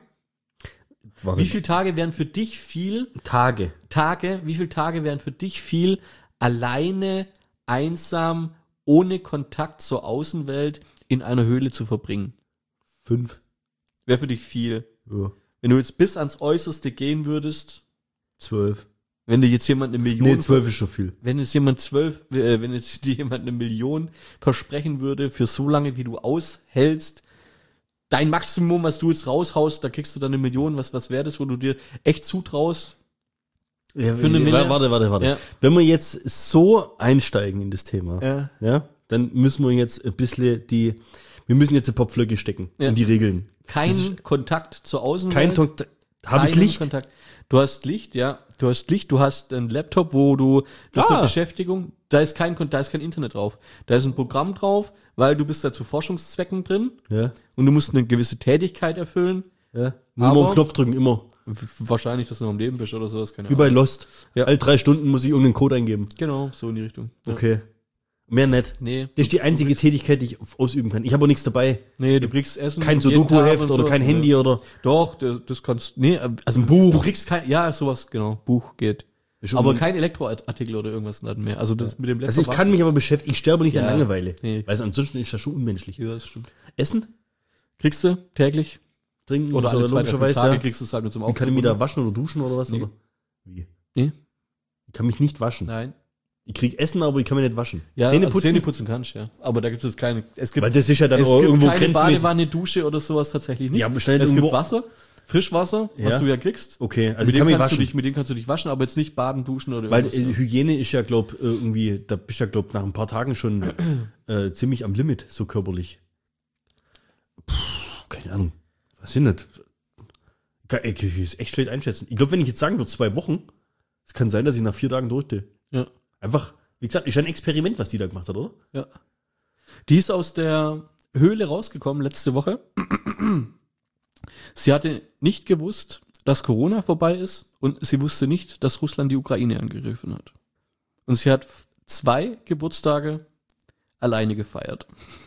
Warte. Wie viele Tage wären für dich viel? Tage? Tage, wie viele Tage wären für dich viel, alleine, einsam, ohne Kontakt zur Außenwelt in einer Höhle zu verbringen? Fünf. Wäre für dich viel. Ja. Wenn du jetzt bis ans Äußerste gehen würdest, Zwölf. wenn dir jetzt jemand eine Million, Nee, zwölf ist schon viel. wenn jetzt jemand zwölf, äh, wenn jetzt dir jemand eine Million versprechen würde, für so lange, wie du aushältst, dein Maximum, was du jetzt raushaust, da kriegst du dann eine Million, was, was wäre das, wo du dir echt zutraust? Ja, Für eine ja, Mille? warte, warte, warte. Ja. Wenn wir jetzt so einsteigen in das Thema, Ja. ja, dann müssen wir jetzt ein bisschen die, wir müssen jetzt ein paar Pflöcke stecken Ja. in die Regeln. Kein Das ist- Kontakt zur Außenwelt. Kein Kontakt. Habe ich keinen Licht? Kontakt. Du hast Licht, ja. Du hast Licht, du hast einen Laptop, wo du, du hast Ah. eine Beschäftigung, da ist kein, Kon- da ist kein Internet drauf. Da ist ein Programm drauf, weil du bist da zu Forschungszwecken drin Ja, und du musst eine gewisse Tätigkeit erfüllen. ja. Muss Aber- man auf den Knopf drücken, immer. W- Wahrscheinlich, dass du noch am Leben bist oder sowas, keine Wie bei Ahnung. Lost. Ja. Alle drei Stunden muss ich irgendeinen Code eingeben. Genau, so in die Richtung. Ja. Okay. Mehr nicht. Nee. Das ist die einzige Tätigkeit, die ich ausüben kann. Ich habe auch nichts dabei. Nee, du kriegst Essen. Kein jeden Tag Sudoku-Heft und oder sowas. kein Handy oder. Doch, das, das kannst, nee, also Ein Buch. Du kriegst kein, ja, sowas, genau, Buch geht. Ist Aber schon- kein Elektroartikel oder irgendwas dann mehr. Also das mit dem Laptop. Also ich kann mich aber beschäftigen, ich sterbe nicht Ja. an Langeweile. Nee. Weil ansonsten ist das schon unmenschlich. Ja, das stimmt. Essen? Kriegst du täglich? Trinken Oder alle zwei, drei, fünf Tage ja. kriegst du es halt mit so einem Wie kann ich mich Aufzug, da waschen oder duschen oder was? Nee. Oder? Wie? Nee. Ich kann mich nicht waschen. Nein. Ich krieg Essen, aber ich kann mich nicht waschen. Ja, Zähne also putzen? Zähne putzen kannst, ja. Aber da gibt es keine, es gibt, Weil das ist ja dann es auch gibt irgendwo keine grenzmäßig. Badewanne, Dusche oder sowas tatsächlich nicht. Ja, aber schnell es irgendwo- gibt Wasser, Frischwasser, was Ja. du ja kriegst. Okay, also mit, ich kann dem mich kannst du waschen. dich, mit dem kannst du dich waschen, aber jetzt nicht baden, duschen oder Weil irgendwas. äh, Hygiene ist ja, glaub, äh, irgendwie, da bist du ja, glaub, nach ein paar Tagen schon äh, ziemlich am Limit, so körperlich. Puh, keine Ahnung. Was sind das? Kann- Ich kann es echt schlecht einschätzen. Ich glaube, wenn ich jetzt sagen würde, zwei Wochen, es kann sein, dass ich nach vier Tagen durchstehe. Ja. Einfach, wie gesagt, ist ja ein Experiment, was die da gemacht hat, oder? Ja. Die ist aus der Höhle rausgekommen letzte Woche. Sie hatte nicht gewusst, dass Corona vorbei ist und sie wusste nicht, dass Russland die Ukraine angegriffen hat. Und sie hat zwei Geburtstage alleine gefeiert.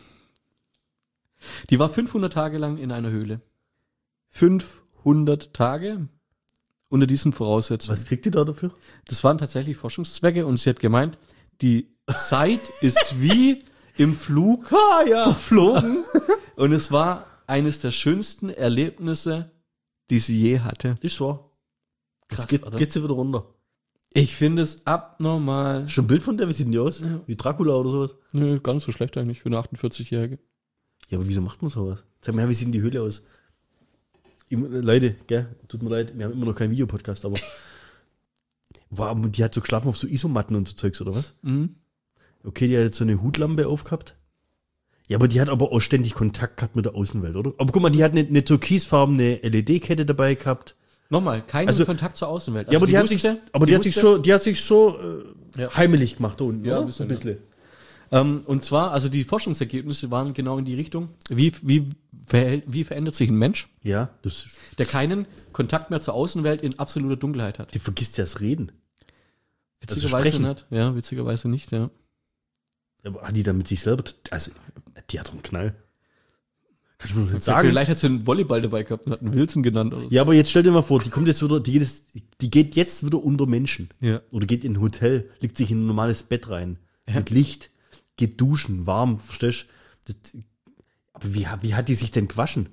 Die war fünfhundert Tage lang in einer Höhle. fünfhundert Tage unter diesen Voraussetzungen. Was kriegt die da dafür? Das waren tatsächlich Forschungszwecke und sie hat gemeint, die Zeit ist wie im Flug Ah, ja. verflogen und es war eines der schönsten Erlebnisse, die sie je hatte. Ist wahr. Krass, Jetzt geht, oder? geht sie wieder runter. Ich finde es abnormal. Schon ein Bild von der, wie sieht denn die aus? Ja. Wie Dracula oder sowas? Nö, gar nicht so schlecht eigentlich für eine achtundvierzig-Jährige. Ja, aber wieso macht man sowas? Sag mal, wie sieht denn die Höhle aus? Immer, Leute, gell, tut mir leid, wir haben immer noch keinen Videopodcast, aber wow, die hat so geschlafen auf so Isomatten und so Zeugs, oder was? Mhm. Okay, die hat jetzt so eine Hutlampe aufgehabt. Ja, aber die hat aber auch ständig Kontakt gehabt mit der Außenwelt, oder? Aber guck mal, die hat eine, eine türkisfarbene L E D-Kette dabei gehabt. Nochmal, keinen Also- Kontakt zur Außenwelt. ja, aber die, hat wusste- sich, aber die, hat sich wusste- schon, die hat sich schon äh, Ja. heimelig gemacht da unten, Ja, oder? ein bisschen, ein bisschen. Ähm, und zwar, also die Forschungsergebnisse waren genau in die Richtung, wie, wie, verhält- wie verändert sich ein Mensch, Ja, das, der keinen Kontakt mehr zur Außenwelt in absoluter Dunkelheit hat. die vergisst ja das Reden. Witzigerweise sprechen. nicht. Ja, witzigerweise nicht, ja. Aber hat die da mit sich selber, also, die hat doch einen Knall. Kannst du mir doch nicht Sagen. sagen? Vielleicht hat sie einen Volleyball dabei gehabt und hat einen Wilson genannt oder so. Ja, aber jetzt stell dir mal vor, die kommt jetzt wieder, die geht, jetzt, die geht jetzt wieder unter Menschen. Ja. Oder geht in ein Hotel, legt sich in ein normales Bett rein. Ja. Mit Licht, geht duschen, warm, verstehst du? Das- Aber wie, wie hat die sich denn gewaschen?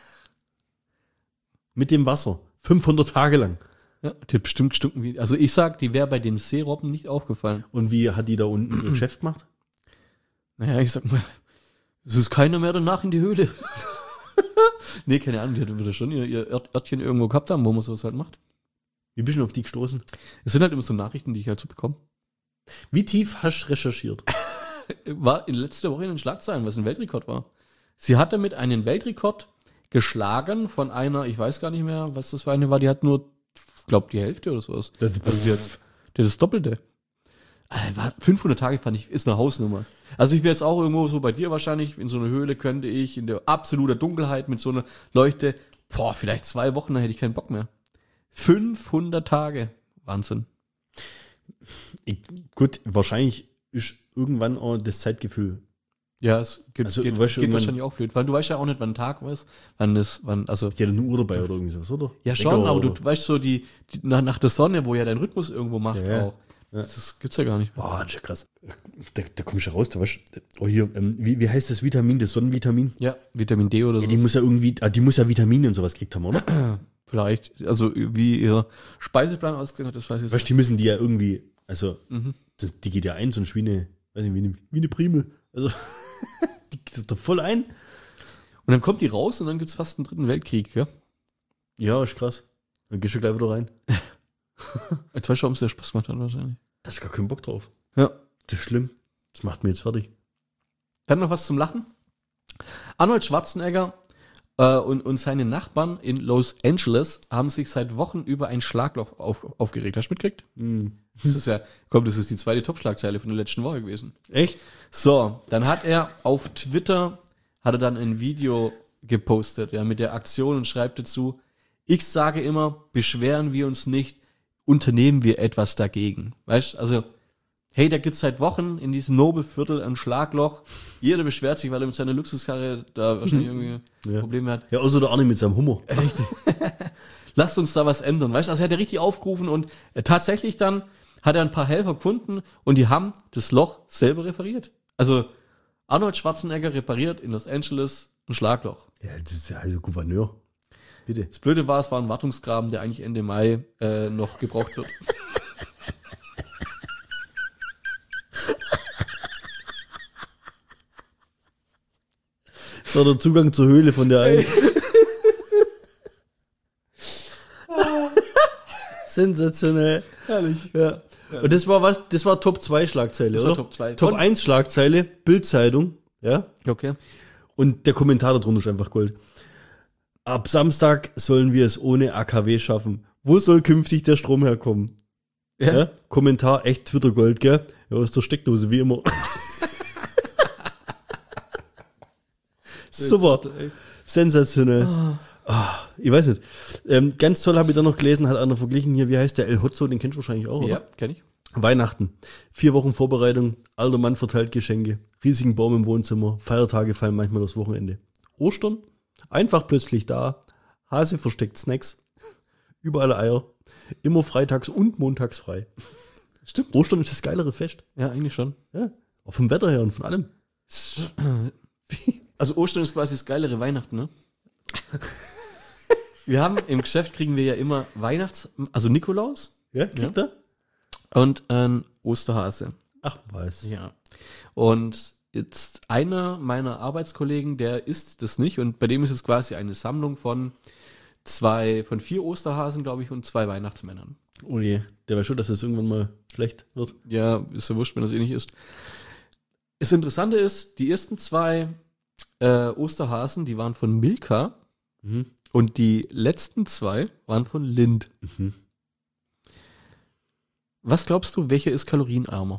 Mit dem Wasser. fünfhundert Tage lang. Ja, die hat bestimmt gestunken wie. Also ich sag, die wäre bei den Seerobben nicht aufgefallen. Und wie hat die da unten ihr Geschäft gemacht? Naja, ich sag mal, es ist keiner mehr danach in die Höhle. Nee, keine Ahnung, die wird schon ihr, ihr Örtchen irgendwo gehabt haben, wo man sowas halt macht. Wie bist du auf die gestoßen? Es sind halt immer so Nachrichten, die ich halt so bekomme. Wie tief hast du recherchiert? War in letzter Woche in den Schlagzeilen, was ein Weltrekord war. Sie hat damit einen Weltrekord geschlagen von einer, ich weiß gar nicht mehr, was das für eine war, die hat nur, ich glaube, die Hälfte oder sowas. Das, Also die hat, die hat das Doppelte. Alter, fünfhundert Tage fand ich, ist eine Hausnummer. Also ich wäre jetzt auch irgendwo so bei dir wahrscheinlich, in so einer Höhle könnte ich in der absoluter Dunkelheit mit so einer Leuchte, boah, vielleicht zwei Wochen, da hätte ich keinen Bock mehr. fünfhundert Tage. Wahnsinn. ich, gut, wahrscheinlich ist irgendwann auch das Zeitgefühl. Ja, es geht, Also, geht, weißt du, geht irgendwann- wahrscheinlich auch blöd, weil du weißt ja auch nicht, wann ein Tag ist, wann das, wann, also, Die hat eine Uhr dabei oder irgendwie sowas, oder? ja schon, Wecker aber du oder- weißt so, die, die nach, nach der Sonne, wo ja dein Rhythmus irgendwo macht Ja, ja. auch. Das gibt's ja gar nicht. Boah, das ist ja krass. Da, da kommst du raus, da weißt du, oh hier, ähm, wie, wie heißt das Vitamin, das Sonnenvitamin? Ja, Vitamin D oder so. Ja, die muss ja irgendwie, ah, die muss ja Vitamine und sowas gekriegt haben, oder? Vielleicht, also wie ihr Speiseplan ausgesehen hat, das weiß ich jetzt Weißt du, die müssen die ja irgendwie, also, Mhm. das, die geht ja ein, so ein wie eine, weiß nicht, wie eine, wie eine Primel. Also, die geht da voll ein. Und dann kommt die raus und dann gibt's fast einen dritten Weltkrieg, ja? Ja, ist krass. Dann gehst du gleich wieder rein. Jetzt weißt du, warum es dir Spaß gemacht hat wahrscheinlich. Da hast du gar keinen Bock drauf. Ja. Das ist schlimm. Das macht mir jetzt fertig. Dann noch was zum Lachen. Arnold Schwarzenegger äh, und, und seine Nachbarn in Los Angeles haben sich seit Wochen über ein Schlagloch auf, aufgeregt. Hast du mitgekriegt? Mhm. Das ist ja, komm, das ist die zweite Top-Schlagzeile von der letzten Woche gewesen. Echt? So, dann hat er auf Twitter, hat er dann ein Video gepostet, ja, mit der Aktion und schreibt dazu, ich sage immer, beschweren wir uns nicht, unternehmen wir etwas dagegen. Weißt, also, hey, da gibt's seit Wochen in diesem Nobelviertel ein Schlagloch. Jeder beschwert sich, weil er mit seiner Luxuskarre da wahrscheinlich irgendwie Ja. Probleme hat. Ja, außer der Arne mit seinem Hummer. Lasst uns da was ändern, weißt? Also er hat er richtig aufgerufen und äh, tatsächlich dann hat er ein paar Helfer gefunden und die haben das Loch selber repariert. Also Arnold Schwarzenegger repariert in Los Angeles ein Schlagloch. Ja, das ist ja also Gouverneur. Bitte. Das Blöde war, es war ein Wartungsgraben, der eigentlich Ende Mai äh, noch gebraucht wird. Das war der Zugang zur Höhle von der einen. Sensationell. Herrlich. Ja. Und das war was? Das war Top zwei Schlagzeile, Das war oder? Top zwei. Top Von- eins Schlagzeile, Bild-Zeitung, ja? Okay. Und der Kommentar darunter ist einfach Gold. Ab Samstag sollen wir es ohne A K W schaffen. Wo soll künftig der Strom herkommen? Ja. Ja? Kommentar, echt Twitter-Gold, gell? Ja, aus der Steckdose, wie immer. Super. Sensationell. Ah, ich weiß nicht. Ähm, ganz toll habe ich da noch gelesen, hat einer verglichen hier, wie heißt der El Hotzo, den kennst du wahrscheinlich auch, oder? Ja, kenn ich. Weihnachten. Vier Wochen Vorbereitung, alter Mann verteilt Geschenke, riesigen Baum im Wohnzimmer, Feiertage fallen manchmal aufs Wochenende. Ostern, einfach plötzlich da, Hase versteckt Snacks, überall Eier, immer freitags und montags frei. Stimmt. Ostern ist das geilere Fest. Ja, eigentlich schon. Ja, auch vom Wetter her und von allem. Also Ostern ist quasi das geilere Weihnachten, ne? Wir haben im Geschäft kriegen wir ja immer Weihnachts-, also Nikolaus Ja, kriegt er? und ein Osterhase. Ach, was. Ja. Und jetzt einer meiner Arbeitskollegen, der isst das nicht und bei dem ist es quasi eine Sammlung von zwei, von vier Osterhasen, glaube ich, und zwei Weihnachtsmännern. Oh je, der weiß schon, dass es irgendwann mal schlecht wird. Ja, ist ja wurscht, wenn das eh nicht ist. Das Interessante ist, die ersten zwei äh, Osterhasen, die waren von Milka Mhm. und die letzten zwei waren von Lind. Mhm. Was glaubst du, welcher ist kalorienarmer?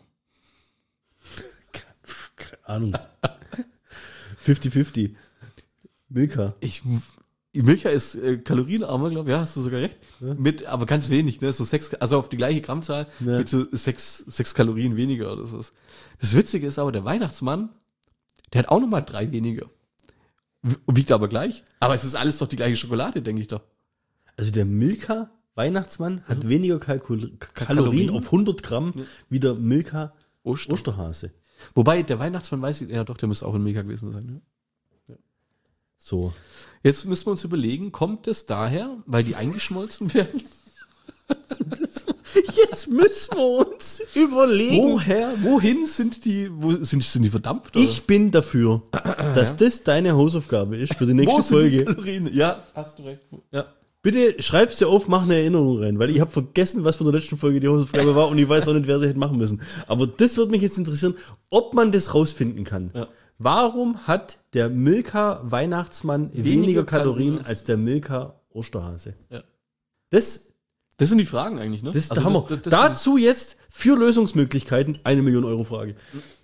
Keine Ahnung. fünfzig fünfzig. Milka. Ich, Milka ist äh, kalorienarmer, glaube ich, ja, hast du sogar recht. Ja. Mit, aber ganz wenig, ne? So sechs, also auf die gleiche Grammzahl Ja. mit so sechs, sechs Kalorien weniger oder so. Das Witzige ist aber, der Weihnachtsmann, der hat auch nochmal drei weniger. W- Wiegt aber gleich. Aber es ist alles doch die gleiche Schokolade, denke ich doch. Also der Milka Weihnachtsmann hat weniger Kalkul Kalorien, Kalorien? auf hundert Gramm Ja. wie der Milka Oster. Osterhase. Wobei, der Weihnachtsmann weiß ich, ja doch, der muss auch in Milka gewesen sein. Ne? So. Jetzt müssen wir uns überlegen, kommt es daher, weil die eingeschmolzen werden? Jetzt müssen wir uns überlegen. Woher, wohin sind die, wo sind, sind die verdampft? Oder? Ich bin dafür, dass Ja. das deine Hausaufgabe ist für die nächste Wo sind die Folge. Kalorien? Ja, hast du recht. Ja. Bitte schreib's dir auf, mach eine Erinnerung rein, weil ich habe vergessen, was von der letzten Folge die Hausaufgabe war und ich weiß auch nicht, wer sie hätte machen müssen. Aber das würde mich jetzt interessieren, ob man das rausfinden kann. Ja. Warum hat der Milka-Weihnachtsmann weniger, Weniger Kalorien Kalorien als der Milka-Osterhase? Ja. Das, Das sind die Fragen eigentlich, ne? das ist Also der Hammer. das- das- das Dazu jetzt für Lösungsmöglichkeiten eine Million Euro Frage.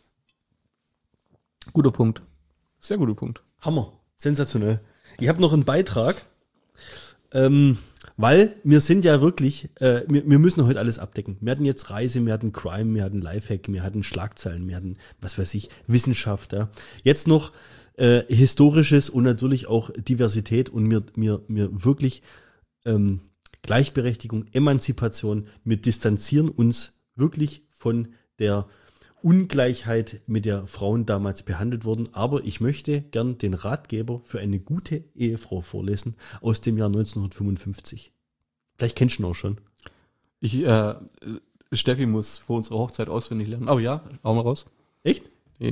Guter Punkt. Sehr guter Punkt. Hammer. Sensationell. Ich habe noch einen Beitrag, ähm, weil wir sind ja wirklich, äh, wir, wir müssen heute alles abdecken. Wir hatten jetzt Reise, wir hatten Crime, wir hatten Lifehack, wir hatten Schlagzeilen, wir hatten, was weiß ich, Wissenschaft. Ja. Jetzt noch äh, Historisches und natürlich auch Diversität und mir, mir, mir wirklich ähm, Gleichberechtigung, Emanzipation. Wir distanzieren uns wirklich von der Ungleichheit, mit der Frauen damals behandelt wurden. Aber ich möchte gern den Ratgeber für eine gute Ehefrau vorlesen aus dem Jahr neunzehnhundertfünfundfünfzig. Vielleicht kennst du ihn auch schon. Ich, äh, Steffi muss vor unserer Hochzeit auswendig lernen. Aber ja, auch mal raus. Echt? Nee.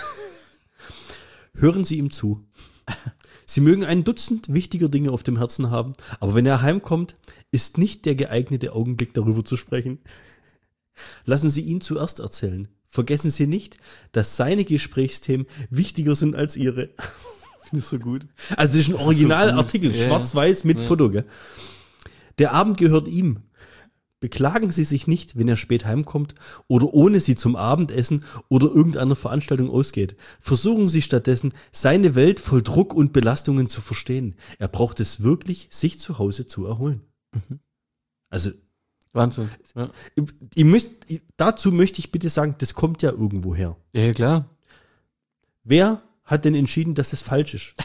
Hören Sie ihm zu. Sie mögen ein Dutzend wichtiger Dinge auf dem Herzen haben, aber wenn er heimkommt, ist nicht der geeignete Augenblick, darüber zu sprechen. Lassen Sie ihn zuerst erzählen. Vergessen Sie nicht, dass seine Gesprächsthemen wichtiger sind als Ihre. Das ist so gut. Also das ist ein ist so Originalartikel, gut. Ja, schwarz-weiß mit ja. Foto. Gell? Der Abend gehört ihm. Beklagen Sie sich nicht, wenn er spät heimkommt oder ohne Sie zum Abendessen oder irgendeiner Veranstaltung ausgeht. Versuchen Sie stattdessen, seine Welt voll Druck und Belastungen zu verstehen. Er braucht es wirklich, sich zu Hause zu erholen. Mhm. Also Wahnsinn. Ja. ihr müsst, dazu möchte ich bitte sagen, das kommt ja irgendwo her. Ja, klar. Wer hat denn entschieden, dass es falsch ist?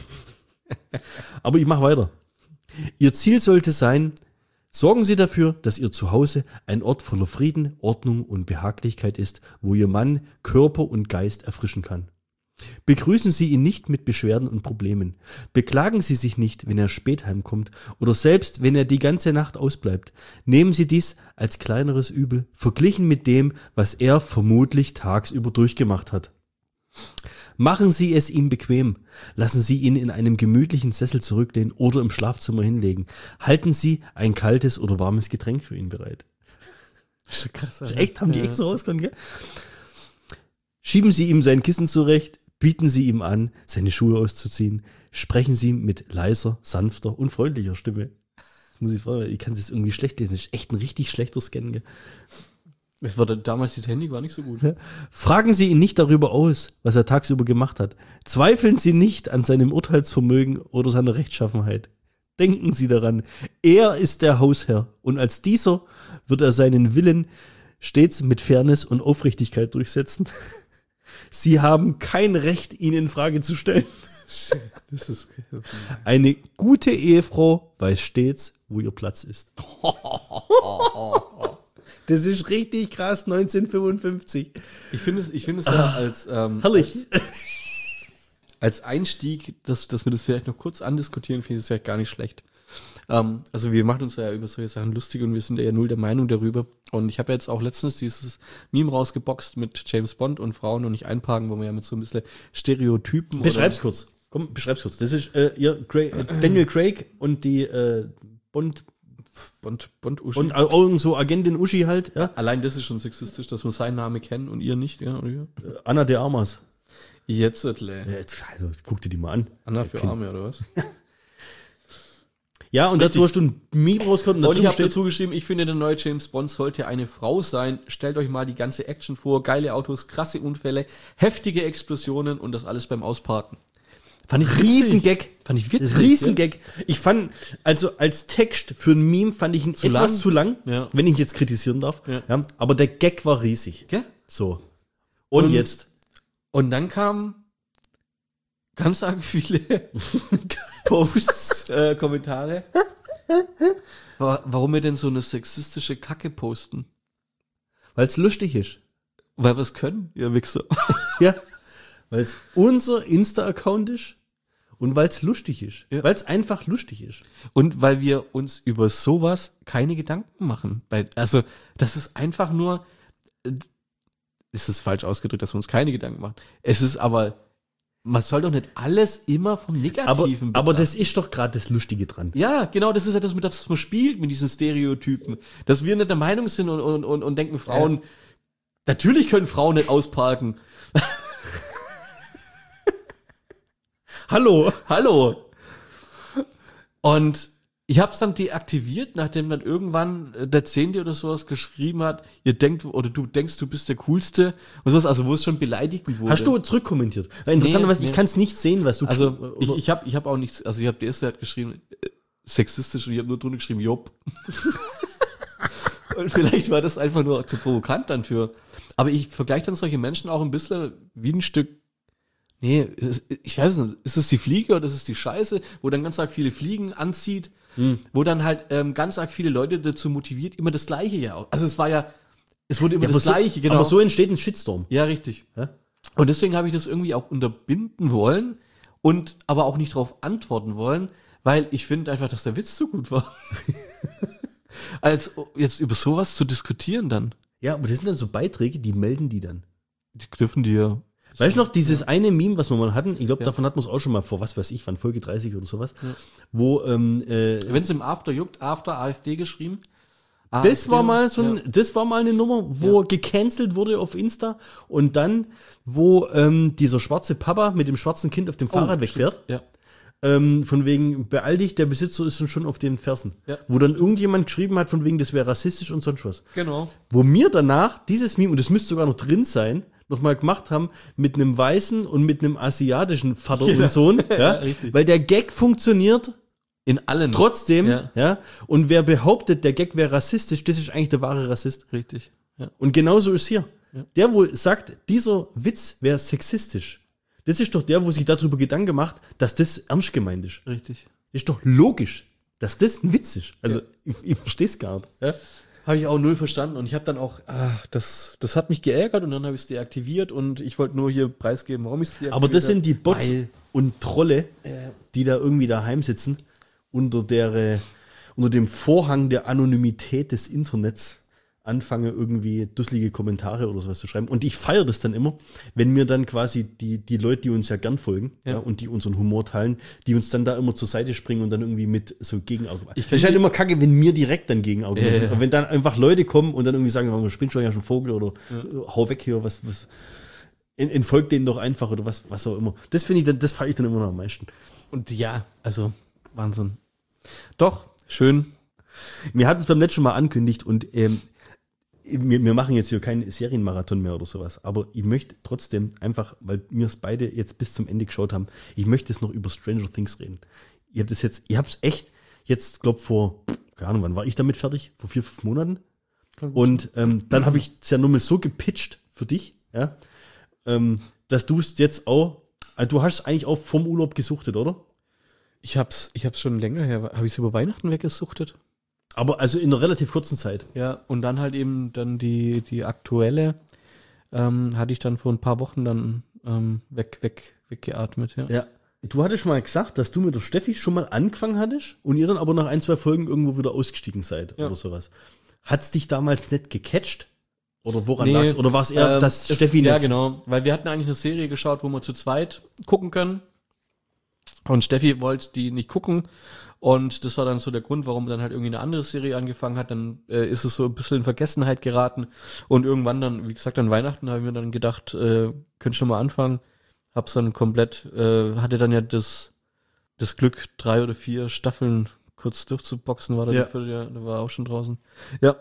Aber ich mache weiter. Ihr Ziel sollte sein, sorgen Sie dafür, dass Ihr Zuhause ein Ort voller Frieden, Ordnung und Behaglichkeit ist, wo Ihr Mann Körper und Geist erfrischen kann. Begrüßen Sie ihn nicht mit Beschwerden und Problemen. Beklagen Sie sich nicht, wenn er spät heimkommt oder selbst wenn er die ganze Nacht ausbleibt. Nehmen Sie dies als kleineres Übel, verglichen mit dem, was er vermutlich tagsüber durchgemacht hat. Machen Sie es ihm bequem. Lassen Sie ihn in einem gemütlichen Sessel zurücklehnen oder im Schlafzimmer hinlegen. Halten Sie ein kaltes oder warmes Getränk für ihn bereit. Das ist schon krass. Das ist echt, haben die echt so rausgekommen, gell? Schieben Sie ihm sein Kissen zurecht, bieten Sie ihm an, seine Schuhe auszuziehen, sprechen Sie mit leiser, sanfter und freundlicher Stimme. Das muss ich fragen, ich kann es jetzt irgendwie schlecht lesen, das ist echt ein richtig schlechter Scan, gell? Es war damals die Technik war nicht so gut. Fragen Sie ihn nicht darüber aus, was er tagsüber gemacht hat. Zweifeln Sie nicht an seinem Urteilsvermögen oder seiner Rechtschaffenheit. Denken Sie daran, er ist der Hausherr und als dieser wird er seinen Willen stets mit Fairness und Aufrichtigkeit durchsetzen. Sie haben kein Recht, ihn in Frage zu stellen. Das ist Eine gute Ehefrau weiß stets, wo ihr Platz ist. Das ist richtig krass, neunzehnhundertfünfundfünfzig. Ich finde es, ich finde es ja als, ähm, Herrlich. als, als Einstieg, dass, dass wir das vielleicht noch kurz andiskutieren, finde ich es vielleicht gar nicht schlecht. Ähm, also wir machen uns ja über solche Sachen lustig und wir sind ja null der Meinung darüber. Und ich habe jetzt auch letztens dieses Meme rausgeboxt mit James Bond und Frauen noch nicht einparken, wo wir ja mit so ein bisschen Stereotypen Beschreib's kurz. Komm, beschreib's kurz. Das ist äh, ihr Craig, äh, Daniel Craig und die äh, Bond Bond, Bond Uschi. und auch irgend so Agentin Uschi halt. Ja? Allein das ist schon sexistisch, dass wir seinen Namen kennen und ihr nicht, ja? Oder? Äh, Anna de Armas. Jetzt, Ettle. Ja, jetzt, also, guck dir die mal an. Anna für Kind. Arme, oder was? Ja, und Richtig. dazu hast du ein Meme rausgekommen. Und Und ich da habe steht, dazu geschrieben, ich finde, der neue James Bond sollte eine Frau sein. Stellt euch mal die ganze Action vor, geile Autos, krasse Unfälle, heftige Explosionen und das alles beim Ausparken. Fand ich Riesengag. Fand ich Das witzig. ist Riesengag. Ich fand, also als Text für ein Meme fand ich ihn Zu etwas lang. zu lang, Ja. wenn ich jetzt kritisieren darf. Ja. Ja, aber der Gag war riesig. Gell? So. Und, Und- jetzt. Und dann kamen ganz arg viele Posts, äh, Kommentare. Wa- Warum wir denn so eine sexistische Kacke posten? Weil es lustig ist. Weil wir es können, ihr Wichser. Ja. Weil es unser Insta-Account ist Und weil es lustig ist. Ja. Weil es einfach lustig ist. Und weil wir uns über sowas keine Gedanken machen. Bei, also, das ist einfach nur, äh, ist es falsch ausgedrückt, dass wir uns keine Gedanken machen. Es ist aber, man soll doch nicht alles immer vom Aber, Negativen aber betrachten. das ist doch gerade das Lustige dran. Ja, genau, das ist ja das, mit das man spielt, mit diesen Stereotypen. Dass wir nicht der Meinung sind und, und, und, und denken, Frauen, natürlich können Frauen nicht ausparken. Hallo. Hallo. Und ich hab's dann deaktiviert, nachdem dann irgendwann äh, der Zehnte oder sowas geschrieben hat, ihr denkt, oder du denkst, du bist der Coolste und sowas, also wo es schon beleidigend wurde. Hast du zurückkommentiert? Weil interessanterweise, Nee, ich nee. kann es nicht sehen, was du Also oder- ich, ich habe ich hab auch nichts, also ich habe der erste hat geschrieben, äh, sexistisch und ich habe nur drunter geschrieben, Job. Und vielleicht war das einfach nur zu provokant dann für. Aber ich vergleiche dann solche Menschen auch ein bisschen wie ein Stück. Nee, es- ich weiß nicht, ist es die Fliege oder ist es die Scheiße, wo dann ganz arg viele Fliegen anzieht, wo dann halt ähm, ganz arg viele Leute dazu motiviert, immer das Gleiche ja auch. Also es war ja, es wurde immer Ja, das aber Gleiche, so, genau. Aber so entsteht ein Shitstorm. Ja, richtig. Ja? Und deswegen habe ich das irgendwie auch unterbinden wollen und aber auch nicht darauf antworten wollen, weil ich finde einfach, dass der Witz zu gut war. Als jetzt über sowas zu diskutieren dann. Ja, aber das sind dann so Beiträge, die melden die dann. Die dürfen die ja. Weißt du noch, dieses eine Meme, was wir mal hatten, ich glaube, Ja. davon hatten wir es auch schon mal vor, was weiß ich, wann Folge dreißig oder sowas, wo, ähm, äh, Wenn es im After juckt, After AfD geschrieben. das AfD, war mal so ein, ja. das war mal eine Nummer, wo gecancelt wurde auf Insta und dann, wo ähm, dieser schwarze Papa mit dem schwarzen Kind auf dem Fahrrad Oh, wegfährt, Ja. ähm, von wegen, beeil dich, der Besitzer ist schon auf den Fersen. Ja. Wo dann irgendjemand geschrieben hat, von wegen, das wäre rassistisch und sonst was. Genau. Wo mir danach dieses Meme, und das müsste sogar noch drin sein, nochmal gemacht haben mit einem weißen und mit einem asiatischen Vater Ja. und Sohn, ja, Ja, richtig. weil der Gag funktioniert In allen. trotzdem, Ja. ja. Und wer behauptet, der Gag wäre rassistisch, das ist eigentlich der wahre Rassist. Richtig. Ja. Und genauso ist hier. Ja. Der, wo sagt, dieser Witz wäre sexistisch, das ist doch der, wo sich darüber Gedanken macht, dass das ernst gemeint ist. Richtig. Das ist doch logisch, dass das ein Witz ist. Also, ich, ich verstehe es gar nicht. Ja? Habe ich auch null verstanden und ich habe dann auch, ah, das, das hat mich geärgert und dann habe ich es deaktiviert und ich wollte nur hier preisgeben, warum ich es deaktiviert Aber das sind die habe. Bots Weil- und Trolle, die da irgendwie daheim sitzen, unter der, äh, unter dem Vorhang der Anonymität des Internets anfangen, irgendwie dusselige Kommentare oder sowas zu schreiben. Und ich feiere das dann immer, wenn mir dann quasi die, die Leute, die uns ja gern folgen, ja. Ja. und die unseren Humor teilen, die uns dann da immer zur Seite springen und dann irgendwie mit so Gegenargumenten. Ich Das ist halt immer kacke, wenn mir direkt dann Gegenargumenten. Ja, ja. Und wenn dann einfach Leute kommen und dann irgendwie sagen, du spinnst schon ja schon Vogel oder äh, hau weg hier, was, was. En- Entfolgt denen doch einfach oder was, was auch immer. Das finde ich, dann- das feiere ich dann immer noch am meisten. Und ja, also Wahnsinn. Doch, schön. Wir hatten es beim letzten Mal ankündigt und ähm, wir, wir machen jetzt hier keinen Serienmarathon mehr oder sowas, aber ich möchte trotzdem einfach, weil wir es beide jetzt bis zum Ende geschaut haben, ich möchte jetzt noch über Stranger Things reden. Ihr habt es jetzt, ihr habt es echt jetzt, glaub vor, keine Ahnung, wann war ich damit fertig? Vor vier, fünf Monaten? Und ähm, dann habe ich es ja nur mal so gepitcht für dich, ja, ähm, dass du es jetzt auch, also du hast es eigentlich auch vom Urlaub gesuchtet, oder? Ich hab's, ich hab's schon länger her. Habe ich es über Weihnachten weggesuchtet? Aber also in einer relativ kurzen Zeit. Ja, und dann halt eben dann die, die aktuelle ähm, hatte ich dann vor ein paar Wochen dann ähm, weg, weg, weggeatmet, ja. Ja. Du hattest mal gesagt, dass du mit der Steffi schon mal angefangen hattest und ihr dann aber nach ein, zwei Folgen irgendwo wieder ausgestiegen seid Ja. oder sowas. Hat's dich damals nicht gecatcht? Oder woran Nee, lag's? Oder war es eher, Ähm, dass es- Steffi nicht... Ja, genau. Weil wir hatten eigentlich eine Serie geschaut, wo wir zu zweit gucken können. Und Steffi wollte die nicht gucken. Und das war dann so der Grund, warum dann halt irgendwie eine andere Serie angefangen hat. Dann äh, ist es so ein bisschen in Vergessenheit geraten. Und irgendwann dann, wie gesagt, an Weihnachten habe ich mir dann gedacht, äh, könnte schon mal anfangen. Hab's dann komplett, äh, hatte dann ja das, das Glück, drei oder vier Staffeln kurz durchzuboxen, war da Ja. die Viertel, ja, da war auch schon draußen. Ja.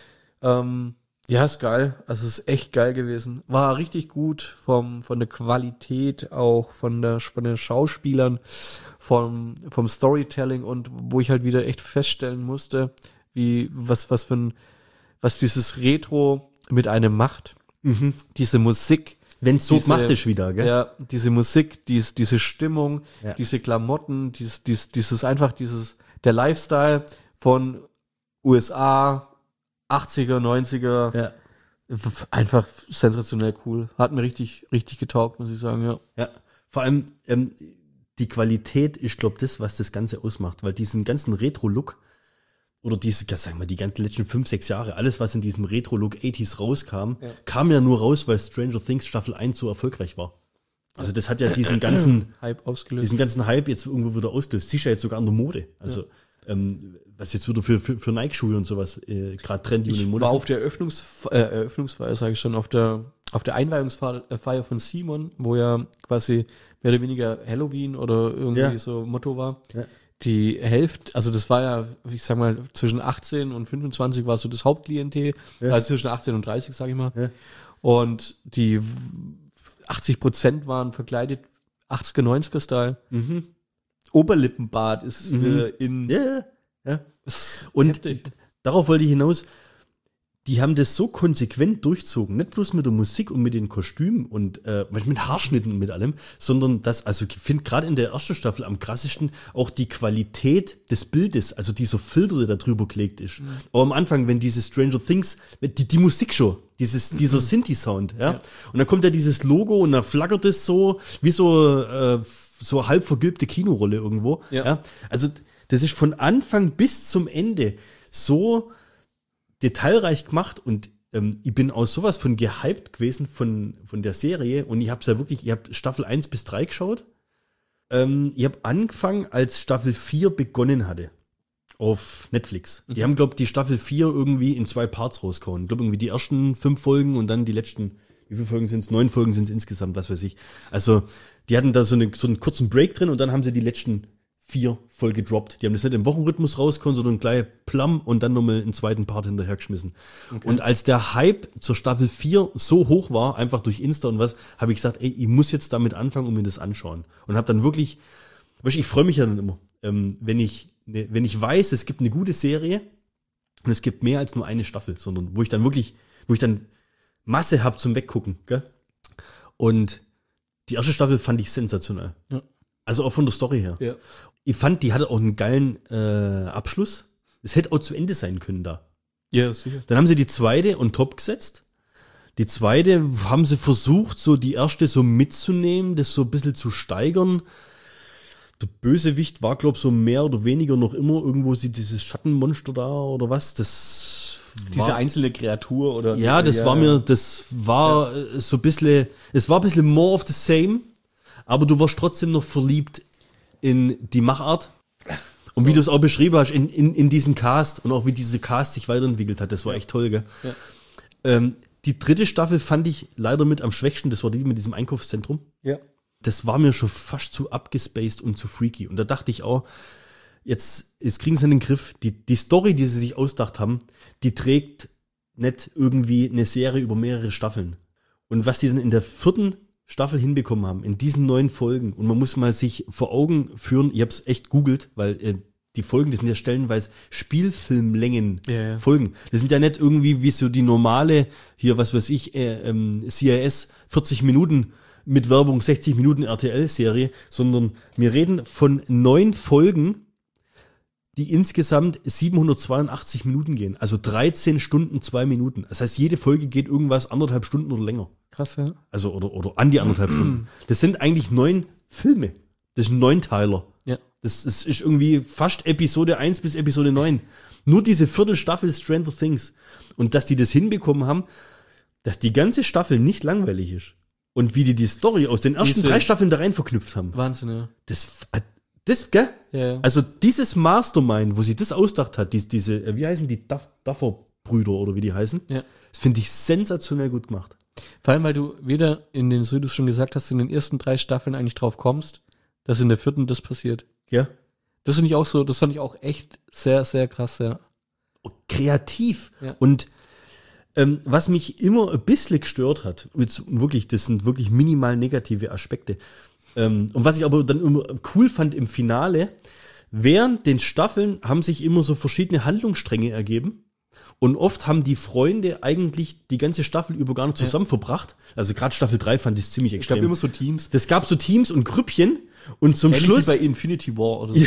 Ähm, ja, ist geil. Also ist echt geil gewesen. War richtig gut vom, von der Qualität, auch von der, von den Schauspielern, vom, vom Storytelling und wo ich halt wieder echt feststellen musste, wie, was, was für ein, was dieses Retro mit einem macht. Mhm. Diese Musik. Wenn's so diese- gemacht ist wieder, gell? Ja, diese Musik, dies, diese Stimmung, Ja. diese Klamotten, dies, dies, dieses einfach, dieses, der Lifestyle von U S A, achtziger, neunziger, Ja. w- einfach sensationell cool. Hat mir richtig, richtig getaugt, muss ich sagen, ja. Ja. Vor allem, ähm, die Qualität ist, glaube ich, das, was das Ganze ausmacht, weil diesen ganzen Retro-Look oder diese, sagen wir, die ganzen letzten fünf, sechs Jahre, alles, was in diesem Retro-Look achtziger rauskam, ja. kam ja nur raus, weil Stranger Things Staffel eins so erfolgreich war. Also das hat ja diesen ganzen Hype ausgelöst. Diesen ganzen Hype jetzt irgendwo wieder ausgelöst. Sicher jetzt sogar an der Mode. Also ja. ähm, was jetzt wieder für, für, für Nike-Schuhe und sowas äh, gerade trendy und in Mode war sind. auf der Eröffnungs äh, Eröffnungsfeier, sage ich schon, auf der auf der Einweihungsfeier von Simon, wo ja quasi mehr oder weniger Halloween oder irgendwie ja. so Motto war. Ja. Die Hälfte, also das war ja, ich sag mal, zwischen achtzehn und fünfundzwanzig war so das Hauptklientel, ja. also zwischen achtzehn und dreißig, sage ich mal. Ja. Und die achtzig Prozent waren verkleidet achtziger, neunziger-Style. Mhm. Oberlippenbart ist mhm. äh, in... Ja, ja. Und heftig. Darauf wollte ich hinaus, die haben das so konsequent durchzogen, nicht bloß mit der Musik und mit den Kostümen und äh, mit Haarschnitten und mit allem, sondern das, also ich finde gerade in der ersten Staffel am krassesten auch die Qualität des Bildes, also dieser Filter, der da drüber gelegt ist. Mhm. Aber am Anfang, wenn diese Stranger Things, die, die Musik schon, dieses, dieser Synthi-Sound, ja? ja, und dann kommt ja dieses Logo und dann flackert es so, wie so, äh, so halb vergilbte Kinorolle irgendwo, ja. ja, also das ist von Anfang bis zum Ende so detailreich gemacht und ähm, ich bin aus sowas von gehypt gewesen von, von der Serie und ich habe es ja wirklich, ich habe Staffel eins bis drei geschaut. Ähm, ich habe angefangen, als Staffel vier begonnen hatte auf Netflix. Mhm. Die haben, glaube ich, die Staffel vier irgendwie in zwei Parts rausgehauen. Ich glaube, irgendwie die ersten fünf Folgen und dann die letzten, wie viele Folgen sind es? Neun Folgen sind es insgesamt, was weiß ich. Also die hatten da so, eine, so einen kurzen Break drin und dann haben sie die letzten vier voll gedroppt. Die haben das nicht im Wochenrhythmus rausgekommen, sondern gleich plamm und dann nochmal einen zweiten Part hinterhergeschmissen. Okay. Und als der Hype zur Staffel vier so hoch war, einfach durch Insta und was, habe ich gesagt, ey, ich muss jetzt damit anfangen und mir das anschauen. Und habe dann wirklich, weißt, ich freue mich ja dann immer, ähm, wenn ich ne, wenn ich weiß, es gibt eine gute Serie und es gibt mehr als nur eine Staffel, sondern wo ich dann wirklich, wo ich dann Masse habe zum Weggucken. Gell? Und die erste Staffel fand ich sensationell. Ja. Also auch von der Story her. Ja. Ich fand, die hatte auch einen geilen äh, Abschluss. Es hätte auch zu Ende sein können da. Ja, sicher. Dann haben sie die zweite on top gesetzt. Die zweite haben sie versucht, so die erste so mitzunehmen, das so ein bisschen zu steigern. Der Bösewicht war, glaube ich, so mehr oder weniger noch immer irgendwo sie dieses Schattenmonster da oder was. Das Diese war, einzelne Kreatur oder. Ja, das ja, war mir, das war ja. so ein bisschen, es war ein bisschen more of the same. Aber du warst trotzdem noch verliebt in die Machart. Und so. Wie du es auch beschrieben hast, in, in, in diesen Cast und auch wie diese Cast sich weiterentwickelt hat, das war echt toll, gell? Ja. Ähm, die dritte Staffel fand ich leider mit am schwächsten, das war die mit diesem Einkaufszentrum. Ja. Das war mir schon fast zu abgespaced und zu freaky. Und da dachte ich auch, jetzt, jetzt kriegen sie in den Griff. Die, die Story, die sie sich ausgedacht haben, die trägt nicht irgendwie eine Serie über mehrere Staffeln. Und was die dann in der vierten Staffel hinbekommen haben, in diesen neun Folgen. Und man muss mal sich vor Augen führen, ich habe es echt googelt, weil äh, die Folgen, das sind ja stellenweise Spielfilmlängen ja, ja. Folgen. Das sind ja nicht irgendwie wie so die normale, hier was weiß ich, äh, ähm, C I S vierzig Minuten mit Werbung, sechzig Minuten R T L-Serie, sondern wir reden von neun Folgen, die insgesamt siebenhundertzweiundachtzig Minuten gehen. Also dreizehn Stunden, zwei Minuten. Das heißt, jede Folge geht irgendwas anderthalb Stunden oder länger. Krass, ja. Also, oder, oder an die anderthalb Stunden. Das sind eigentlich neun Filme. Das ist ein Neunteiler. Ja. Das, das ist irgendwie fast Episode eins bis Episode neun. Nur diese Viertelstaffel Stranger Things. Und dass die das hinbekommen haben, dass die ganze Staffel nicht langweilig ist. Und wie die die Story aus den ersten Diese drei Staffeln da rein verknüpft haben. Wahnsinn, ja. Das, das, gell? Ja, ja. Also dieses Mastermind, wo sie das ausgedacht hat, diese, diese wie heißen die, Duff, Duffer-Brüder oder wie die heißen, ja. Das finde ich sensationell gut gemacht. Vor allem, weil du wieder in den, so du es schon gesagt hast, in den ersten drei Staffeln eigentlich drauf kommst, dass in der vierten das passiert. Ja. Das finde ich auch so, das fand ich auch echt sehr, sehr krass, ja. Kreativ. Ja. Und ähm, was mich immer ein bisschen gestört hat, jetzt wirklich, das sind wirklich minimal negative Aspekte, ähm, und was ich aber dann immer cool fand im Finale, während den Staffeln haben sich immer so verschiedene Handlungsstränge ergeben. Und oft haben die Freunde eigentlich die ganze Staffel über gar nicht zusammen ja. verbracht. Also gerade Staffel drei fand ich ziemlich extrem. Es gab immer so Teams. Das gab so Teams und Grüppchen. Und zum Ähnlich Schluss. Wie bei Infinity War oder so.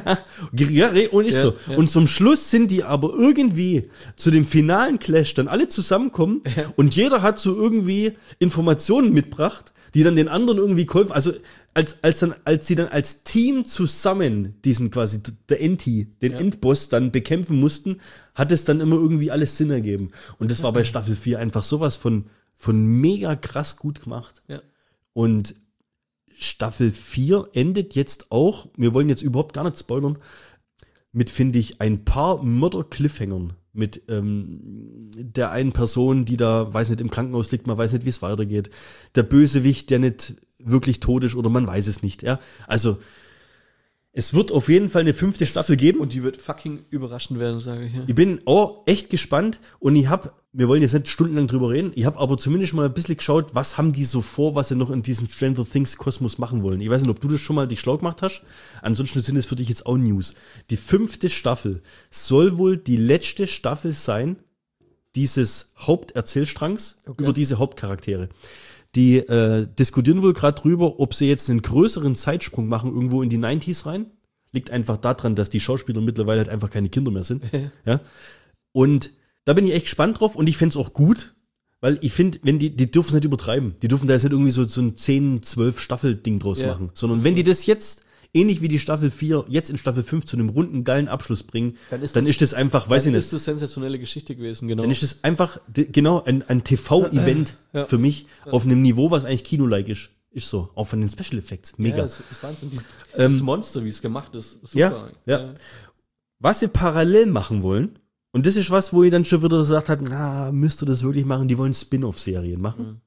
ja, und ist ja, so. Ja. Und zum Schluss sind die aber irgendwie zu dem finalen Clash dann alle zusammenkommen. Ja. Und jeder hat so irgendwie Informationen mitgebracht, die dann den anderen irgendwie geholfen. Also als, als, dann, als sie dann als Team zusammen diesen quasi, der Enti, den Ja. Endboss dann bekämpfen mussten, hat es dann immer irgendwie alles Sinn ergeben. Und das war bei Staffel vier einfach sowas von, von mega krass gut gemacht. Ja. Und Staffel vier endet jetzt auch, wir wollen jetzt überhaupt gar nicht spoilern, mit, finde ich, ein paar Mörder-Cliffhangern. Mit ähm, der einen Person, die da, weiß nicht, im Krankenhaus liegt, man weiß nicht, wie es weitergeht. Der Bösewicht, der nicht wirklich tot ist oder man weiß es nicht. Ja, also es wird auf jeden Fall eine fünfte Staffel geben. Und die wird fucking überraschend werden, sage ich. Ja. Ich bin auch echt gespannt und ich habe, wir wollen jetzt nicht stundenlang drüber reden, ich habe aber zumindest mal ein bisschen geschaut, was haben die so vor, was sie noch in diesem Stranger Things Kosmos machen wollen. Ich weiß nicht, ob du das schon mal dich schlau gemacht hast. Ansonsten sind es für dich jetzt auch News. Die fünfte Staffel soll wohl die letzte Staffel sein dieses Haupterzählstrangs Okay. über diese Hauptcharaktere. Die äh, diskutieren wohl gerade drüber, ob sie jetzt einen größeren Zeitsprung machen, irgendwo in die neunziger rein. Liegt einfach daran, dass die Schauspieler mittlerweile halt einfach keine Kinder mehr sind. Ja. Und da bin ich echt gespannt drauf und ich find's auch gut, weil ich finde, wenn die, die dürfen es nicht übertreiben. Die dürfen da jetzt nicht irgendwie so, so ein zehn, zwölf Staffel-Ding draus Ja. machen. Sondern wenn die das jetzt, ähnlich wie die Staffel vier, jetzt in Staffel fünf zu einem runden, geilen Abschluss bringen, Dann ist dann das- ist das einfach, weiß ich Dann nicht. ist das sensationelle Geschichte gewesen, genau. Dann ist das einfach, d- genau, ein, ein T V-Event Ja. für mich auf einem Niveau, was eigentlich Kino-like ist. Ist so. Auch von den Special Effects. Mega. Ja, das ist Wahnsinn. Ähm, das Monster, wie es gemacht ist. Super. Ja, ja. Was sie parallel machen wollen, und das ist was, wo ich dann schon wieder gesagt habe, na, müsst ihr das wirklich machen? Die wollen Spin-off-Serien machen. Mhm.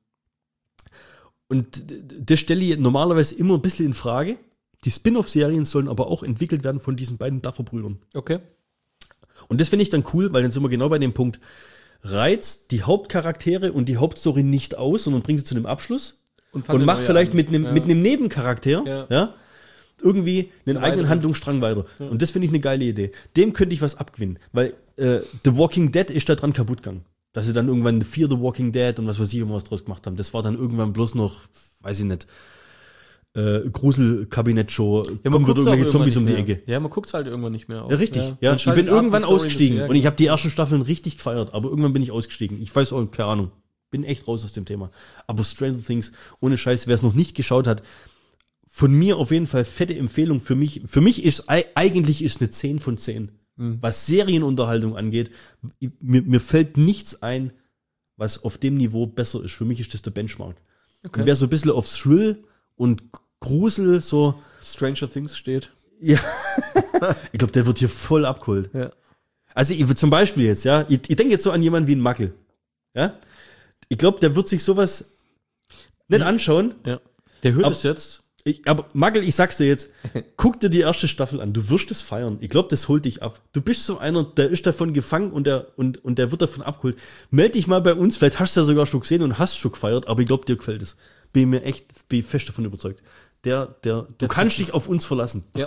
Und d- d- das stelle ich normalerweise immer ein bisschen in Frage. Die Spin-off-Serien sollen aber auch entwickelt werden von diesen beiden Duffer-Brüdern. Okay. Und das finde ich dann cool, weil dann sind wir genau bei dem Punkt, reizt die Hauptcharaktere und die Hauptstory nicht aus, sondern bringt sie zu einem Abschluss Und, und macht vielleicht mit einem ja. mit einem Nebencharakter Ja. ja. irgendwie einen Weiter. eigenen Handlungsstrang weiter. Und das finde ich eine geile Idee. Dem könnte ich was abgewinnen, weil äh, The Walking Dead ist da dran kaputt gegangen. Dass sie dann irgendwann Fear the Walking Dead und was weiß ich immer was draus gemacht haben. Das war dann irgendwann bloß noch, weiß ich nicht, äh, Gruselkabinett-Show, Ja, man kommen guckt's wird auch irgendwelche Zombies um irgendwann die nicht Ecke. mehr. Ja, man guckt halt irgendwann nicht mehr. Auf. Ja, richtig. Ja, Man ich schaltet bin ab, irgendwann die Story ausgestiegen ist- und ich habe die ersten Staffeln richtig gefeiert, aber irgendwann bin ich ausgestiegen. Ich weiß auch, keine Ahnung, bin echt raus aus dem Thema. Aber Stranger Things, ohne Scheiß, wer es noch nicht geschaut hat, von mir auf jeden Fall fette Empfehlung für mich. Für mich ist ei- eigentlich ist eine zehn von zehn. Mhm. Was Serienunterhaltung angeht, ich- mir, mir fällt nichts ein, was auf dem Niveau besser ist. Für mich ist das der Benchmark. Okay. Und wer so ein bisschen auf Thrill und Grusel so, Stranger Things steht. ja, ich glaube, der wird hier voll abgeholt. Ja. Also ich, zum Beispiel jetzt, ja, ich, ich denke jetzt so an jemanden wie ein Mackel. Ja? Ich glaube, der wird sich sowas nicht anschauen. Ja. Der hört Ab- es jetzt. Ich, aber Mackel, ich sag's dir jetzt, guck dir die erste Staffel an. Du wirst es feiern. Ich glaube, das holt dich ab. Du bist so einer, der ist davon gefangen und der, und, und der wird davon abgeholt. Meld dich mal bei uns. Vielleicht hast du ja sogar schon gesehen und hast schon gefeiert, aber ich glaube, dir gefällt es. Bin mir echt, bin fest davon überzeugt. Der, der, du Der kannst zieht dich auf uns verlassen. Ja.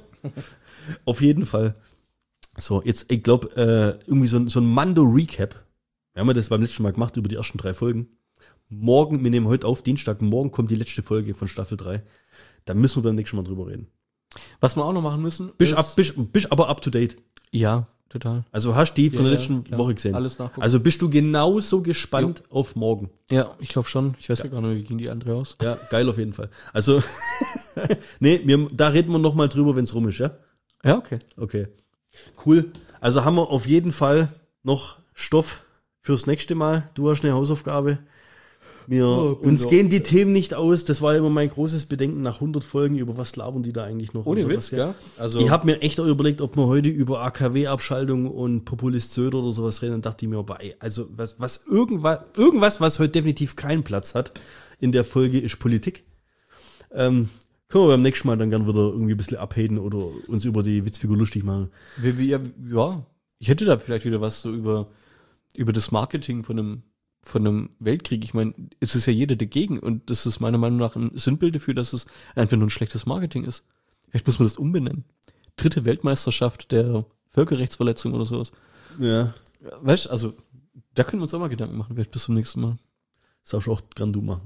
Auf jeden Fall. So, jetzt, ich glaube, äh, irgendwie so, ein- so ein Mando-Recap. Wir haben ja das beim letzten Mal gemacht über die ersten drei Folgen. Morgen, wir nehmen heute auf, Dienstag, morgen kommt die letzte Folge von Staffel drei. Da müssen wir beim nächsten Mal drüber reden. Was wir auch noch machen müssen. Bist, ist- ab, bist, bist aber up to date. Ja, total. Also hast die von Ja, der ja, letzten klar. Woche gesehen. Alles nachgucken. Also bist du genauso gespannt auf morgen. Ja, ich glaube schon. Ich weiß ja gar nicht, wie ging die andere aus. Ja, geil auf jeden Fall. Also, nee, wir, da reden wir noch mal drüber, wenn es rum ist, ja? Ja, okay. Okay. Cool. Also haben wir auf jeden Fall noch Stoff fürs nächste Mal. Du hast eine Hausaufgabe. Wir, Oh, bin uns so- gehen die Themen nicht aus. Das war immer mein großes Bedenken nach hundert Folgen. Über was labern die da eigentlich noch? Ohne und Witz, sowas, gell? Also, Ich habe mir echt auch überlegt, ob wir heute über A K W-Abschaltung und Populist Söder oder sowas reden. Dann dachte ich mir, aber ey, also was, was irgendwas, irgendwas, was heute definitiv keinen Platz hat in der Folge, ist Politik. Ähm, können wir beim nächsten Mal dann gern wieder irgendwie ein bisschen abhaten oder uns über die Witzfigur lustig machen. wir, wir, ja, ich hätte da vielleicht wieder was so über, über das Marketing von einem, von einem Weltkrieg. Ich meine, es ist ja jeder dagegen und das ist meiner Meinung nach ein Sinnbild dafür, dass es einfach nur ein schlechtes Marketing ist. Vielleicht muss man das umbenennen. Dritte Weltmeisterschaft der Völkerrechtsverletzung oder sowas. Ja. Weißt du, also, da können wir uns auch mal Gedanken machen, vielleicht bis zum nächsten Mal. Das darfst du auch gern du machen.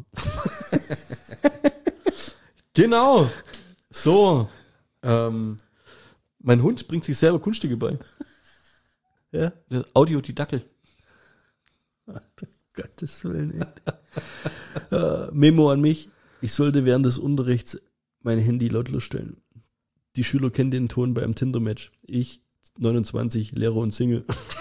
Genau. So. Ähm, mein Hund bringt sich selber Kunststücke bei. Ja. Der Audiodidackel. Gottes Willen, ey. äh, Memo an mich. Ich sollte während des Unterrichts mein Handy lautlos stellen. Die Schüler kennen den Ton beim Tinder-Match. Ich, neunundzwanzig, Lehrer und Single.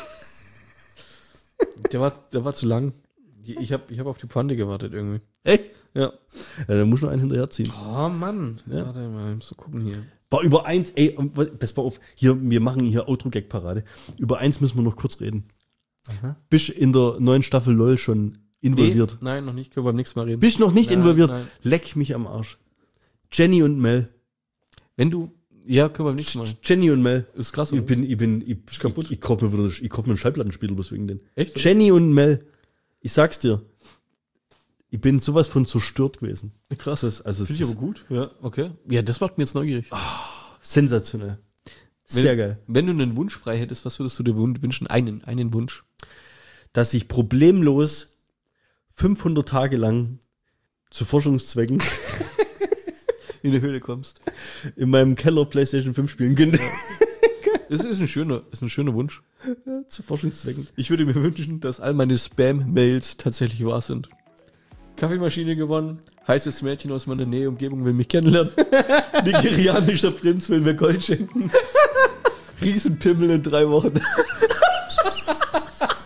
Der war, der war zu lang. Ich habe ich hab auf die Pfande gewartet irgendwie. Echt? Ja. Ja, da muss noch einen hinterherziehen. Oh Mann. Ja. Warte mal, ich muss so gucken hier. Boah, über eins, ey, pass mal auf, hier, wir machen hier Outro-Gag-Parade. Über eins müssen wir noch kurz reden. Aha. Bist in der neuen Staffel LOL schon involviert? Nee, nein, noch nicht. Können wir beim nächsten Mal reden. Bist noch nicht Nein, involviert? nein. Leck mich am Arsch. Jenny und Mel. Wenn du, ja, können wir beim nächsten Mal. Jenny und Mel. Ist krass, Ich oder? bin, ich bin, ich, ich, ich, ich kauf mir wieder, ich kauf mir einen Schallplattenspieler bloß wegen den. Echt? Jenny und Mel. Ich sag's dir. Ich bin sowas von zerstört gewesen. Krass. Das, also, Finde ich das aber gut. Ja, okay. Ja, das macht mir jetzt neugierig. sensationell. Sehr wenn, geil. Wenn du einen Wunsch frei hättest, was würdest du dir wun- wünschen? Einen, einen Wunsch. Dass ich problemlos fünfhundert Tage lang zu Forschungszwecken In die Höhle kommst. in meinem Keller PlayStation fünf spielen könnte. Das ist ein schöner, ist ein schöner Wunsch. Zu Forschungszwecken. Ich würde mir wünschen, dass all meine Spam-Mails tatsächlich wahr sind. Kaffeemaschine gewonnen, heißes Mädchen aus meiner Nähe, Umgebung will mich kennenlernen. Nigerianischer Prinz will mir Gold schenken. Riesenpimmel in drei Wochen.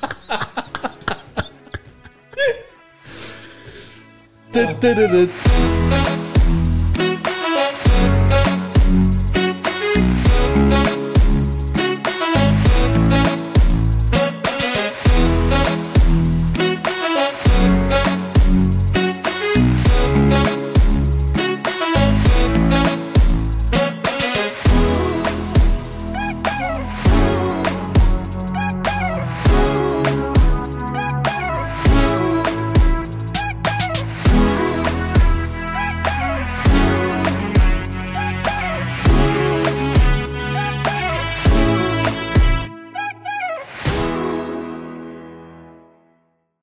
Oh.